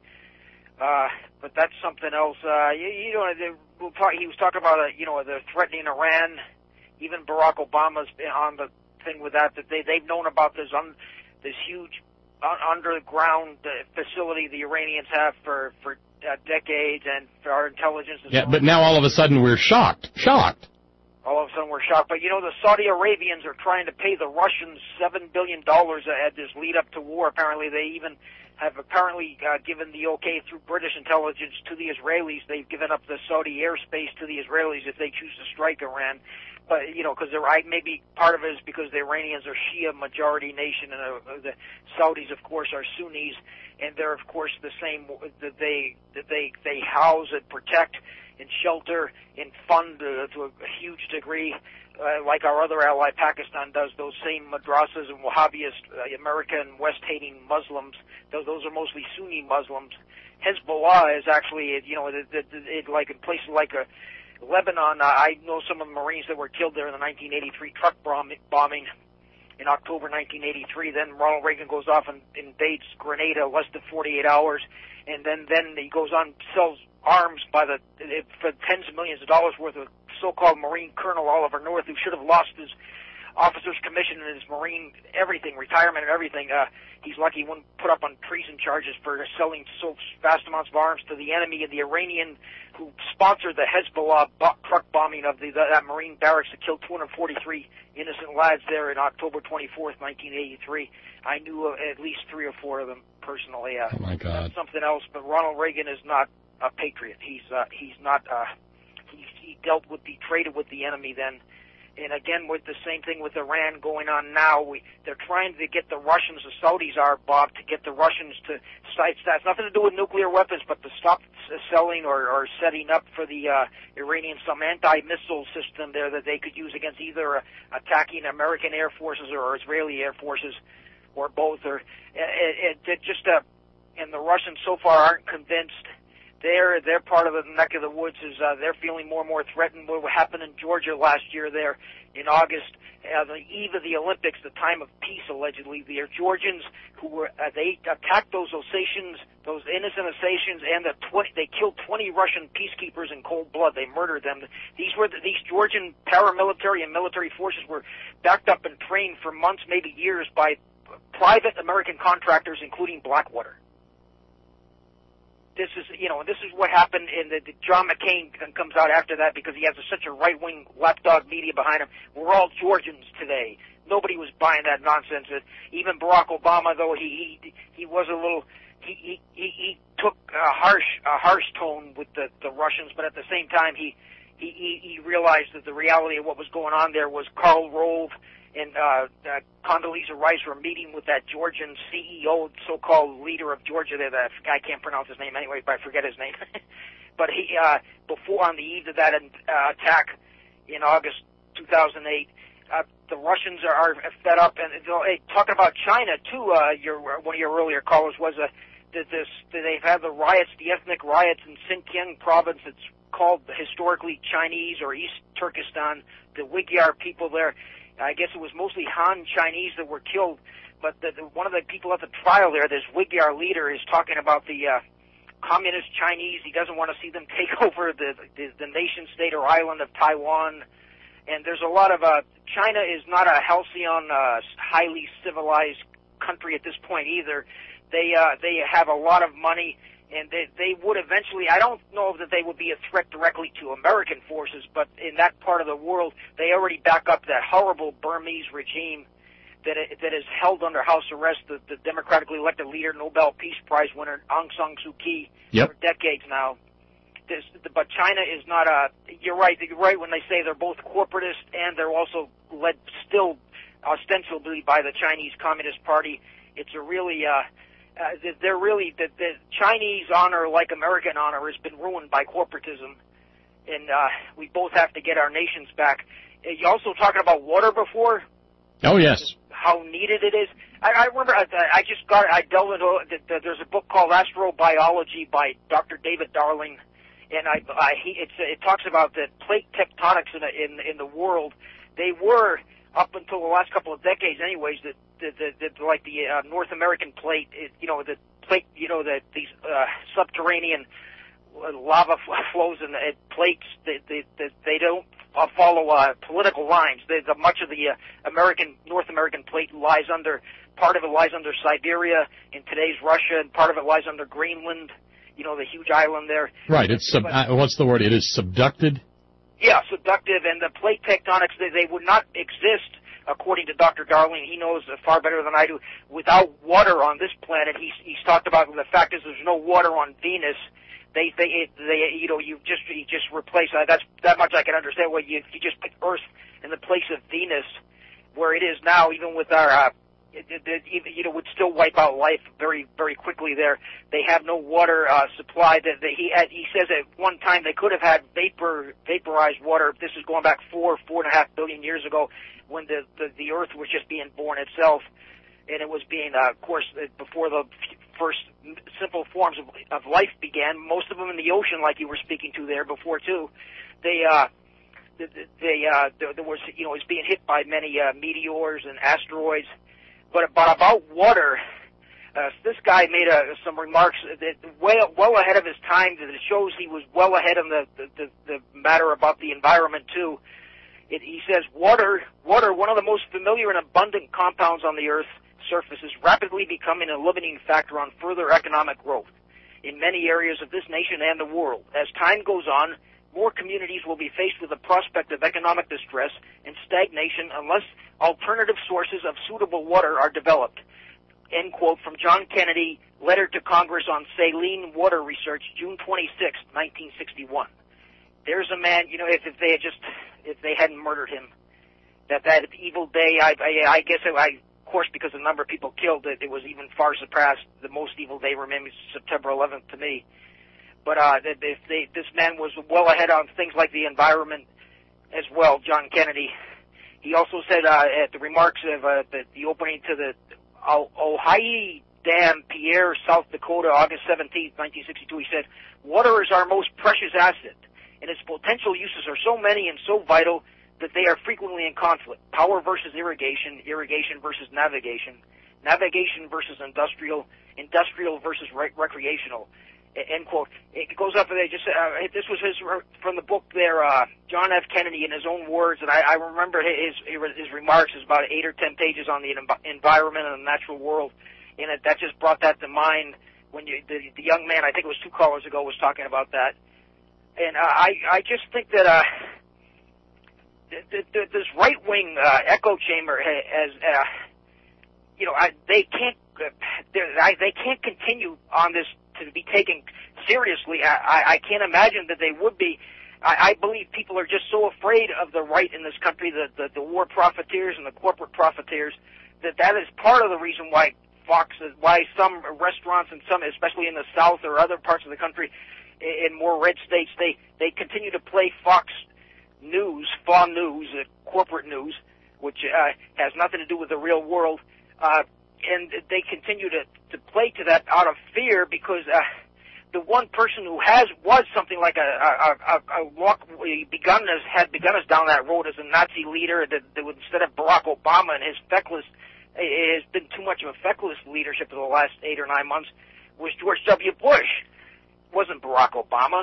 Uh, but that's something else. Uh, you, you know, they, we'll talk, he was talking about, uh, you know, they're threatening Iran. Even Barack Obama's been on the thing with that, that they, they've known about this, un, this huge un, underground uh, facility the Iranians have for, for uh, decades, and for our intelligence. And yeah, so but now all of a sudden we're shocked. Shocked. All of a sudden we're shocked. But, you know, the Saudi Arabians are trying to pay the Russians seven billion dollars at this lead up to war. Apparently they even have apparently uh, given the okay through British intelligence to the Israelis. They've given up the Saudi airspace to the Israelis if they choose to strike Iran. But, you know, because maybe part of it is because the Iranians are Shia majority nation, and uh, the Saudis, of course, are Sunnis, and they're, of course, the same that they that they they house and protect and shelter and fund uh, to a, a huge degree, uh, like our other ally Pakistan does. Those same madrasas and Wahhabist, uh, American West-hating Muslims. Those, those are mostly Sunni Muslims. Hezbollah is actually, you know, it, it, it, like in places like a Lebanon. Uh, I know some of the Marines that were killed there in the nineteen eighty-three truck bombing in October nineteen eighty-three. Then Ronald Reagan goes off and invades Grenada less than forty-eight hours, and then then he goes on sells arms by the for tens of millions of dollars worth of so-called Marine Colonel Oliver North, who should have lost his officer's commission and his Marine everything, retirement and everything. Uh, he's lucky he wouldn't put up on treason charges for selling so vast amounts of arms to the enemy. And the Iranian who sponsored the Hezbollah bo- truck bombing of the, the that Marine barracks that killed two hundred forty-three innocent lads there in October twenty-fourth, nineteen eighty-three. I knew uh, at least three or four of them personally. Uh, oh my God! That's something else. But Ronald Reagan is not a patriot. He's uh, he's not. Uh, he, he dealt with the traded with the enemy then. And again, with the same thing with Iran going on now, we, they're trying to get the Russians, the Saudis are, Bob, to get the Russians to cite that. It's nothing to do with nuclear weapons, but to stop selling or, or setting up for the uh, Iranians some anti-missile system there that they could use against either uh, attacking American air forces or Israeli air forces, or both. Or it, it, it just, uh, and the Russians so far aren't convinced. They're, they're part of the neck of the woods. Is uh, they're feeling more and more threatened. What happened in Georgia last year there in August, uh, the eve of the Olympics, the time of peace, allegedly, the Georgians who were, uh, they attacked those Ossetians, those innocent Ossetians, and the twenty, they killed twenty Russian peacekeepers in cold blood. They murdered them. These were the, these Georgian paramilitary and military forces were backed up and trained for months, maybe years, by private American contractors, including Blackwater. This is, you know, this is what happened in the, the John McCain comes out after that because he has a, such a right-wing lapdog media behind him. We're all Georgians today. Nobody was buying that nonsense. Even Barack Obama, though he he, he was a little, he, he he took a harsh a harsh tone with the, the Russians, but at the same time he, he he he realized that the reality of what was going on there was Karl Rove and uh, uh, Condoleezza Rice were meeting with that Georgian C E O, so-called leader of Georgia. There, that I can't pronounce his name anyway, but I forget his name. But he, uh, before on the eve of that uh, attack in August two thousand eight, uh, the Russians are, are fed up. And uh, hey, talking about China too, uh, your one of your earlier callers was a. Uh, This, they've had the riots, the ethnic riots in Xinjiang province. It's called historically Chinese or East Turkestan. The Uyghur people there, I guess it was mostly Han Chinese that were killed. But the, the, one of the people at the trial there, this Uyghur leader, is talking about the uh, communist Chinese. He doesn't want to see them take over the, the, the nation state or island of Taiwan. And there's a lot of, uh, China is not a halcyon, uh, highly civilized country at this point either. They, uh, they have a lot of money, and they, they would eventually, I don't know that they would be a threat directly to American forces, but in that part of the world, they already back up that horrible Burmese regime that, that is held under house arrest, the, the democratically elected leader, Nobel Peace Prize winner, Aung San Suu Kyi, yep. for decades now. This, but China is not a, you're right, you're right when they say they're both corporatist and they're also led still ostensibly by the Chinese Communist Party. It's a really, uh, Uh, they're really, the, the Chinese honor, like American honor, has been ruined by corporatism, and uh, we both have to get our nations back. Uh, you also talking about water before? Oh, yes. How needed it is. I, I remember I, I just got, I delved into, the, the, there's a book called Astrobiology by Doctor David Darling, and I, I he, it's, it talks about the plate tectonics in the, in, in the world. They were, up until the last couple of decades anyways, that The, the, the, like the uh, North American plate, it, you know, the plate, you know, the, these uh, subterranean lava flows and uh, plates, they, they, they, they don't uh, follow uh, political lines. They, the, much of the uh, American, North American plate lies under, part of it lies under Siberia in today's Russia, and part of it lies under Greenland, you know, the huge island there. Right, it's, sub, but, uh, what's the word, it is subducted? Yeah, subductive, and the plate tectonics, they, they would not exist, according to Doctor Darling. He knows far better than I do, without water on this planet. He's, he's talked about the fact is there's no water on Venus. They, they, they, you know, you just, you just replace, uh, that's, that much I can understand. Well, you, you just put Earth in the place of Venus, where it is now, even with our, uh, it, it, it, you know, would still wipe out life very, very quickly there. They have no water, uh, supply. That, that he, had, he says at one time they could have had vapor, vaporized water. This is going back four, four and a half billion years ago, when the, the, the Earth was just being born itself, and it was being, uh, of course, before the first simple forms of, of life began, most of them in the ocean, like you were speaking to there before, too. They, uh, they, uh, there, there was, you know, it was being hit by many, uh, meteors and asteroids. But, but about water, uh, this guy made uh, some remarks that well, well ahead of his time, that it shows he was well ahead on the, the, the, the matter about the environment, too. It, he says, water, water, one of the most familiar and abundant compounds on the Earth's surface, is rapidly becoming a limiting factor on further economic growth in many areas of this nation and the world. As time goes on, more communities will be faced with the prospect of economic distress and stagnation unless alternative sources of suitable water are developed. End quote from John Kennedy, letter to Congress on saline water research, June twenty-sixth, nineteen sixty-one. There's a man, you know, if, if they had just, if they hadn't murdered him, that that evil day, I, I, I guess, it, I, of course, because the number of people killed, it, it was even far surpassed. The most evil day remains September eleventh to me. But uh, if they, this man was well ahead on things like the environment as well, John Kennedy. He also said uh, at the remarks of uh, the, the opening to the Ojai Dam, Pierre, South Dakota, August seventeenth, nineteen sixty-two, he said, "Water is our most precious asset, and its potential uses are so many and so vital that they are frequently in conflict. Power versus irrigation, irrigation versus navigation, navigation versus industrial, industrial versus re- recreational." End quote. It goes up, they just, uh, this was his, from the book there, uh, John F. Kennedy in his own words, and I, I remember his, his remarks is about eight or ten pages on the environment and the natural world, and it, that just brought that to mind when you, the, the young man, I think it was two callers ago, was talking about that. And uh, I, I just think that, uh, th- th- this right-wing, uh, echo chamber has, uh, you know, I, they can't, uh, I, they can't continue on this to be taken seriously. I, I can't imagine that they would be. I, I believe people are just so afraid of the right in this country, the, the, the war profiteers and the corporate profiteers, that that is part of the reason why Fox, why some restaurants and some, especially in the South or other parts of the country, in more red states, they, they continue to play Fox News, Fox News, uh, corporate news, which uh, has nothing to do with the real world, uh, and they continue to, to play to that out of fear because uh, the one person who has was something like a, a, a, a walk, begun us, had begun us down that road as a Nazi leader that, that would, instead of Barack Obama and his feckless, it has been too much of a feckless leadership for the last eight or nine months, was George W. Bush. It wasn't Barack Obama.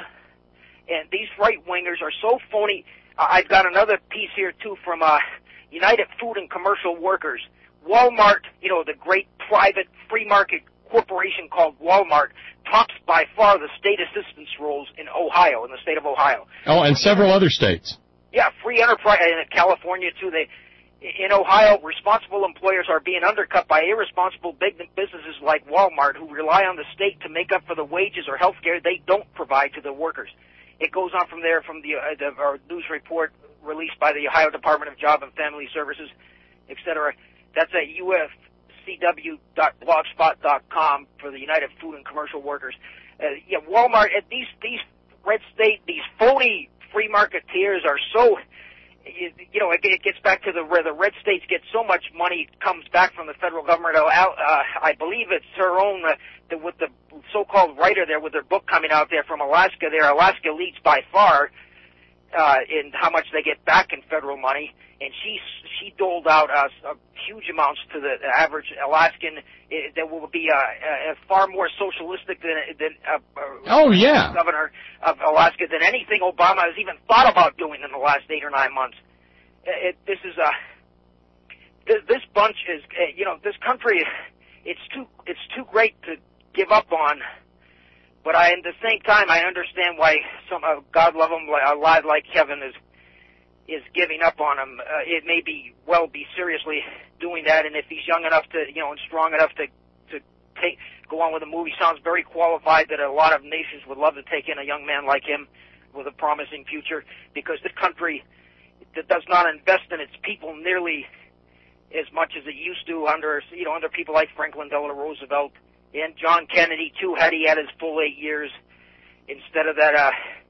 And these right-wingers are so phony. Uh, I've got another piece here, too, from uh, United Food and Commercial Workers. Walmart, you know, the great private free market corporation called Walmart, tops by far the state assistance rolls in Ohio, in the state of Ohio. Oh, and several other states. Yeah, free enterprise, and in California, too. They, in Ohio, responsible employers are being undercut by irresponsible big businesses like Walmart, who rely on the state to make up for the wages or health care they don't provide to the workers. It goes on from there, from the, uh, the our news report released by the Ohio Department of Job and Family Services, et cetera. That's at U F C W dot blogspot dot com for the United Food and Commercial Workers. Uh, yeah, Walmart, uh, these, these red state, these phony free marketeers are so, you, you know, it, it gets back to the where the red states get so much money comes back from the federal government. Uh, I believe it's her own, uh, the, with the so-called writer there with their book coming out there from Alaska there. Alaska leads by far uh, in how much they get back in federal money. And she she doled out uh, uh, huge amounts to the average Alaskan. It, that will be uh, uh, far more socialistic than than uh, oh yeah governor of Alaska than anything Obama has even thought about doing in the last eight or nine months. It, this is a uh, this, this bunch is uh, you know this country. It's too it's too great to give up on. But I, at the same time, I understand why some uh, God love him, a lad like Kevin is. is giving up on him. Uh, it may be, well, be seriously doing that, and if he's young enough to, you know, and strong enough to, to take, go on with the movie, sounds very qualified that a lot of nations would love to take in a young man like him with a promising future, because the country that does not invest in its people nearly as much as it used to under, you know, under people like Franklin Delano Roosevelt and John Kennedy, too, had he had his full eight years instead of that, uh,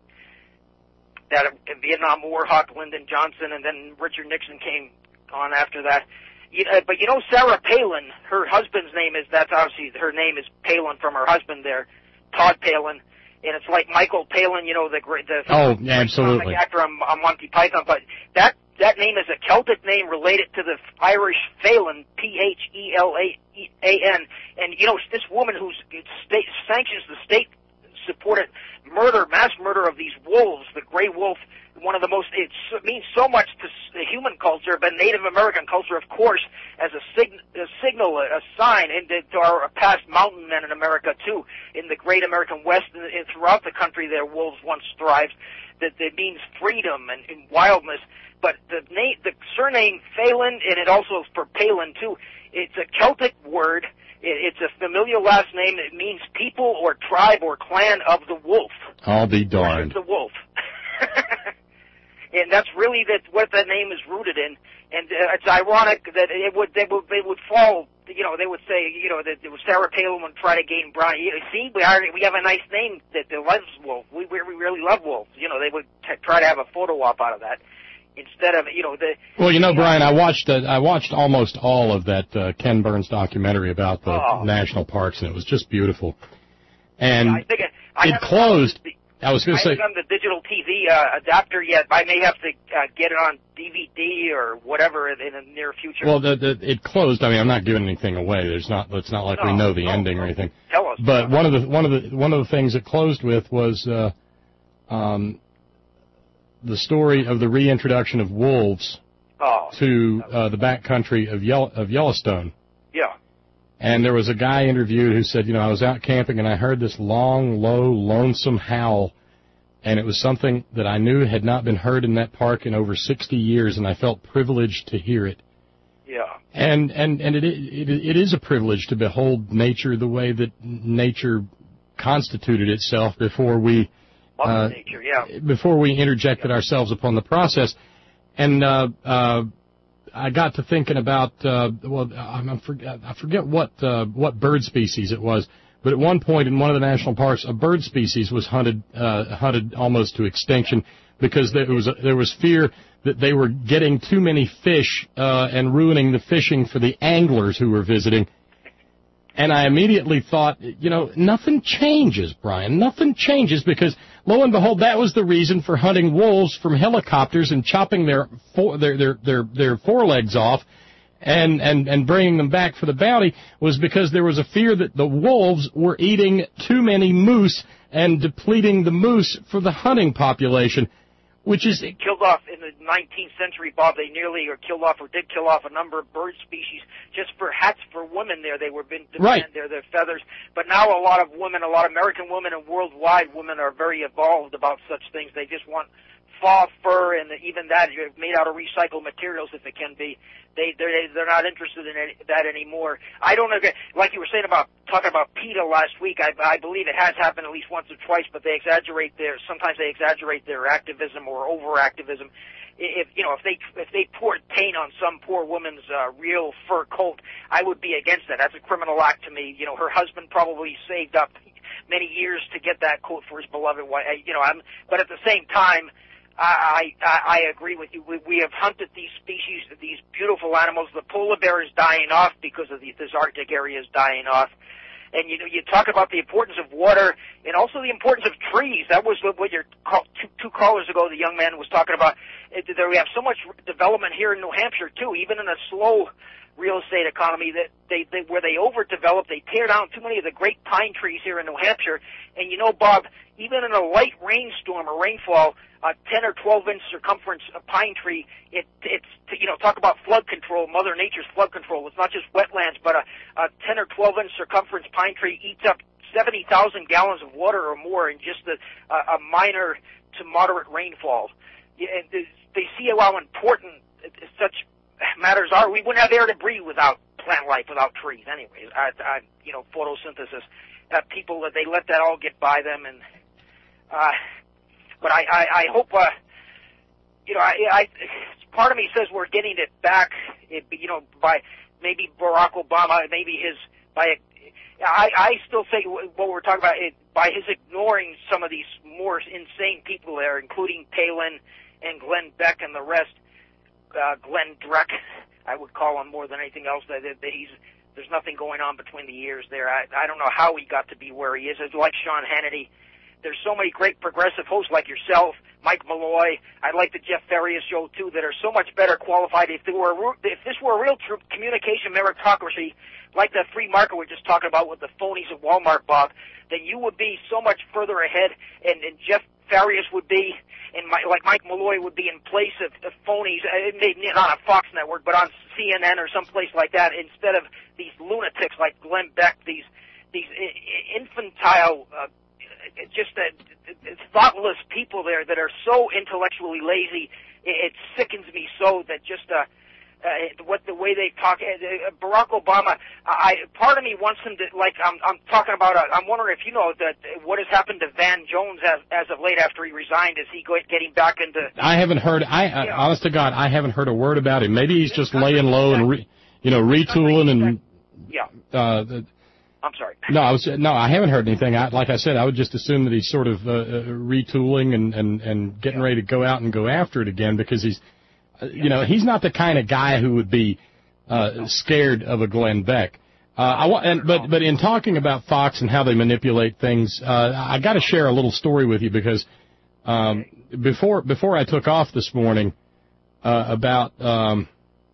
that Vietnam War hawk Lyndon Johnson, and then Richard Nixon came on after that. You, uh, but you know, Sarah Palin, her husband's name is, that's obviously, her name is Palin from her husband there, Todd Palin, and it's like Michael Palin, you know, the great, the oh, yeah, absolutely. comic actor on, on Monty Python, but that, that name is a Celtic name related to the Irish Phelan, P H E L A N, and you know, this woman who's state, sanctions the state supported murder, mass murder of these wolves, the gray wolf, one of the most, it means so much to the human culture, but Native American culture, of course, as a, sig- a signal, a sign, and to our past mountain men in America, too. In the great American West and, and throughout the country, their wolves once thrived. That, that means freedom and, and wildness. But the name, the surname Phelan, and it also for Palin, too, it's a Celtic word. It's a familiar last name. It means people or tribe or clan of the wolf. I'll be darned. The wolf. And that's really that what that name is rooted in. And uh, it's ironic that it would they would they would fall. You know, they would say, you know, that Sarah Palin would try to gain Brown. You know, see, we are we have a nice name that, that loves wolf. We we really love wolves. You know, they would t- try to have a photo op out of that. Instead of, you know, the... Well, you know, Brian, I watched uh, I watched almost all of that uh, Ken Burns documentary about the oh. national parks, and it was just beautiful. And yeah, I think it, I it closed... The, I was going to say... I haven't done the digital T V uh, adapter yet. I may have to uh, get it on D V D or whatever in, in the near future. Well, the, the, it closed. I mean, I'm not giving anything away. There's not. It's not like no, we know the no, ending no. or anything. Tell us. But one of the one of the one of the things it closed with was... Uh, um, the story of the reintroduction of wolves oh, to uh, the backcountry of, Yell- of Yellowstone. Yeah. And there was a guy interviewed who said, you know, I was out camping and I heard this long, low, lonesome howl, and it was something that I knew had not been heard in that park in over sixty years, and I felt privileged to hear it. Yeah. And and, and it, it it is a privilege to behold nature the way that nature constituted itself before we uh, nature, yeah. before we interjected yeah. ourselves upon the process. And uh, uh, I got to thinking about, uh, well, I forget, I forget what uh, what bird species it was, but at one point in one of the national parks, a bird species was hunted uh, hunted almost to extinction because there was a, there was fear that they were getting too many fish uh, and ruining the fishing for the anglers who were visiting. And I immediately thought, you know, nothing changes, Brian. Nothing changes because, lo and behold, that was the reason for hunting wolves from helicopters and chopping their fore, their, their their their forelegs off and, and, and bringing them back for the bounty was because there was a fear that the wolves were eating too many moose and depleting the moose for the hunting population. Which is they killed off in the nineteenth century, Bob. They nearly or killed off or did kill off a number of bird species just for hats for women. There, they were been right. Their their feathers. But now a lot of women, a lot of American women and worldwide women are very evolved about such things. They just want faux fur, and even that made out of recycled materials if it can be. They they're they're not interested in any, that anymore. I don't agree. Like you were saying about talking about PETA last week. I, I believe it has happened at least once or twice, but they exaggerate their sometimes they exaggerate their activism or over activism. If you know if they if they poured paint on some poor woman's uh, real fur coat, I would be against that. That's a criminal act to me. You know, her husband probably saved up many years to get that coat for his beloved wife. You know, I'm but at the same time. I, I I agree with you. We, we have hunted these species, these beautiful animals. The polar bear is dying off because of the, this Arctic area is dying off. And you know, you talk about the importance of water and also the importance of trees. That was what your call, two, two callers ago. The young man was talking about. There we have so much development here in New Hampshire too, even in a slow real estate economy that they, they where they overdevelop, they tear down too many of the great pine trees here in New Hampshire. And you know, Bob, even in a light rainstorm or rainfall, a ten or twelve inch circumference of pine tree, it, it's, you know, talk about flood control, Mother Nature's flood control. It's not just wetlands, but a, a ten or twelve inch circumference pine tree eats up seventy thousand gallons of water or more in just a, a minor to moderate rainfall. And they see how important such matters are. We wouldn't have air to breathe without plant life, without trees anyways. I, I, you know, photosynthesis. Uh, people, they let that all get by them. and uh But I, I, I hope, uh, you know, I, I, part of me says we're getting it back, it, you know, by maybe Barack Obama, maybe his, by, I, I still say what we're talking about, it, by his ignoring some of these more insane people there, including Palin and Glenn Beck and the rest, uh, Glenn Dreck, I would call him more than anything else, that, that he's, there's nothing going on between the ears there. I, I don't know how he got to be where he is. It's like Sean Hannity. There's so many great progressive hosts like yourself, Mike Malloy. I like the Jeff Farias show too, that are so much better qualified. If there were, if this were a real true communication meritocracy, like the free market we're just talking about with the phonies of Walmart, Bob, then you would be so much further ahead, and, and Jeff Farias would be, and my, like Mike Malloy would be in place of, of phonies, maybe not on Fox Network, but on C N N or someplace like that, instead of these lunatics like Glenn Beck, these these infantile. Uh, just uh, thoughtless people there that are so intellectually lazy. It, it sickens me so that just uh, uh, what the way they talk. Uh, Barack Obama, I part of me wants him to, like I'm, I'm talking about. Uh, I'm wondering if you know that what has happened to Van Jones as, as of late after he resigned. Is he go, getting back into? I haven't heard. I uh, yeah. honest to God, I haven't heard a word about him. Maybe he's just laying low and re, you know retooling and yeah. Uh, the, I'm sorry. No, I was no, I haven't heard anything. I, like I said, I would just assume that he's sort of uh, uh, retooling and, and, and getting yeah. ready to go out and go after it again because he's, uh, you know, he's not the kind of guy who would be uh, scared of a Glenn Beck. Uh, I want, and, but but in talking about Fox and how they manipulate things, uh, I got to share a little story with you because um, before before I took off this morning, uh, about. Um,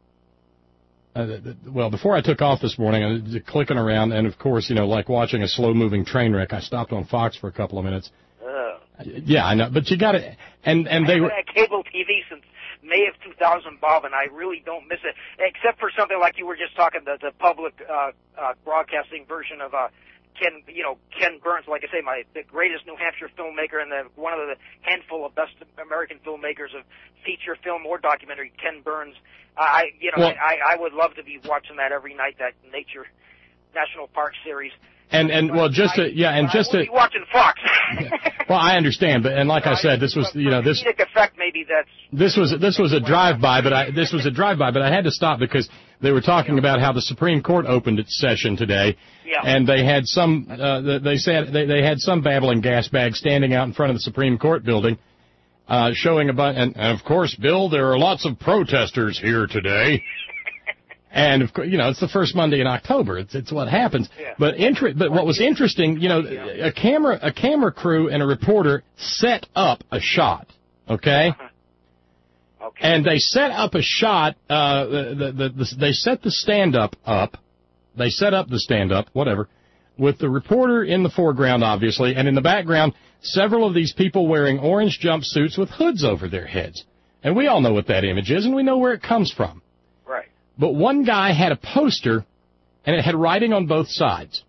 Uh, well, before I took off this morning, I was clicking around, and of course, you know, like watching a slow-moving train wreck, I stopped on Fox for a couple of minutes. Oh. Yeah, I know, but you got to, and and they I were. I've had cable T V since May of two thousand, Bob, and I really don't miss it, except for something like you were just talking, the the public uh, uh, broadcasting version of uh, Ken, you know, Ken Burns, like I say, my the greatest New Hampshire filmmaker and the one of the handful of best American filmmakers of feature film or documentary, Ken Burns. I, you know, well, I, I would love to be watching that every night, that Nature National Park series. And and but well, just I, to, yeah, and I just would to be watching Fox. Well, I understand, but and like I said, this was you know this effect maybe that's this was this was a drive-by, but I this was a drive-by, but I had to stop because they were talking yeah. about how the Supreme Court opened its session today, yeah. and they had some uh, they said they, they had some babbling gas bag standing out in front of the Supreme Court building, uh, showing a bunch, and, and of course, Bill, there are lots of protesters here today. And, of course, you know, it's the first Monday in October. It's it's what happens. Yeah. But inter- but what was interesting, you know, a camera a camera crew and a reporter set up a shot, okay? Uh-huh. Okay. And they set up a shot. Uh, the, the, the, they set the stand-up up. They set up the stand-up, whatever, with the reporter in the foreground, obviously, and in the background, several of these people wearing orange jumpsuits with hoods over their heads. And we all know what that image is, and we know where it comes from. But one guy had a poster, and it had writing on both sides.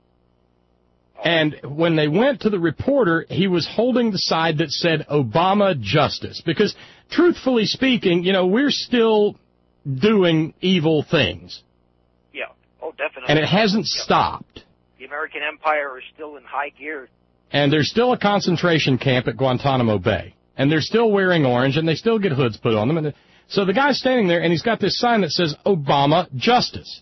And when they went to the reporter, he was holding the side that said Obama Justice. Because, truthfully speaking, you know, we're still doing evil things. Yeah. Oh, definitely. And it hasn't yeah. stopped. The American empire is still in high gear. And there's still a concentration camp at Guantanamo Bay. And they're still wearing orange, and they still get hoods put on them. And so the guy's standing there, and he's got this sign that says, Obama Justice.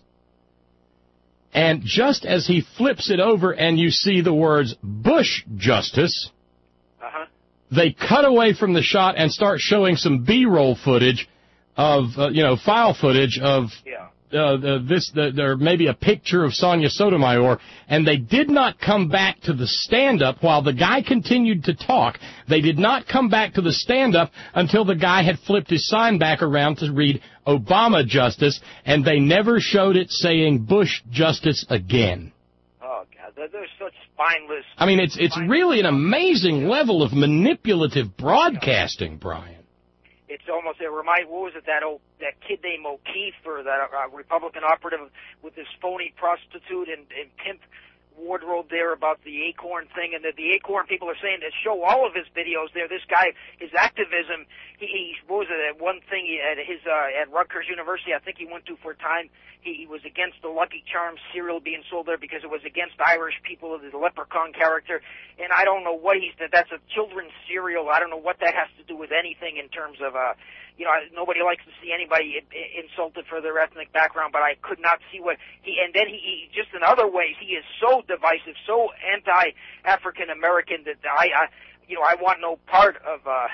And just as he flips it over and you see the words, Bush Justice, uh-huh. they cut away from the shot and start showing some B-roll footage of, uh, you know, file footage of yeah. uh, the, this, the, there may be a picture of Sonia Sotomayor, and they did not come back to the stand-up while the guy continued to talk. They did not come back to the stand-up until the guy had flipped his sign back around to read Obama Justice, and they never showed it saying Bush Justice again. Oh, God, they're, they're such spineless. I mean, it's it's really an amazing level of manipulative broadcasting, Brian. It's almost, it reminds, what was it, that old, that kid named O'Keefe, or that uh, Republican operative with this phony prostitute and, and pimp wardrobe there about the Acorn thing, and that the Acorn people are saying that show all of his videos there. This guy, his activism, he, he what was it, that one thing he, at his, uh, at Rutgers University, I think he went to for a time, he, he was against the Lucky Charms cereal being sold there because it was against Irish people, the leprechaun character, and I don't know what he's, that's a children's cereal, I don't know what that has to do with anything in terms of, uh, you know, nobody likes to see anybody insulted for their ethnic background, but I could not see what he, and then he, he just in other ways, he is so divisive, so anti-African American that I, I, you know, I want no part of, uh,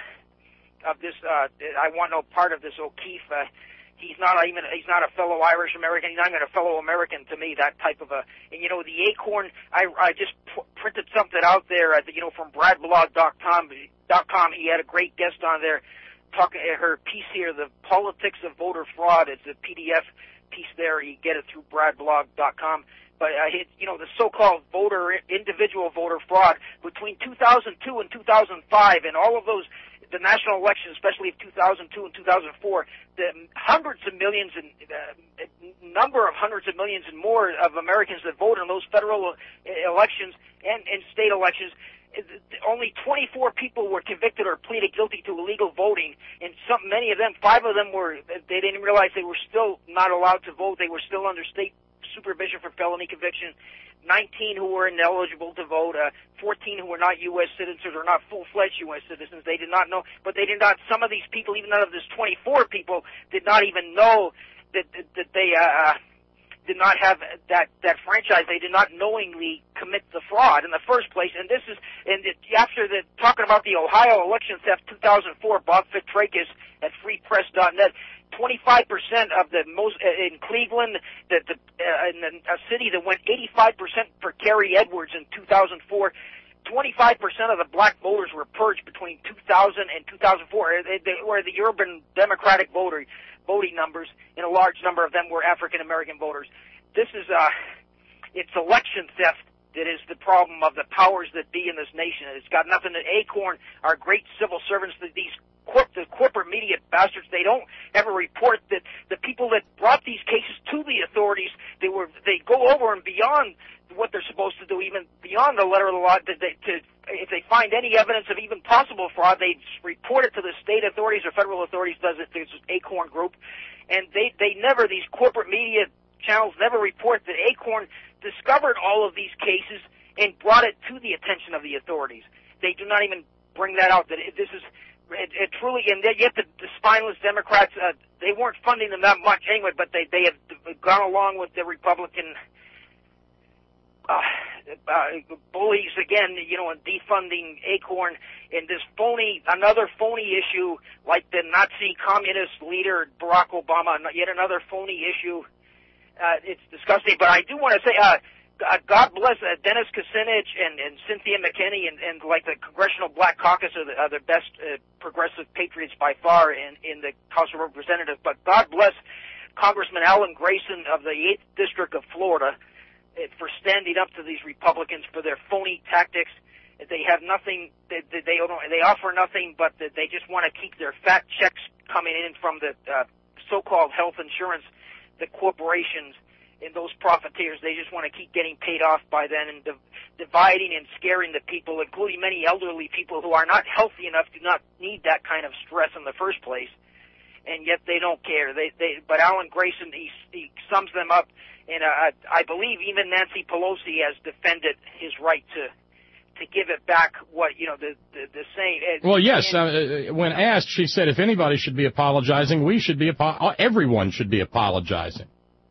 of this, uh, I want no part of this O'Keefe, uh, he's not even, he's not a fellow Irish American, he's not even a fellow American to me, that type of a, and you know, the Acorn, I, I just p- printed something out there, uh, you know, from brad blog dot com, dot com, he had a great guest on there, talking her piece here, the politics of voter fraud. It's a P D F piece there. You get it through brad blog dot com. But uh, it, you know, the so-called voter, individual voter fraud between two thousand two and two thousand five, and all of those, the national elections, especially of two thousand two and two thousand four, the hundreds of millions and uh, number of hundreds of millions and more of Americans that vote in those federal elections and, and state elections. Only twenty-four people were convicted or pleaded guilty to illegal voting, and some, many of them, five of them were, they didn't realize they were still not allowed to vote. They were still under state supervision for felony conviction. nineteen who were ineligible to vote, uh, fourteen who were not U S citizens or not full-fledged U S citizens. They did not know, but they did not, some of these people, even out of this twenty-four people, did not even know that, that, that they, uh, did not have that, that franchise. They did not knowingly commit the fraud in the first place. And this is, and it, after the, talking about the Ohio election theft two thousand four, Bob Fitrakis at free press dot net, twenty-five percent of the most, uh, in Cleveland, the, the, uh, in the, a city that went eighty-five percent for Kerry Edwards in two thousand four, twenty-five percent of the black voters were purged between two thousand and two thousand four, they, they, where the urban Democratic voter, voting numbers, and a large number of them were African-American voters. This is, uh, it's election theft that is the problem of the powers that be in this nation. It's got nothing to, Acorn, our great civil servants, that these corp, the corporate media bastards, they don't ever report that the people that brought these cases to the authorities, they were, they go over and beyond what they're supposed to do, even beyond the letter of the law, that they, to, if they find any evidence of even possible fraud, they report it to the state authorities or federal authorities, does it, this Acorn Group, and they, they never, these corporate media channels never report that Acorn discovered all of these cases and brought it to the attention of the authorities. They do not even bring that out, that it, this is it, it truly, and yet the, the spineless Democrats, uh, they weren't funding them that much anyway, but they, they have gone along with the Republican uh, uh, bullies again, you know, and defunding ACORN, and this phony, another phony issue like the Nazi communist leader Barack Obama, yet another phony issue. Uh, it's disgusting, but I do want to say, uh, God bless uh, Dennis Kucinich and, and Cynthia McKinney and, and like the Congressional Black Caucus are the, are the best uh, progressive patriots by far in, in the House of Representatives. But God bless Congressman Alan Grayson of the eighth District of Florida uh, for standing up to these Republicans for their phony tactics. They have nothing. They they, they, don't, they offer nothing, but they just want to keep their fat checks coming in from the uh, so-called health insurance, the corporations. And those profiteers, they just want to keep getting paid off by then and div- dividing and scaring the people, including many elderly people who are not healthy enough, do not need that kind of stress in the first place, and yet they don't care. They, they, but Alan Grayson, he, he sums them up, and uh, I believe even Nancy Pelosi has defended his right to to give it back. What you know, the the, the same. Well, yes. And, uh, when asked, she said, if anybody should be apologizing, we should be. Apo- everyone should be apologizing.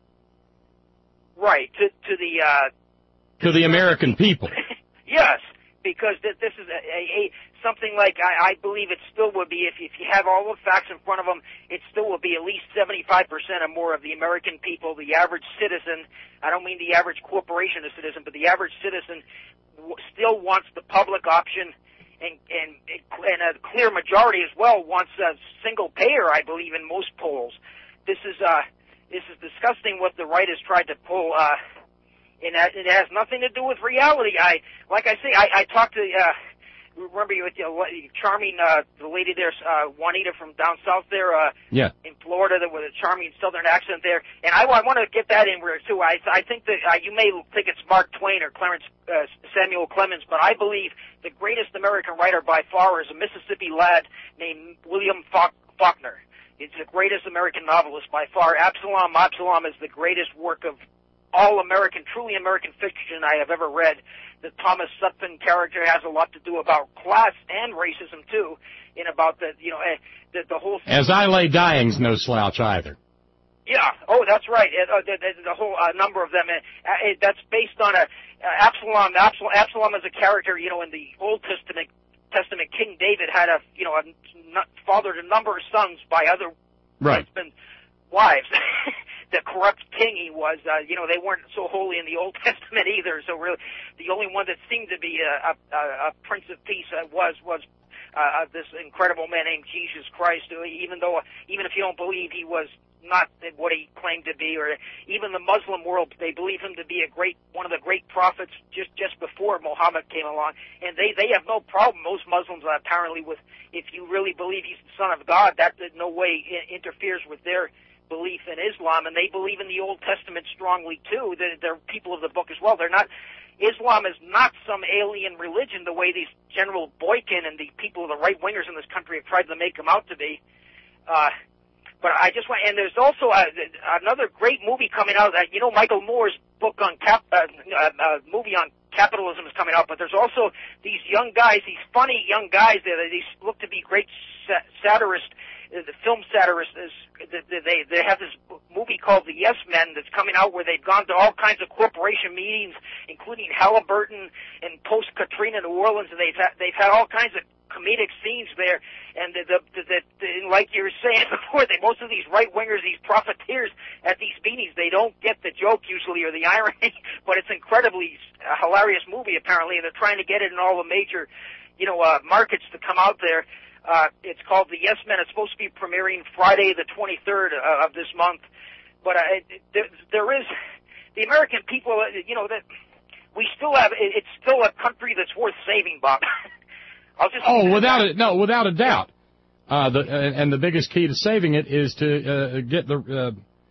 Right, to, to the... Uh, to the American people. Yes, because th- this is a, a, a something like, I, I believe it still would be, if, if you have all the facts in front of them, it still would be at least seventy-five percent or more of the American people, the average citizen, I don't mean the average corporation or citizen, but the average citizen w- still wants the public option, and, and, and a clear majority as well wants a single payer, I believe, in most polls. This is... Uh, This is disgusting what the right has tried to pull, uh, and it has nothing to do with reality. I, like I say, I, I talked to, uh, remember you with the charming, uh, the lady there, uh, Juanita from down south there, uh, yeah. in Florida, that with a charming southern accent there. And I, I want to get that in there too. I, I think that, uh, you may think it's Mark Twain or Clarence, uh, Samuel Clemens, but I believe the greatest American writer by far is a Mississippi lad named William Faulk- Faulkner. It's the greatest American novelist by far. Absalom, Absalom is the greatest work of all American, truly American fiction I have ever read. The Thomas Sutphin character has a lot to do about class and racism too, and about the, you know, uh, the, the whole... As I Lay Dying's no slouch either. Yeah, oh, that's right. Uh, the, the, the whole uh, number of them. Uh, uh, that's based on a uh, Absalom. Absalom. Absalom is a character, you know, in the Old Testament. Testament, King David had a, you know, a, fathered a number of sons by other right. husbands' wives. The corrupt king he was, uh, you know, they weren't so holy in the Old Testament either. So really, the only one that seemed to be a, a, a Prince of Peace uh, was was uh, this incredible man named Jesus Christ. Who, even though, even if you don't believe he was not what he claimed to be, or even the Muslim world, they believe him to be a great, one of the great prophets just just before Muhammad came along, and they they have no problem. Most Muslims uh, apparently, with if you really believe he's the son of God, that in no way I- interferes with their belief in Islam, and they believe in the Old Testament strongly too. They're, they're people of the book as well. They're not. Islam is not some alien religion the way these General Boykin and the people, the right wingers in this country, have tried to make him out to be. Uh, But I just want, and there's also a, another great movie coming out. That, you know, Michael Moore's book on cap, uh, uh, uh, movie on capitalism is coming out. But there's also these young guys, these funny young guys that these look to be great sa- satirists. Uh, the film satirists. Is, they they have this movie called The Yes Men that's coming out, where they've gone to all kinds of corporation meetings, including Halliburton and post Katrina New Orleans, and they've had, they've had all kinds of comedic scenes there, and the, the, the, the, the, like you were saying before, they, most of these right-wingers, these profiteers at these meetings, they don't get the joke usually or the irony, but it's incredibly a hilarious movie apparently, and they're trying to get it in all the major, you know, uh, markets to come out there. Uh, it's called The Yes Men. It's supposed to be premiering Friday the twenty-third uh, of this month, but uh, it, there, there is, the American people, you know, that we still have, it, it's still a country that's worth saving, Bob. I'll just oh, without a, no, without a doubt. Uh, the, uh, and the biggest key to saving it is to uh, get the uh,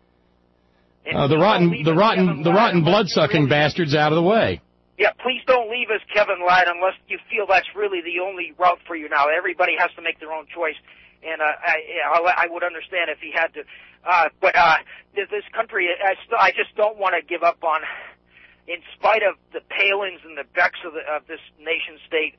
uh, the rotten, the rotten, the rotten blood-sucking bastards out of the way. Yeah, please don't leave us, Kevin Ladd, unless you feel that's really the only route for you now. Everybody has to make their own choice, and uh, I, I would understand if he had to. Uh, but uh, this country, I, still, I just don't want to give up on in spite of the Palins and the Becks of, the, of this nation state,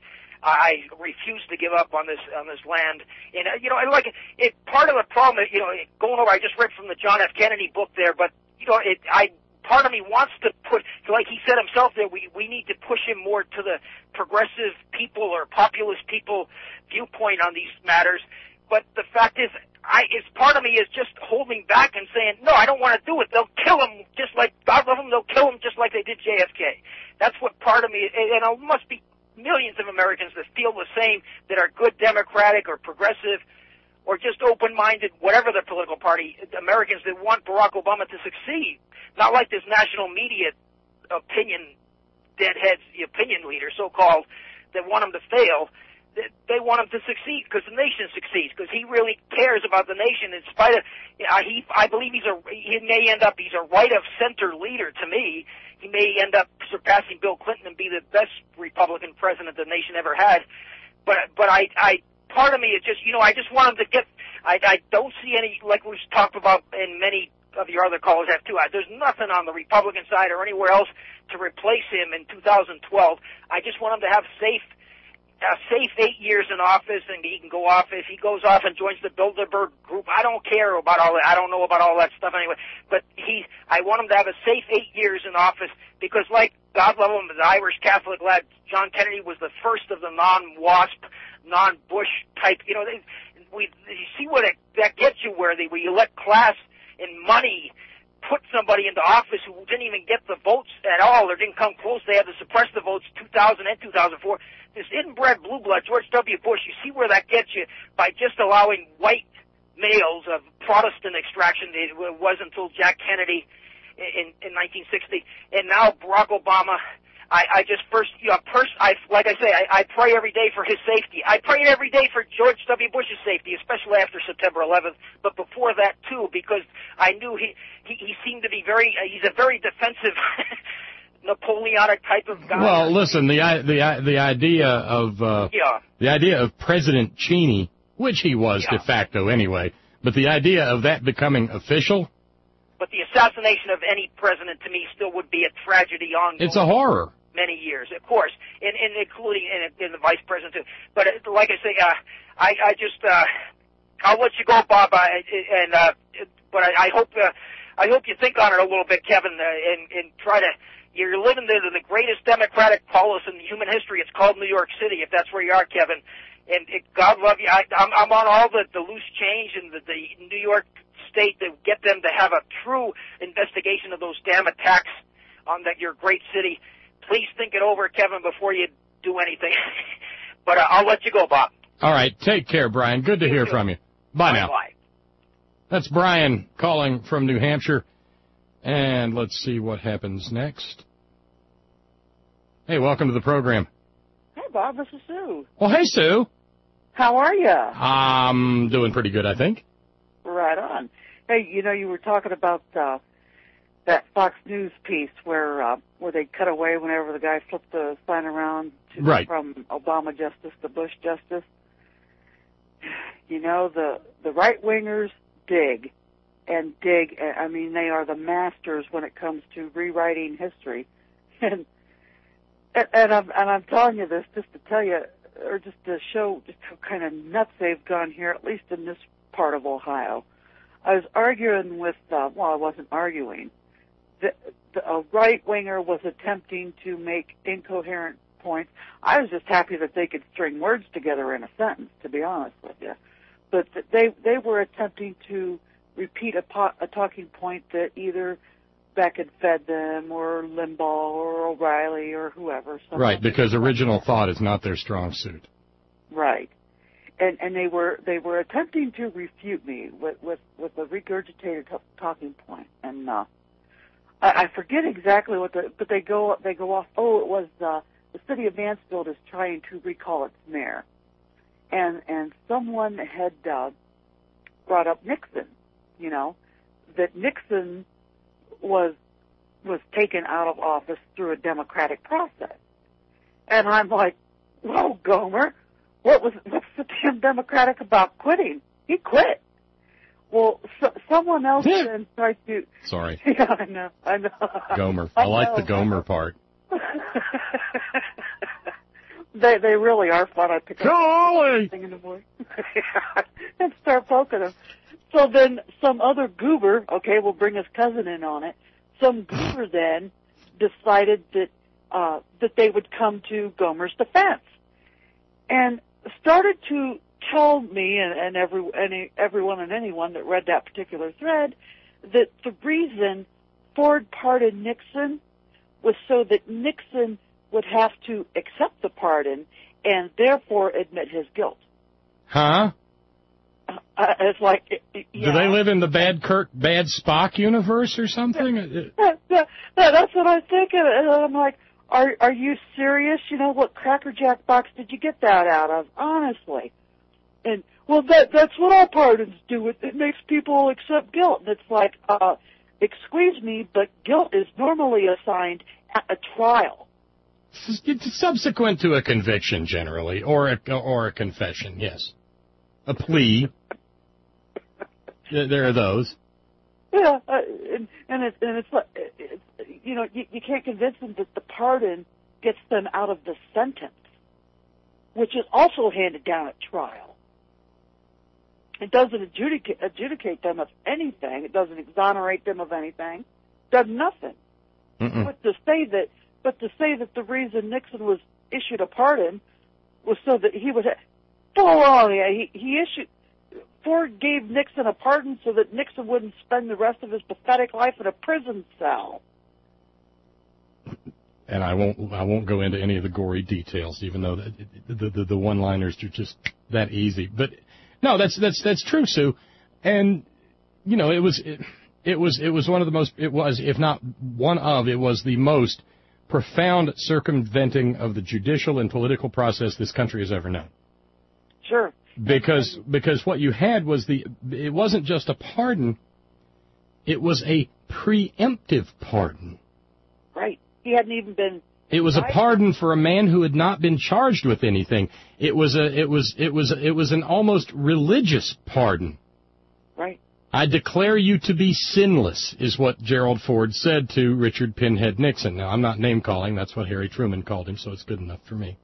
I refuse to give up on this on this land. And uh, you know, I like it, it. Part of the problem, you know, going over. I just read from the John F. Kennedy book there, but you know, it. I part of me wants to put, like he said himself, there we we need to push him more to the progressive people or populist people viewpoint on these matters. But the fact is, I it's part of me is just holding back and saying, no, I don't want to do it. They'll kill him just like God love him. They'll kill him just like they did J F K. That's what part of me, and it must be millions of Americans that feel the same, that are good Democratic or progressive or just open-minded, whatever their political party, Americans that want Barack Obama to succeed. Not like this national media opinion deadheads, the opinion leader, so-called, that want him to fail. They want him to succeed because the nation succeeds, because he really cares about the nation in spite of, you know, he, I believe he's a, he may end up, he's a right-of-center leader to me. He may end up surpassing Bill Clinton and be the best Republican president the nation ever had. But, but I, I, part of me is just, you know, I just want him to get, I, I don't see any, like we've talked about and many of your other callers have too, I, there's nothing on the Republican side or anywhere else to replace him in two thousand twelve. I just want him to have safe, a safe eight years in office, and he can go off. If he goes off and joins the Bilderberg group, I don't care about all that. I don't know about all that stuff anyway. But he, I want him to have a safe eight years in office because, like, God love him, the Irish Catholic lad, John Kennedy was the first of the non-WASP, non-Bush type. You know, they, we you see what it, that gets you, where they where you let class and money put somebody into office who didn't even get the votes at all or didn't come close. They had to suppress the votes two thousand and two thousand four. This inbred blue blood, George W. Bush, you see where that gets you by just allowing white males of Protestant extraction. It was until Jack Kennedy in, in nineteen sixty. And now Barack Obama, I, I just first, you know, pers- I, like I say, I, I pray every day for his safety. I prayed every day for George W. Bush's safety, especially after September eleventh, but before that too, because I knew he, he, he seemed to be very, uh, he's a very defensive Napoleonic type of guy. Well, listen, the the the idea of uh, yeah. the idea of President Cheney, which he was yeah. de facto anyway, but the idea of that becoming official. But the assassination of any president, to me, still would be a tragedy ongoing. It's a horror. Many years, of course, and, and including in, in the vice president too. But uh, like I say, uh, I I just uh, I'll let you go, Bob. I, and uh, but I, I hope uh, I hope you think on it a little bit, Kevin, uh, and and try to. You're living in the greatest democratic polis in human history. It's called New York City, if that's where you are, Kevin. And it, God love you. I, I'm, I'm on all the, the loose change in the, the New York State to get them to have a true investigation of those damn attacks on that your great city. Please think it over, Kevin, before you do anything. But uh, I'll let you go, Bob. All right. Take care, Brian. Good to you hear too. from you. Bye, Bye now. Bye. That's Brian calling from New Hampshire. And let's see what happens next. Hey, welcome to the program. Hey, Bob, this is Sue. Well, hey, Sue. How are you? I'm doing pretty good, I think. Right on. Hey, you know, you were talking about uh, that Fox News piece where uh, where they cut away whenever the guy flipped the sign around to, right. from Obama justice to Bush justice. You know, the, the right-wingers dig. And dig, I mean, they are the masters when it comes to rewriting history. And and, and, I'm, and I'm telling you this just to tell you, or just to show just how kind of nuts they've gone here, at least in this part of Ohio. I was arguing with, uh, well, I wasn't arguing. The, the, a right-winger was attempting to make incoherent points. I was just happy that they could string words together in a sentence, to be honest with you. But they they were attempting to repeat a, po- a talking point that either Beck had fed them, or Limbaugh, or O'Reilly, or whoever. Right, because original thought is not their strong suit. Right, and and they were they were attempting to refute me with with, with a regurgitated t- talking point, and uh, I, I forget exactly what the but they go they go off. Oh, it was uh, the city of Mansfield is trying to recall its mayor, and and someone had uh, brought up Nixon. You know, that Nixon was was taken out of office through a democratic process. And I'm like, whoa, Gomer, what was what's the damn democratic about quitting? He quit. well, so, someone else then tried to. Sorry. Yeah, I know. I know. Gomer. I, I like know. the Gomer part. they they really are fun. I pick up Golly! in the morning and start poking them. So then some other goober, okay, will bring his cousin in on it. Some goober then decided that uh, that they would come to Gomer's defense and started to tell me and, and every any everyone and anyone that read that particular thread that the reason Ford pardoned Nixon was so that Nixon would have to accept the pardon and therefore admit his guilt. Huh? Uh, it's like, yeah. Do they live in the bad Kirk, bad Spock universe or something? Yeah, yeah, yeah, that's what I was thinking. And I'm like, are are you serious? You know, what Cracker Jack box did you get that out of? Honestly. And, well, that that's what all pardons do. It, it makes people accept guilt. And it's like, uh, excuse me, but guilt is normally assigned at a trial. It's subsequent to a conviction, generally, or a, or a confession, yes. A plea. There are those. Yeah, uh, and, and, it, and it's like, it's, you know, you, you can't convince them that the pardon gets them out of the sentence, which is also handed down at trial. It doesn't adjudicate, adjudicate them of anything. It doesn't exonerate them of anything. Does nothing. Mm-mm. But to say that, but to say that the reason Nixon was issued a pardon was so that he would. Go along. He, he issued. Ford gave Nixon a pardon so that Nixon wouldn't spend the rest of his pathetic life in a prison cell. And I won't. I won't go into any of the gory details, even though the the, the, the one-liners are just that easy. But no, that's that's that's true, Sue. And you know, it was it, it was it was one of the most. It was, if not one of, it was the most profound circumventing of the judicial and political process this country has ever known. Sure. Because because what you had was the it wasn't just a pardon, it was a preemptive pardon. Right. He hadn't even been. It was a pardon for a man who had not been charged with anything. It was a it was it was it was an almost religious pardon. Right. I declare you to be sinless, is what Gerald Ford said to Richard Pinhead Nixon. Now, I'm not name calling. That's what Harry Truman called him, so it's good enough for me.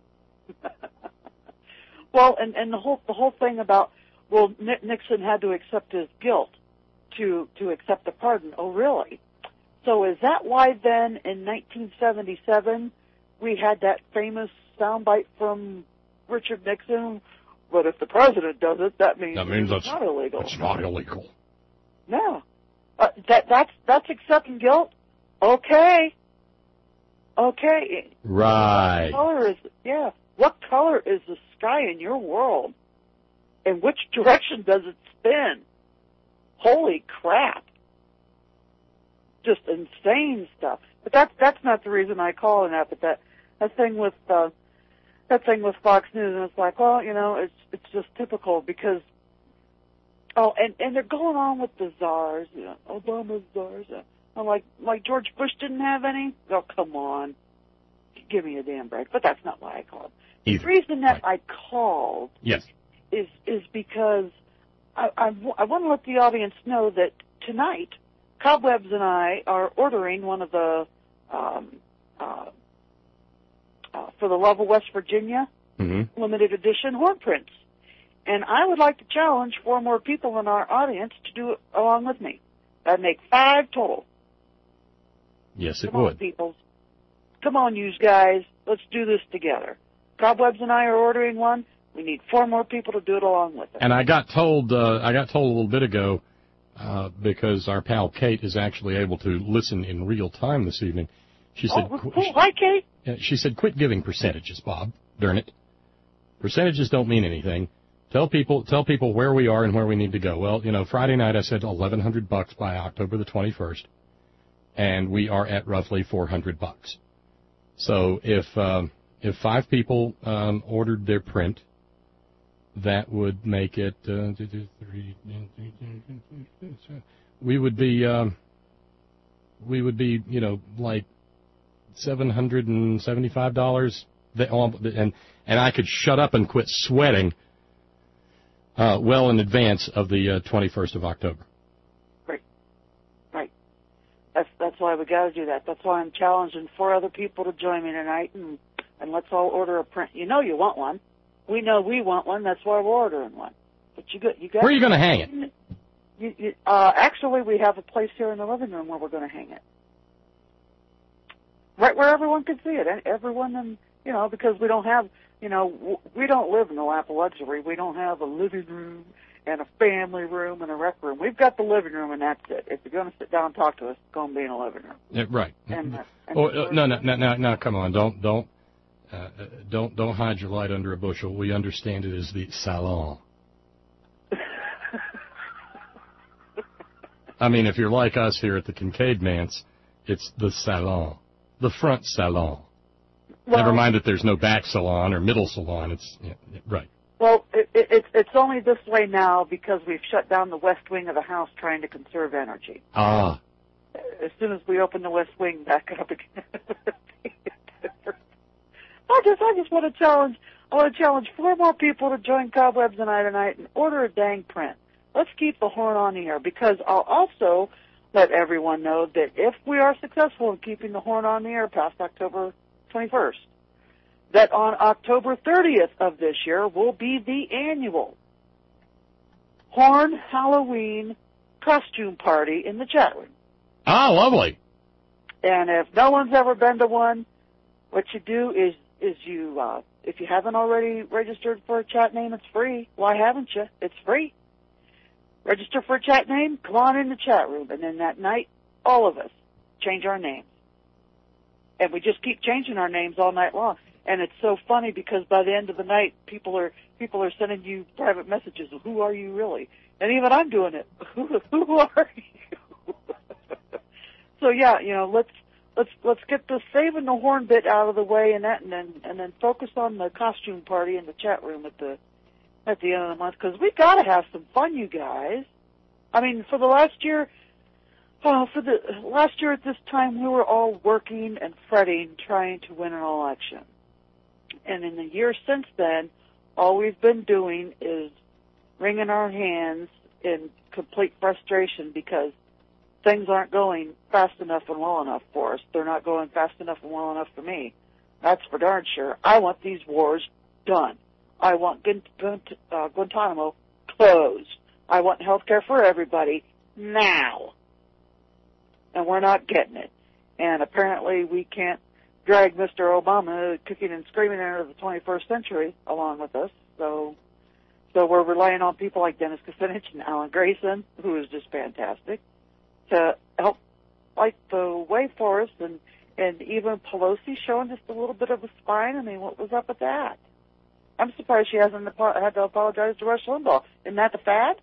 Well, and, and the whole the whole thing about, well, Nixon had to accept his guilt to to accept the pardon. Oh, really? So is that why then in nineteen seventy-seven we had that famous soundbite from Richard Nixon? But if the president does it, that means, that means it's that's not illegal. It's not illegal. No, uh, that that's that's accepting guilt. Okay. Okay. Right. What color is yeah? What color is the sky in your world? And which direction does it spin? Holy crap. Just insane stuff. But that's that's not the reason I call it that, but that that thing with uh that thing with Fox News, and it's like, well, you know, it's it's just typical because oh, and, and they're going on with the czars, you know, Obama's czars. I'm like like George Bush didn't have any? Oh, come on. Give me a damn break. But that's not why I called. Either. The reason that right. I called yes. is is because I, I, I want to let the audience know that tonight, Cobwebs and I are ordering one of the, um, uh, uh, for the love of West Virginia, mm-hmm. limited edition horn prints. And I would like to challenge four more people in our audience to do it along with me. That'd make five total. Yes, it Come would. on, people. Come on, you guys. Let's do this together. Cobwebs and I are ordering one. We need four more people to do it along with us. And I got told, uh, I got told a little bit ago, uh, because our pal Kate is actually able to listen in real time this evening. She said, oh, cool. Hi, Kate. She said, quit giving percentages, Bob. Darn it. Percentages don't mean anything. Tell people, tell people where we are and where we need to go. Well, you know, Friday night I said eleven hundred bucks by October the twenty-first, and we are at roughly four hundred bucks. So if, um, If five people um, ordered their print, that would make it. Uh, we would be. Um, we would be, you know, like seven hundred and seventy-five dollars, and and I could shut up and quit sweating uh, well in advance of the uh, twenty-first of October. Right. Right. That's that's why we got to do that. That's why I'm challenging four other people to join me tonight, and and let's all order a print. You know you want one. We know we want one. That's why we're ordering one. But you got you got. Where are you going to hang it? You, you, uh, actually, we have a place here in the living room where we're going to hang it. Right where everyone can see it. Everyone, and you know, because we don't have, you know, we don't live in the lap of luxury. We don't have a living room and a family room and a rec room. We've got the living room, and that's it. If you're going to sit down and talk to us, it's going to be in a living room. Yeah, right. And, uh, and oh, uh, no, no, no, no, no, come on. Don't, don't, uh, don't, don't hide your light under a bushel. We understand it as the salon. I mean, if you're like us here at the Kincaid Manse, it's the salon, the front salon. Well, never mind that there's no back salon or middle salon. It's yeah, yeah, right. Well, it, it, it's it's only this way now because we've shut down the west wing of the house trying to conserve energy. Ah. As soon as we open the west wing back up again. I just I just want to challenge I want to challenge four more people to join Cobwebs and I tonight and order a dang print. Let's keep the horn on the air, because I'll also let everyone know that if we are successful in keeping the horn on the air past October twenty-first, that on October thirtieth of this year will be the annual Horn Halloween costume party in the chat room. Ah, lovely. And if no one's ever been to one, what you do is, is you, uh, if you haven't already registered for a chat name, it's free. Why haven't you? It's free. Register for a chat name, come on in the chat room, and then that night, all of us change our names. And we just keep changing our names all night long. And it's so funny because by the end of the night, people are people are sending you private messages of who are you really? And even I'm doing it. Who, who are you? So yeah, you know, let's let's let's get the saving the horn bit out of the way, and that, and then and then focus on the costume party in the chat room at the. at the end of the month, because we got to have some fun, you guys. I mean, for the last year, oh, for the last year at this time, we were all working and fretting, trying to win an election. And in the year since then, all we've been doing is wringing our hands in complete frustration because things aren't going fast enough and well enough for us. They're not going fast enough and well enough for me. That's for darn sure. I want these wars done. I want uh, Guantanamo closed. I want health care for everybody now. And we're not getting it. And apparently we can't drag Mister Obama kicking and screaming into the twenty-first century along with us. So so we're relying on people like Dennis Kucinich and Alan Grayson, who is just fantastic, to help light the way for us. And, and even Pelosi showing just a little bit of a spine. I mean, what was up with that? I'm surprised she hasn't had to apologize to Rush Limbaugh. Isn't that the fad?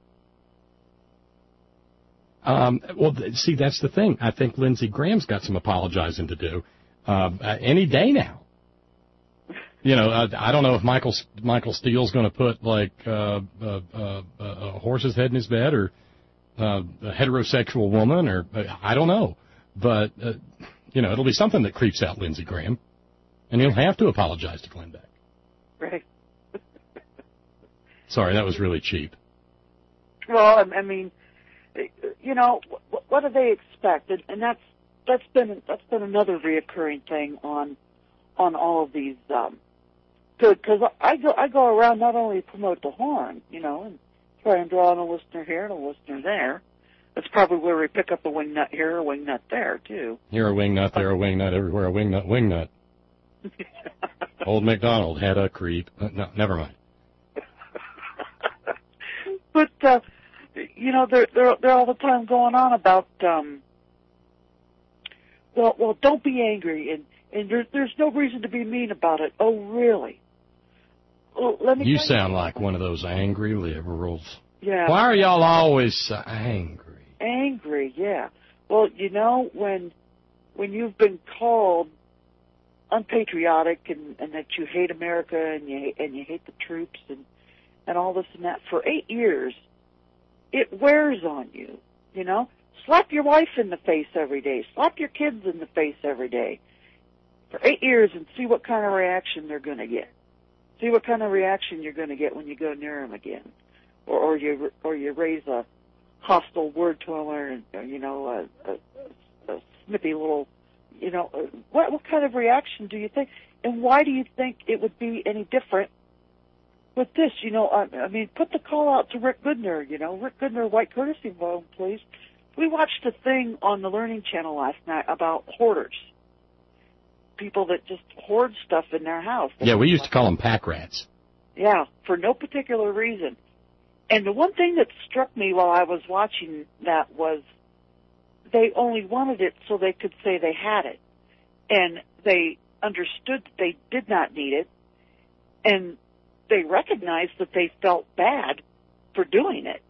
Um, well, see, that's the thing. I think Lindsey Graham's got some apologizing to do uh, any day now. You know, I, I don't know if Michael Michael Steele's going to put, like, uh, uh, uh, a horse's head in his bed or uh, a heterosexual woman, or uh, I don't know. But, uh, you know, it'll be something that creeps out Lindsey Graham, and he'll have to apologize to Glenn Beck. Right. Sorry, that was really cheap. Well, I mean, you know, what do they expect? And that's that's been that's been another reoccurring thing on on all of these. Um, because I go I go around not only promote the horn, you know, and try and draw in a listener here and a listener there. That's probably where we pick up a wing nut here, a wing nut there too. Here a wing nut, there a wing nut, everywhere a wing nut, wing nut. Old MacDonald had a creep. Uh, no, never mind. But, uh, you know, they're, they're, they're all the time going on about, um, well, well, don't be angry, and, and there, there's no reason to be mean about it. Oh, really? Well, let me you sound you. like one of those angry liberals. Yeah. Why are y'all always so angry? Angry, yeah. Well, you know, when when you've been called unpatriotic and, and that you hate America and you and you hate the troops and and all this and that for eight years, it wears on you, you know? Slap your wife in the face every day. Slap your kids in the face every day for eight years and see what kind of reaction they're going to get. See what kind of reaction you're going to get when you go near them again. or, or you or you raise a hostile word to them, or you know, a, a, a snippy little, you know, what what kind of reaction do you think, and why do you think it would be any different with this? You know, I, I mean, put the call out to Rick Goodner. You know, Rick Goodner, white courtesy phone, please. We watched a thing on the Learning Channel last night about hoarders, people that just hoard stuff in their house. Yeah, we used to call them pack rats. Yeah, for no particular reason. And the one thing that struck me while I was watching that was they only wanted it so they could say they had it. And they understood that they did not need it. And they recognized that they felt bad for doing it.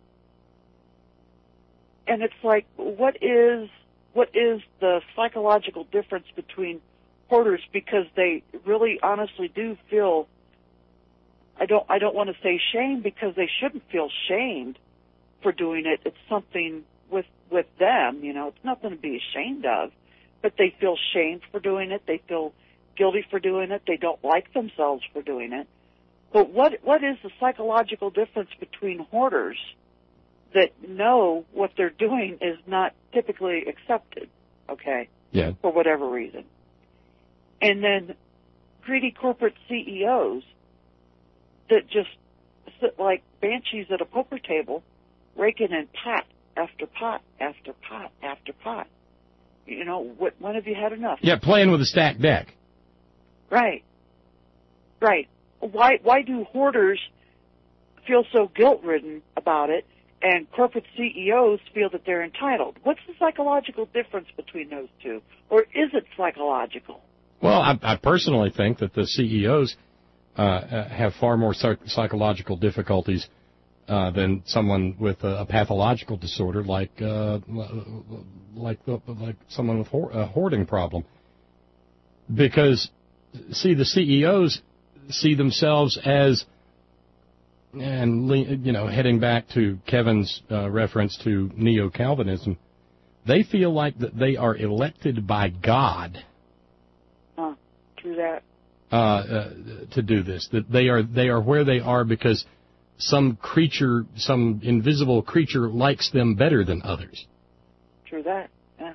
And it's like, what is what is the psychological difference between hoarders? Because they really honestly do feel, I don't I don't want to say shame, because they shouldn't feel shamed for doing it. It's something with with them, you know, it's nothing to be ashamed of. But they feel shamed for doing it. They feel guilty for doing it. They don't like themselves for doing it. But what what is the psychological difference between hoarders that know what they're doing is not typically accepted, okay, yeah, for whatever reason, and then greedy corporate C E Os that just sit like banshees at a poker table, raking in pot after pot after pot after pot? You know, what, when have you had enough? Yeah, playing with a stacked deck. Right. Right. Why why do hoarders feel so guilt-ridden about it, and corporate C E Os feel that they're entitled? What's the psychological difference between those two? Or is it psychological? Well, I, I personally think that the C E Os uh, have far more psych- psychological difficulties uh, than someone with a, a pathological disorder like uh, like like someone with ho- a hoarding problem. Because, see, the C E Os see themselves as, and, you know, heading back to Kevin's uh, reference to neo-Calvinism, they feel like that they are elected by God. Huh, true that. Uh, uh, to do this, that they are they are where they are because some creature, some invisible creature, likes them better than others. True that. Yeah.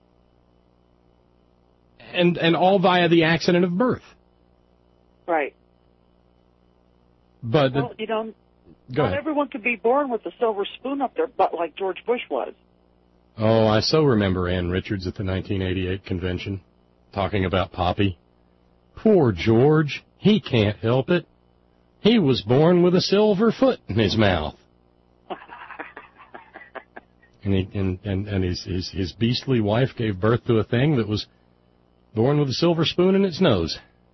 And and all via the accident of birth. Right. But well, you know, go not ahead. everyone could be born with a silver spoon up their butt like George Bush was. Oh, I so remember Ann Richards at the nineteen eighty-eight convention talking about Poppy. Poor George, he can't help it. He was born with a silver foot in his mouth. and he, and, and, and his, his, his beastly wife gave birth to a thing that was born with a silver spoon in its nose.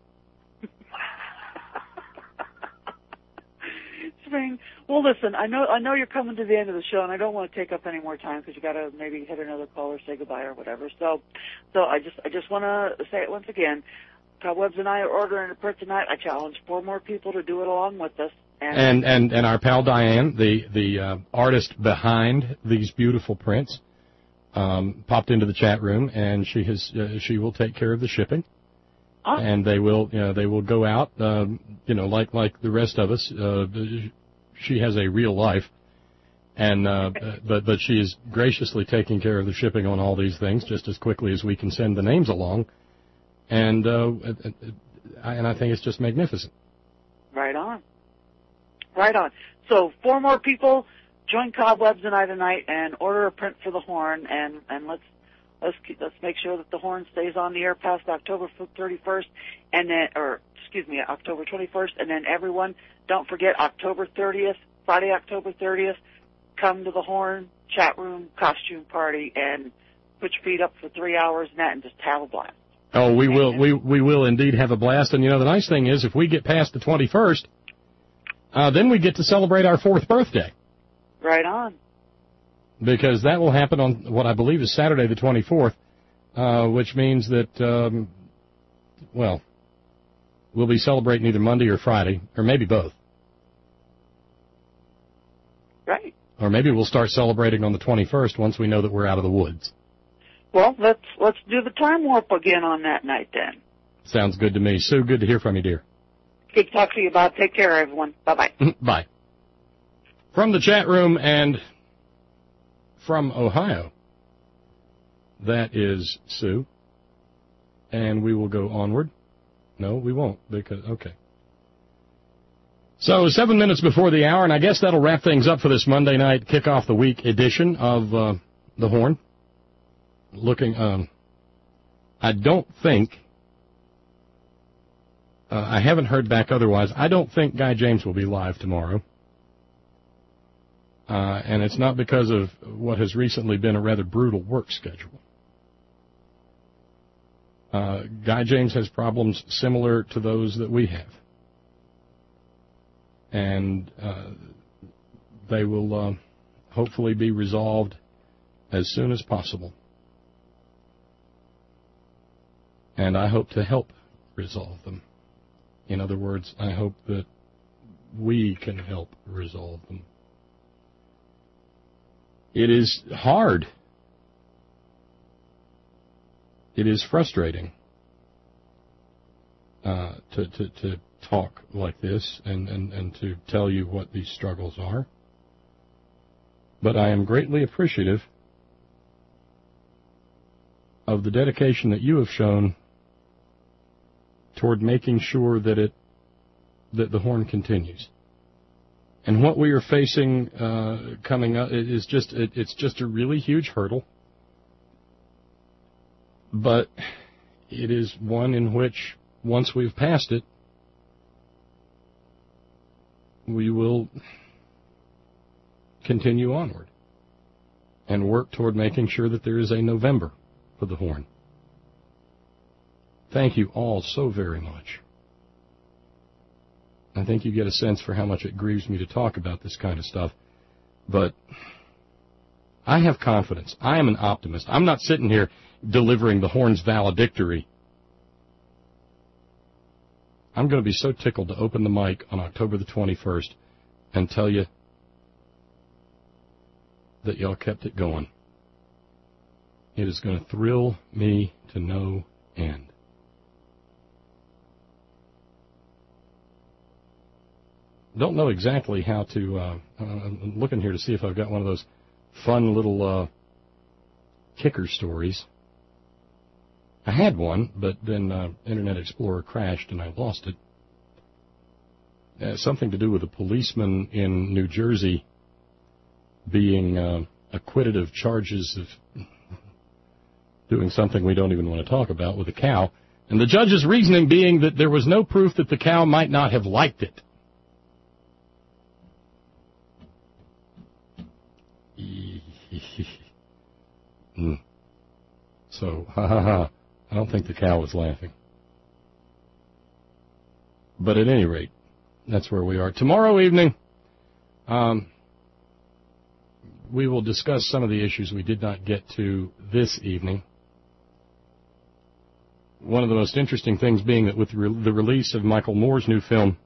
Well, listen, I know I know you're coming to the end of the show, and I don't want to take up any more time because you got to maybe hit another call or say goodbye or whatever. So, so I just I just want to say it once again. Cobwebs and I are ordering a print tonight. I challenge four more people to do it along with us. And and and, and our pal Diane, the the uh, artist behind these beautiful prints, um, popped into the chat room, and she has uh, she will take care of the shipping. Awesome. And they will you know, they will go out, um, you know, like like the rest of us. Uh, she has a real life, and uh, but but she is graciously taking care of the shipping on all these things just as quickly as we can send the names along. And uh, and I think it's just magnificent. Right on. Right on. So four more people join Cobwebs and I tonight and order a print for the horn, and, and let's let's keep, let's make sure that the horn stays on the air past October thirty-first, and then or excuse me October twenty-first, and then everyone don't forget October thirtieth, Friday October thirtieth, come to the horn chat room costume party and put your feet up for three hours and that and just have a blast. Oh, we will we we will indeed have a blast, and you know the nice thing is if we get past the twenty-first. Uh, then we get to celebrate our fourth birthday. Right on. Because that will happen on what I believe is Saturday the twenty-fourth, uh, which means that, um, well, we'll be celebrating either Monday or Friday, or maybe both. Right. Or maybe we'll start celebrating on the twenty-first once we know that we're out of the woods. Well, let's let's do the time warp again on that night then. Sounds good to me. Sue, good to hear from you, dear. Good to talk to you, Bob. Take care, everyone. Bye-bye. Bye. From the chat room and from Ohio, that is Sue. And we will go onward. No, we won't, because, okay. So, seven minutes before the hour, and I guess that'll wrap things up for this Monday night kick-off the week edition of uh, The Horn. Looking, um, I don't think, uh, I haven't heard back otherwise, I don't think Guy James will be live tomorrow. Uh, and it's not because of what has recently been a rather brutal work schedule. Uh, Guy James has problems similar to those that we have. And uh, they will uh, hopefully be resolved as soon as possible. And I hope to help resolve them. In other words, I hope that we can help resolve them. It is hard. It is frustrating uh, to, to, to talk like this and, and, and to tell you what these struggles are. But I am greatly appreciative of the dedication that you have shown toward making sure that it that the Horn continues. And what we are facing uh, coming up is just it, it's just a really huge hurdle. But it is one in which, once we've passed it, we will continue onward and work toward making sure that there is a November for the Horn. Thank you all so very much. I think you get a sense for how much it grieves me to talk about this kind of stuff. But I have confidence. I am an optimist. I'm not sitting here delivering the Horn's valedictory. I'm going to be so tickled to open the mic on October the twenty-first and tell you that y'all kept it going. It is going to thrill me to no end. Don't know exactly how to, uh, I'm looking here to see if I've got one of those fun little uh, kicker stories. I had one, but then uh, Internet Explorer crashed and I lost it. Uh, something to do with a policeman in New Jersey being uh, acquitted of charges of doing something we don't even want to talk about with a cow. And the judge's reasoning being that there was no proof that the cow might not have liked it. mm. So, ha ha ha. I don't think the cow was laughing. But at any rate, that's where we are. Tomorrow evening, um, we will discuss some of the issues we did not get to this evening. One of the most interesting things being that with the release of Michael Moore's new film,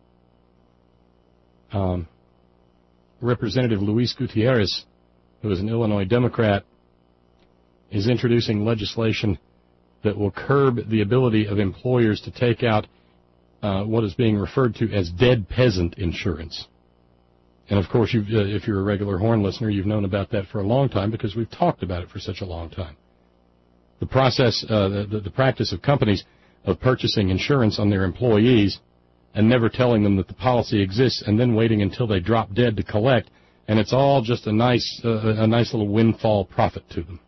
um, Representative Luis Gutierrez, who is an Illinois Democrat, is introducing legislation that will curb the ability of employers to take out uh, what is being referred to as dead peasant insurance. And, of course, you've, uh, if you're a regular Horn listener, you've known about that for a long time because we've talked about it for such a long time. The process, uh, the, the, the practice of companies of purchasing insurance on their employees and never telling them that the policy exists and then waiting until they drop dead to collect, and it's all just a nice, uh, a nice little windfall profit to them.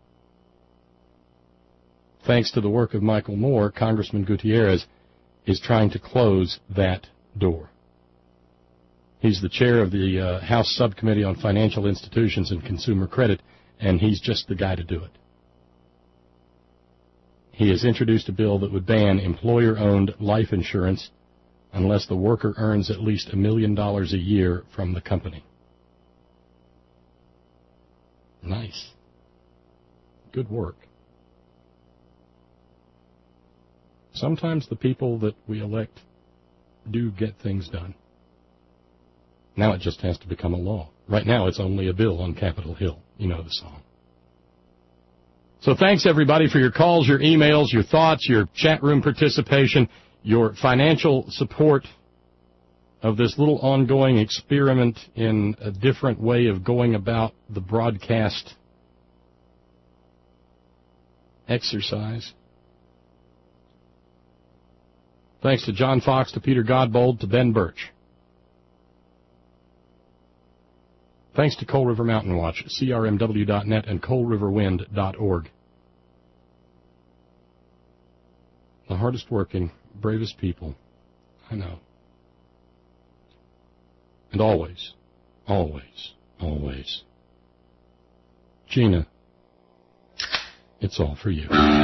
Thanks to the work of Michael Moore, Congressman Gutierrez is trying to close that door. He's the chair of the uh, House Subcommittee on Financial Institutions and Consumer Credit, and he's just the guy to do it. He has introduced a bill that would ban employer-owned life insurance unless the worker earns at least a million dollars a year from the company. Nice. Good work. Sometimes the people that we elect do get things done. Now it just has to become a law. Right now it's only a bill on Capitol Hill. You know the song. So thanks, everybody, for your calls, your emails, your thoughts, your chat room participation, your financial support. of this little ongoing experiment in a different way of going about the broadcast exercise. Thanks to John Fox, to Peter Godbold, to Ben Birch. Thanks to Coal River Mountain Watch, C R M W dot net, and coal river wind dot org. The hardest working, bravest people I know. And always, always, always, Gina, it's all for you.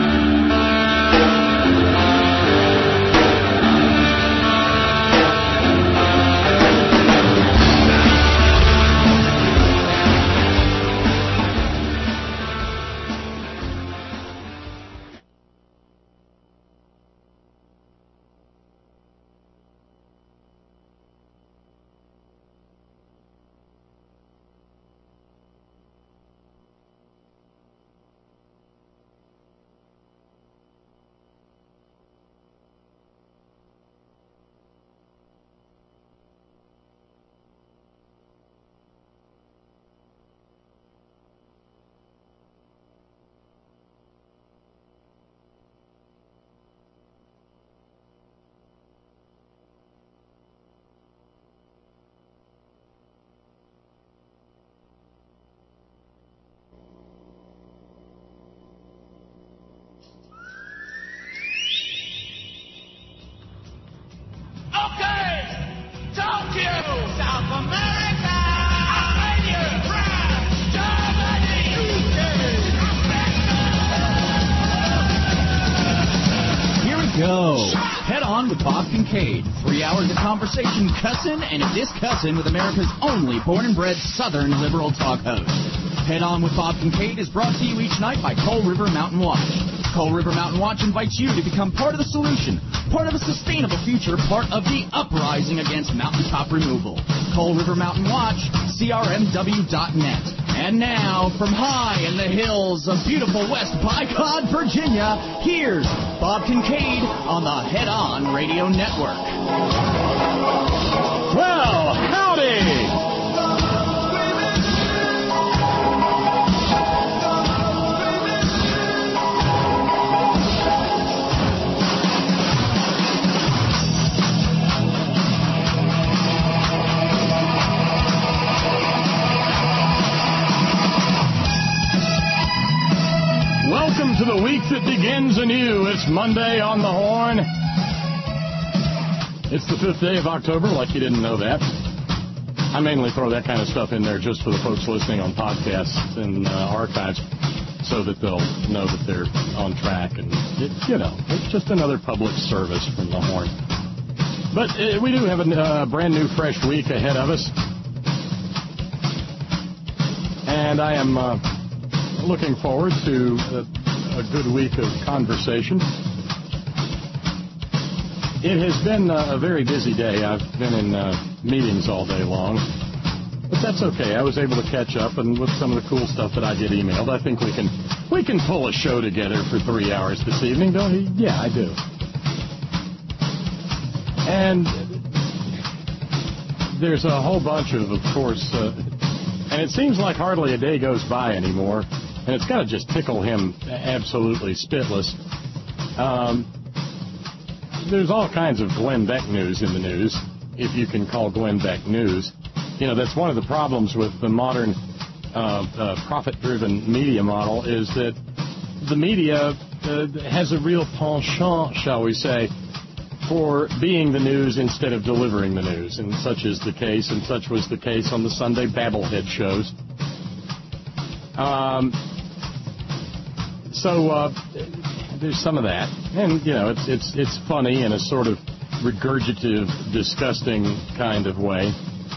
Conversation cussin' and discussin' with America's only born and bred Southern liberal talk host. Head On with Bob Kincaid is brought to you each night by Coal River Mountain Watch. Coal River Mountain Watch invites you to become part of the solution, part of a sustainable future, part of the uprising against mountaintop removal. Coal River Mountain Watch, C R M W dot net. And now, from high in the hills of beautiful West Bicod, Virginia, here's Bob Kincaid on the Head On Radio Network. Well, howdy! Welcome to the week that begins anew. It's Monday on the Horn. It's the fifth day of October, like you didn't know that. I mainly throw that kind of stuff in there just for the folks listening on podcasts and uh, archives so that they'll know that they're on track. And, it, you know, it's just another public service from the Horn. But uh, we do have a uh, brand new, fresh week ahead of us. And I am uh, looking forward to a, a good week of conversation. It has been uh, a very busy day. I've been in uh, meetings all day long. But that's okay. I was able to catch up, and with some of the cool stuff that I get emailed, I think we can we can pull a show together for three hours this evening, don't you? Yeah, I do. And there's a whole bunch of, of course, uh, and it seems like hardly a day goes by anymore, and it's got to just tickle him absolutely spitless. Um... There's all kinds of Glenn Beck news in the news, if you can call Glenn Beck news. You know, that's one of the problems with the modern uh, uh, profit-driven media model is that the media uh, has a real penchant, shall we say, for being the news instead of delivering the news. And such is the case, and such was the case on the Sunday Babblehead shows. Um, so... Uh, There's some of that, and you know, it's it's it's funny in a sort of regurgitative, disgusting kind of way.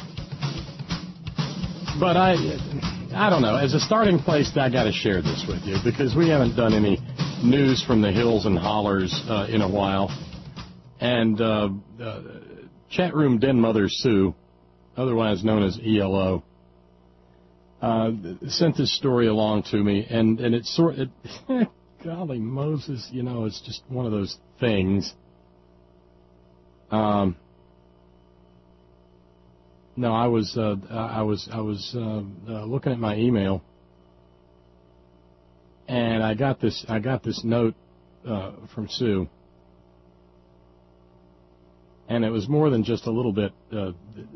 But I, I don't know. As a starting place, I got to share this with you because we haven't done any news from the hills and hollers uh, in a while. And uh, uh, chat room den mother Sue, otherwise known as E L O, uh, sent this story along to me, and and it's sort of. It, golly Moses, you know, it's just one of those things. Um, no, I was uh, I was I was uh, uh, looking at my email, and I got this I got this note uh, from Sue, and it was more than just a little bit uh,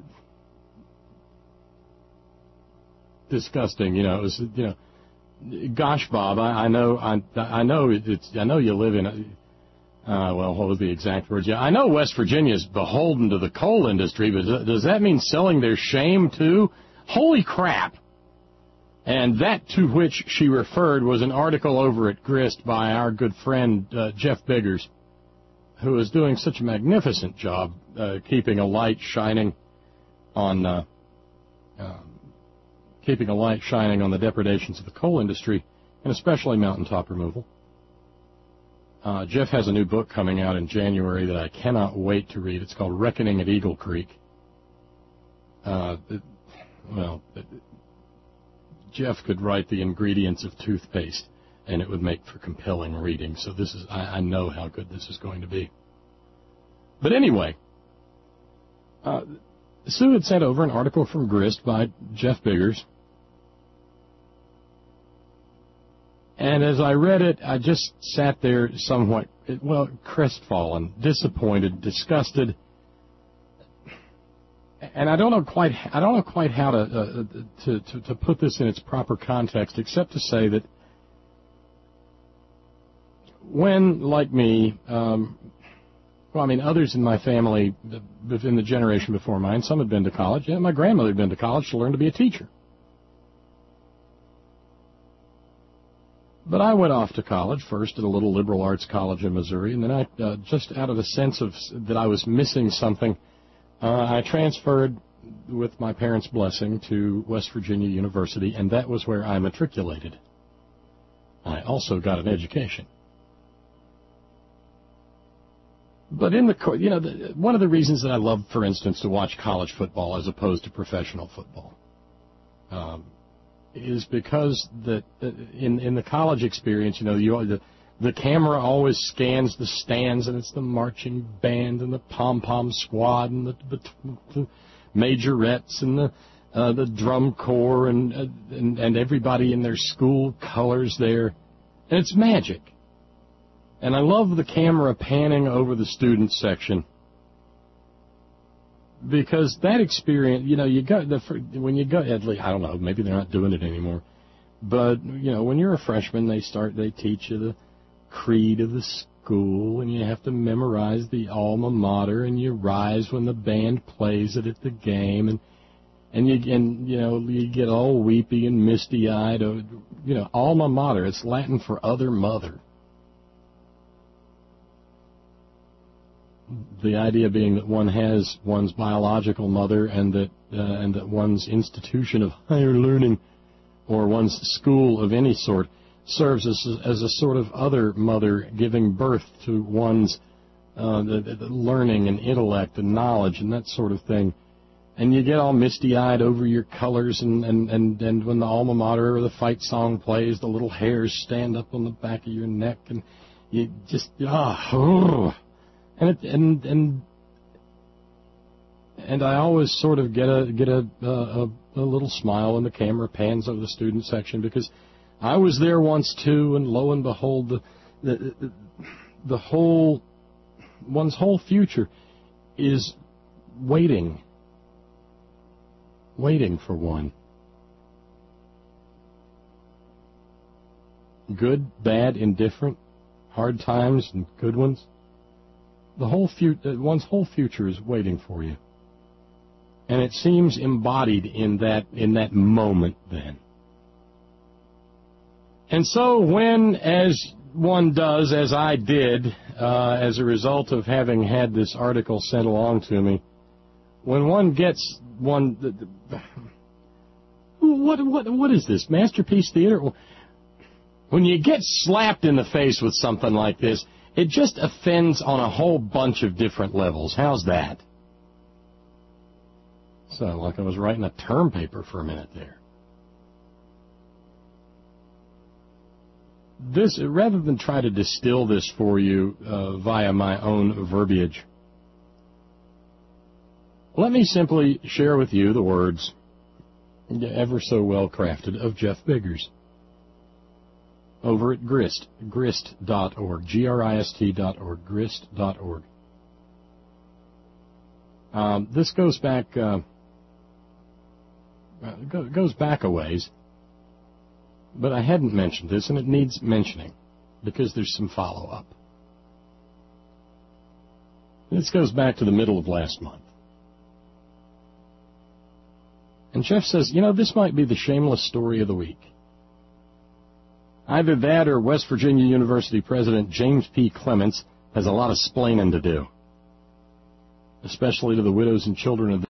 disgusting. You know, it was you know, gosh, Bob, I, I know I I know it's I know you live in. A, Uh, well, what was the exact words? Yeah, I know West Virginia is beholden to the coal industry, but does that mean selling their shame too? Holy crap! And that to which she referred was an article over at Grist by our good friend uh, Jeff Biggers, who is doing such a magnificent job uh, keeping a light shining on uh, uh, keeping a light shining on the depredations of the coal industry, and especially mountaintop removal. Uh, Jeff has a new book coming out in January that I cannot wait to read. It's called Reckoning at Eagle Creek. Uh, it, well, it, Jeff could write the ingredients of toothpaste, and it would make for compelling reading. So this is, I, I know how good this is going to be. But anyway, uh, Sue had sent over an article from Grist by Jeff Biggers. And as I read it, I just sat there somewhat, well, crestfallen, disappointed, disgusted, and I don't know quite, I don't know quite how to, uh, to, to to put this in its proper context, except to say that when, like me, um, well, I mean, others in my family, in the generation before mine, some had been to college. Yeah, my grandmother had been to college to learn to be a teacher. But I went off to college, first at a little liberal arts college in Missouri, and then I, uh, just out of a sense of that I was missing something, uh, I transferred, with my parents' blessing, to West Virginia University, and that was where I matriculated. I also got an education. But in the, you know, the, one of the reasons that I love, for instance, to watch college football as opposed to professional football, um, is because that in in the college experience, you know, you the the camera always scans the stands, and it's the marching band and the pom pom squad and the, the, the majorettes and the uh, the drum corps and, uh, and and everybody in their school colors there, and it's magic. And I love the camera panning over the student section. Because that experience, you know, you got the when you go, at least, I don't know, maybe they're not doing it anymore. But, you know, when you're a freshman, they start, they teach you the creed of the school, and you have to memorize the alma mater, and you rise when the band plays it at the game, and and you and you know you get all weepy and misty-eyed. You know, alma mater, it's Latin for other mother. The idea being that one has one's biological mother, and that uh, and that one's institution of higher learning, or one's school of any sort, serves as a, as a sort of other mother, giving birth to one's uh, the, the learning and intellect and knowledge and that sort of thing. And you get all misty-eyed over your colors, and, and, and, and when the alma mater or the fight song plays, the little hairs stand up on the back of your neck, and you just ah. Oh. And it, and and and I always sort of get a get a, a a little smile when the camera pans over the student section, because I was there once too, and lo and behold, the the the, the whole one's whole future is waiting, waiting for one. Good, bad, indifferent, hard times and good ones. The whole fu- one's whole future is waiting for you, and it seems embodied in that in that moment then. And so when, as one does, as I did, uh, as a result of having had this article sent along to me, when one gets one, the, the, what what what is this, Masterpiece Theater? When you get slapped in the face with something like this, it just offends on a whole bunch of different levels. How's that? So, like I was writing a term paper for a minute there. This, rather than try to distill this for you uh, via my own verbiage, Let me simply share with you the words, ever so well crafted, of Jeff Biggers over at Grist, grist dot org, G R I S T dot org, grist dot org. Um, this goes back, uh, goes back a ways, but I hadn't mentioned this, and it needs mentioning because there's some follow-up. This goes back to the middle of last month. And Jeff says, you know, this might be the shameless story of the week. Either that or West Virginia University President James P. Clements has a lot of splaining to do, especially to the widows and children of the